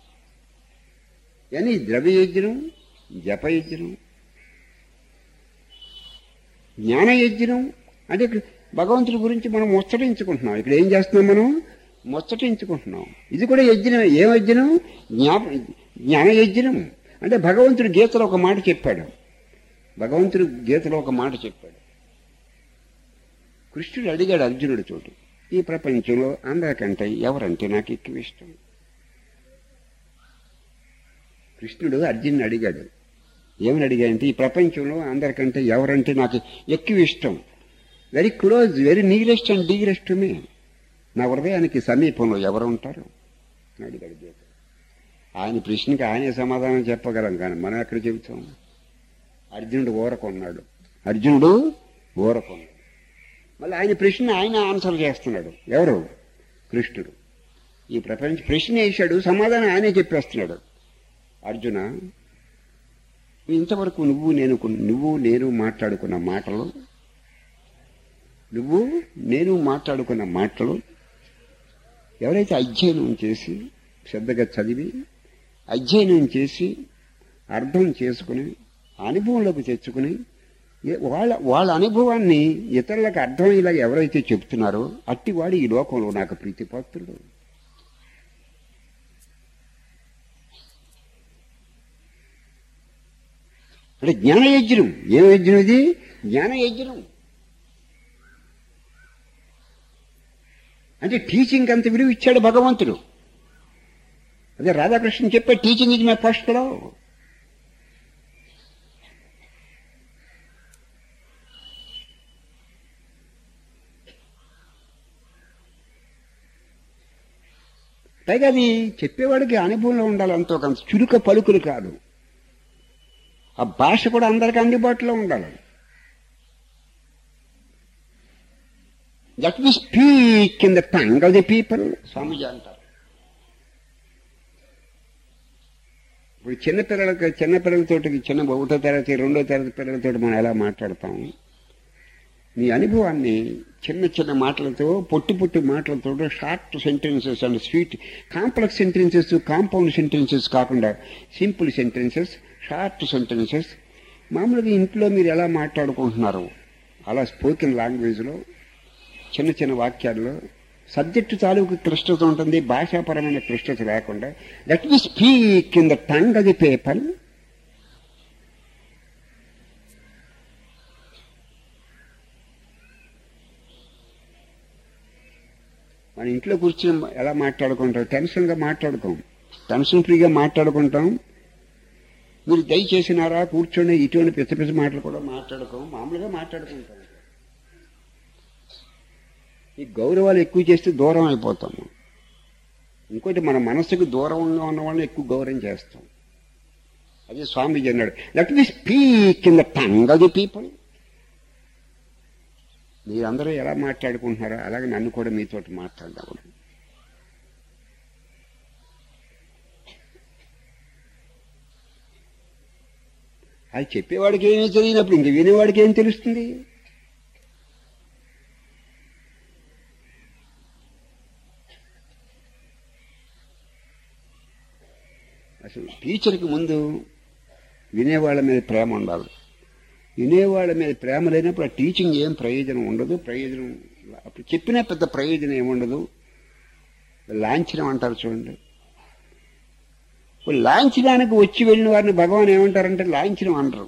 [SPEAKER 1] కానీ ద్రవ్య యజ్ఞం, జప యజ్ఞం, జ్ఞాన యజ్ఞం అంటే భగవంతుడి గురించి మనం ముచ్చటించుకుంటున్నాం. ఇక్కడ ఏం చేస్తున్నాం? మనం ముచ్చటించుకుంటున్నాం. ఇది కూడా యజ్ఞం. ఏం యజ్ఞం? జ్ఞాన యజ్ఞం. అంటే భగవంతుడు గీతలో ఒక మాట చెప్పాడు. భగవంతుడు గీతలో ఒక మాట చెప్పాడు. కృష్ణుడు అడిగాడు అర్జునుడి చోటు, ఈ ప్రపంచంలో అందరికంటే ఎవరంటే నాకు ఎక్కువ ఇష్టం? కృష్ణుడు అర్జునుడు అడిగాడు. ఏమని అడిగాడంటే, ఈ ప్రపంచంలో అందరికంటే ఎవరంటే నాకు ఎక్కువ ఇష్టం? Very close, very nearest and dearest to me. నా హృదయానికి సమీపంలో ఎవరు ఉంటారు అడిగాడు గీత. ఆయన ప్రశ్నకి ఆయనే సమాధానం చెప్పగలం, కానీ మనం ఎక్కడ చెబుతాం? అర్జునుడు ఊరకొన్నాడు. అర్జునుడు ఊరకొన్నాడు. మళ్ళీ ఆయన ప్రశ్న ఆయన ఆన్సర్ చేస్తున్నాడు. ఎవరు? కృష్ణుడు. ఈ ప్రపంచ ప్రశ్న వేశాడు, సమాధానం ఆయనే చెప్పేస్తున్నాడు. అర్జున, ఇంతవరకు నువ్వు నేను మాట్లాడుకున్న మాటలు ఎవరైతే అధ్యయనం చేసి శ్రద్ధగా చదివి అధ్యయనం చేసి అర్థం చేసుకుని అనుభవంలోకి తెచ్చుకుని వాళ్ళ అనుభవాన్ని ఇతరులకు అర్థమయ్యేలా ఎవరైతే చెప్తున్నారో అట్టివాడు ఈ లోకంలో నాకు ప్రీతిపాత్రుడు. అంటే జ్ఞానయజ్ఞం. ఏం యజ్ఞం ఇది? జ్ఞానయజ్ఞం. అంటే టీచింగ్ అంత విలువ ఇచ్చాడు భగవంతుడు. అదే రాధాకృష్ణ చెప్పే, టీచింగ్ ఇది మై ఫస్ట్ లవ్. పైగా అది చెప్పేవాడికి అనుభవంలో ఉండాలి. అంతో కొంత చురుక పలుకులు కాదు. ఆ భాష కూడా అందరికీ అందుబాటులో ఉండాలి. That we speak in the tongue of the people, Swamiji అంటారు. ఇప్పుడు చిన్నపిల్లలతోటి, 1వ తరగతి 2వ తరగతి పిల్లలతో మనం ఎలా మాట్లాడతాము? మీ అనుభవాన్ని చిన్న మాటలతో, పొట్టి మాటలతో, short sentences and sweet, complex sentences, compound sentences కాకుండా సింపుల్ సెంటెన్సెస్, షార్ట్ సెంటెన్సెస్, మామూలుగా ఇంట్లో మీరు ఎలా మాట్లాడుకుంటున్నారు అలా స్పోకెన్ లాంగ్వేజ్లో చిన్న వాక్యాల్లో సబ్జెక్టు తాలూకు క్లిష్టత ఉంటుంది, భాషాపరమైన క్లిష్టత లేకుండా. Let we speak in the tongue of the people. మన ఇంట్లో కూర్చొని ఎలా మాట్లాడుకుంటాం? టెన్షన్గా మాట్లాడుకోం, టెన్షన్ ఫ్రీగా మాట్లాడుకుంటాం. మీరు దయచేసినారా కూర్చొని ఇటువంటి పిచ్చ మాటలు కూడా మాట్లాడుకోం, మామూలుగా మాట్లాడుకుంటాం. ఈ గౌరవాలు ఎక్కువ చేస్తే దూరం అయిపోతాము. ఇంకోటి మన మనసుకు దూరంగా ఉన్న వాళ్ళని ఎక్కువ గౌరవం చేస్తాం. అదే స్వామీజీ అన్నాడు, let me speak in the tongue of the people. మీరందరూ ఎలా మాట్లాడుకుంటున్నారో అలాగే నన్ను కూడా మీతోటి మాట్లాడదాం. అది చెప్పేవాడికి ఏమీ తెలియనప్పుడు ఇంక వినేవాడికి ఏం తెలుస్తుంది? అసలు టీచర్కి ముందు వినేవాళ్ళ మీద ప్రేమ ఉండాలి. వినేవాళ్ళ మీద ప్రేమ లేనప్పుడు ఆ టీచింగ్ ఏం ప్రయోజనం ఉండదు. ప్రయోజనం అప్పుడు చెప్పినా పెద్ద ప్రయోజనం ఏముండదు. లాంఛనం అంటారు చూడండి. లాంఛనానికి వచ్చి వెళ్ళిన వారిని భగవాన్ ఏమంటారంటే లాంఛనం అనరు.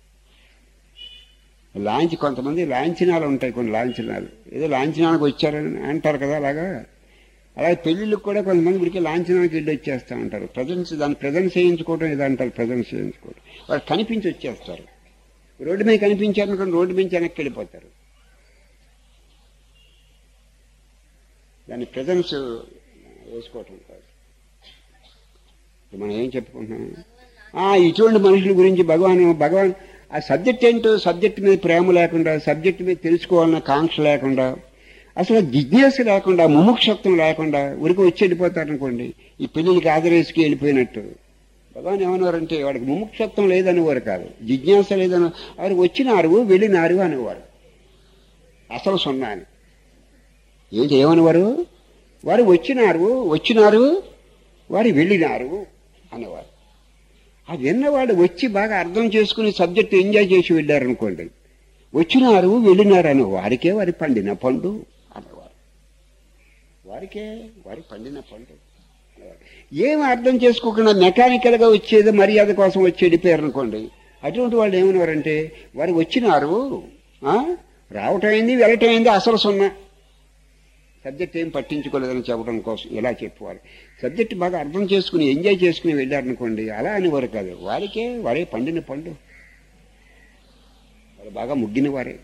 [SPEAKER 1] కొంతమంది లాంఛనాలు ఉంటాయి, కొన్ని లాంఛనాలు ఏదో లాంఛనానికి వచ్చారని అంటారు కదా. అలాగే పెళ్లిళ్ళకి కూడా కొంతమంది ఇప్పటికే లాంఛనానికి వెళ్ళి వచ్చేస్తూ ఉంటారు. దాన్ని ప్రజెన్స్ చేయించుకోవడం ఏదో అంటారు, ప్రజెన్స్ చేయించుకోవడం. వాళ్ళు కనిపించి వచ్చేస్తారు. రోడ్డు మీద కనిపించారనుకోండి, రోడ్డు మీద వెనక్కి వెళ్ళిపోతారు. దాన్ని ప్రజెన్స్ వేసుకోవటం కాదు. మనం ఏం చెప్పుకుంటున్నాం? ఇటువంటి మనుషుల గురించి భగవాన్ ఆ సబ్జెక్ట్ ఏంటో, సబ్జెక్ట్ మీద ప్రేమ లేకుండా, సబ్జెక్ట్ మీద తెలుసుకోవాలన్న కాంక్ష లేకుండా, అసలు జిజ్ఞాస లేకుండా, ముముక్షత్వం లేకుండా ఉరికి వచ్చి వెళ్ళిపోతారనుకోండి, ఈ పెళ్లికి ఆదరేసుకు వెళ్ళిపోయినట్టు. భగవాన్ ఏమన్నారంటే వాడికి ముముక్షత్వం లేదనేవారు కాదు, జిజ్ఞాస లేదని. వారు వచ్చినారు వెళ్ళినారు అనేవారు. అసలు సున్నా అని ఏంటి ఏమనేవారు? వారు వచ్చినారు వారు వెళ్ళినారు అనేవారు. అది విన్నవాడు వచ్చి బాగా అర్థం చేసుకుని సబ్జెక్ట్ ఎంజాయ్ చేసి వెళ్ళారనుకోండి, వచ్చినారు వెళ్ళినారు అని వారికే వారి పండిన పండు అనేవారు. వారి పండిన పండు ఏం అర్థం చేసుకోకుండా మెకానికల్ గా వచ్చేది మర్యాద కోసం వచ్చి వెళ్ళిపోయారు అనుకోండి, అటువంటి వాళ్ళు ఏమన్నారంటే వారు వచ్చినారు, రావటం అయింది వెళ్ళటం అయింది, అసలు సున్నా. సబ్జెక్ట్ ఏం పట్టించుకోలేదని చెప్పడం కోసం ఇలా చెప్పేవారు. సబ్జెక్ట్ బాగా అర్థం చేసుకుని ఎంజాయ్ చేసుకుని వెళ్ళారనుకోండి, అలా అనేవారు కాదు. వారే పండిన పండు, వారు బాగా ముగ్గిన వారే.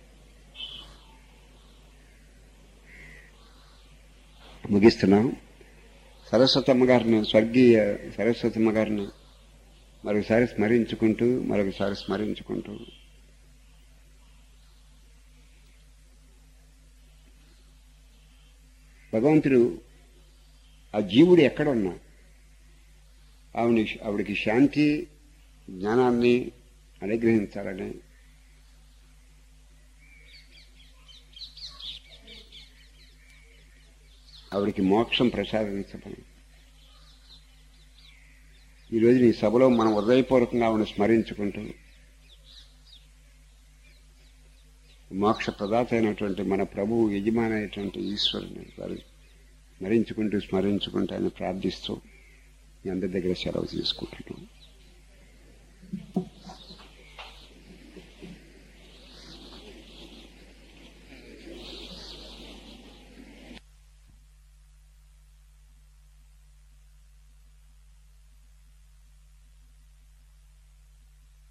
[SPEAKER 1] ముగిస్తున్నాం. సరస్వతమ్మ గారిని, స్వర్గీయ సరస్వతమ్మ గారిని మరొకసారి స్మరించుకుంటూ భగవంతుడు ఆ జీవుడు ఎక్కడున్నా ఆవిడికి శాంతి జ్ఞానాన్ని అనుగ్రహించాలని, ఆవిడికి మోక్షం ప్రసాదించమని ఈరోజు ఈ సభలో మనం హృదయపూర్వకంగా ఆవిడని స్మరించుకుంటూ, మోక్ష ప్రదాత అయినటువంటి మన ప్రభువు యజమాని అయినటువంటి ఈశ్వరుని స్మరించుకుంటూ ఆయన ప్రార్థిస్తూ మీ అందరి దగ్గర సెలవు తీసుకుంటున్నాం.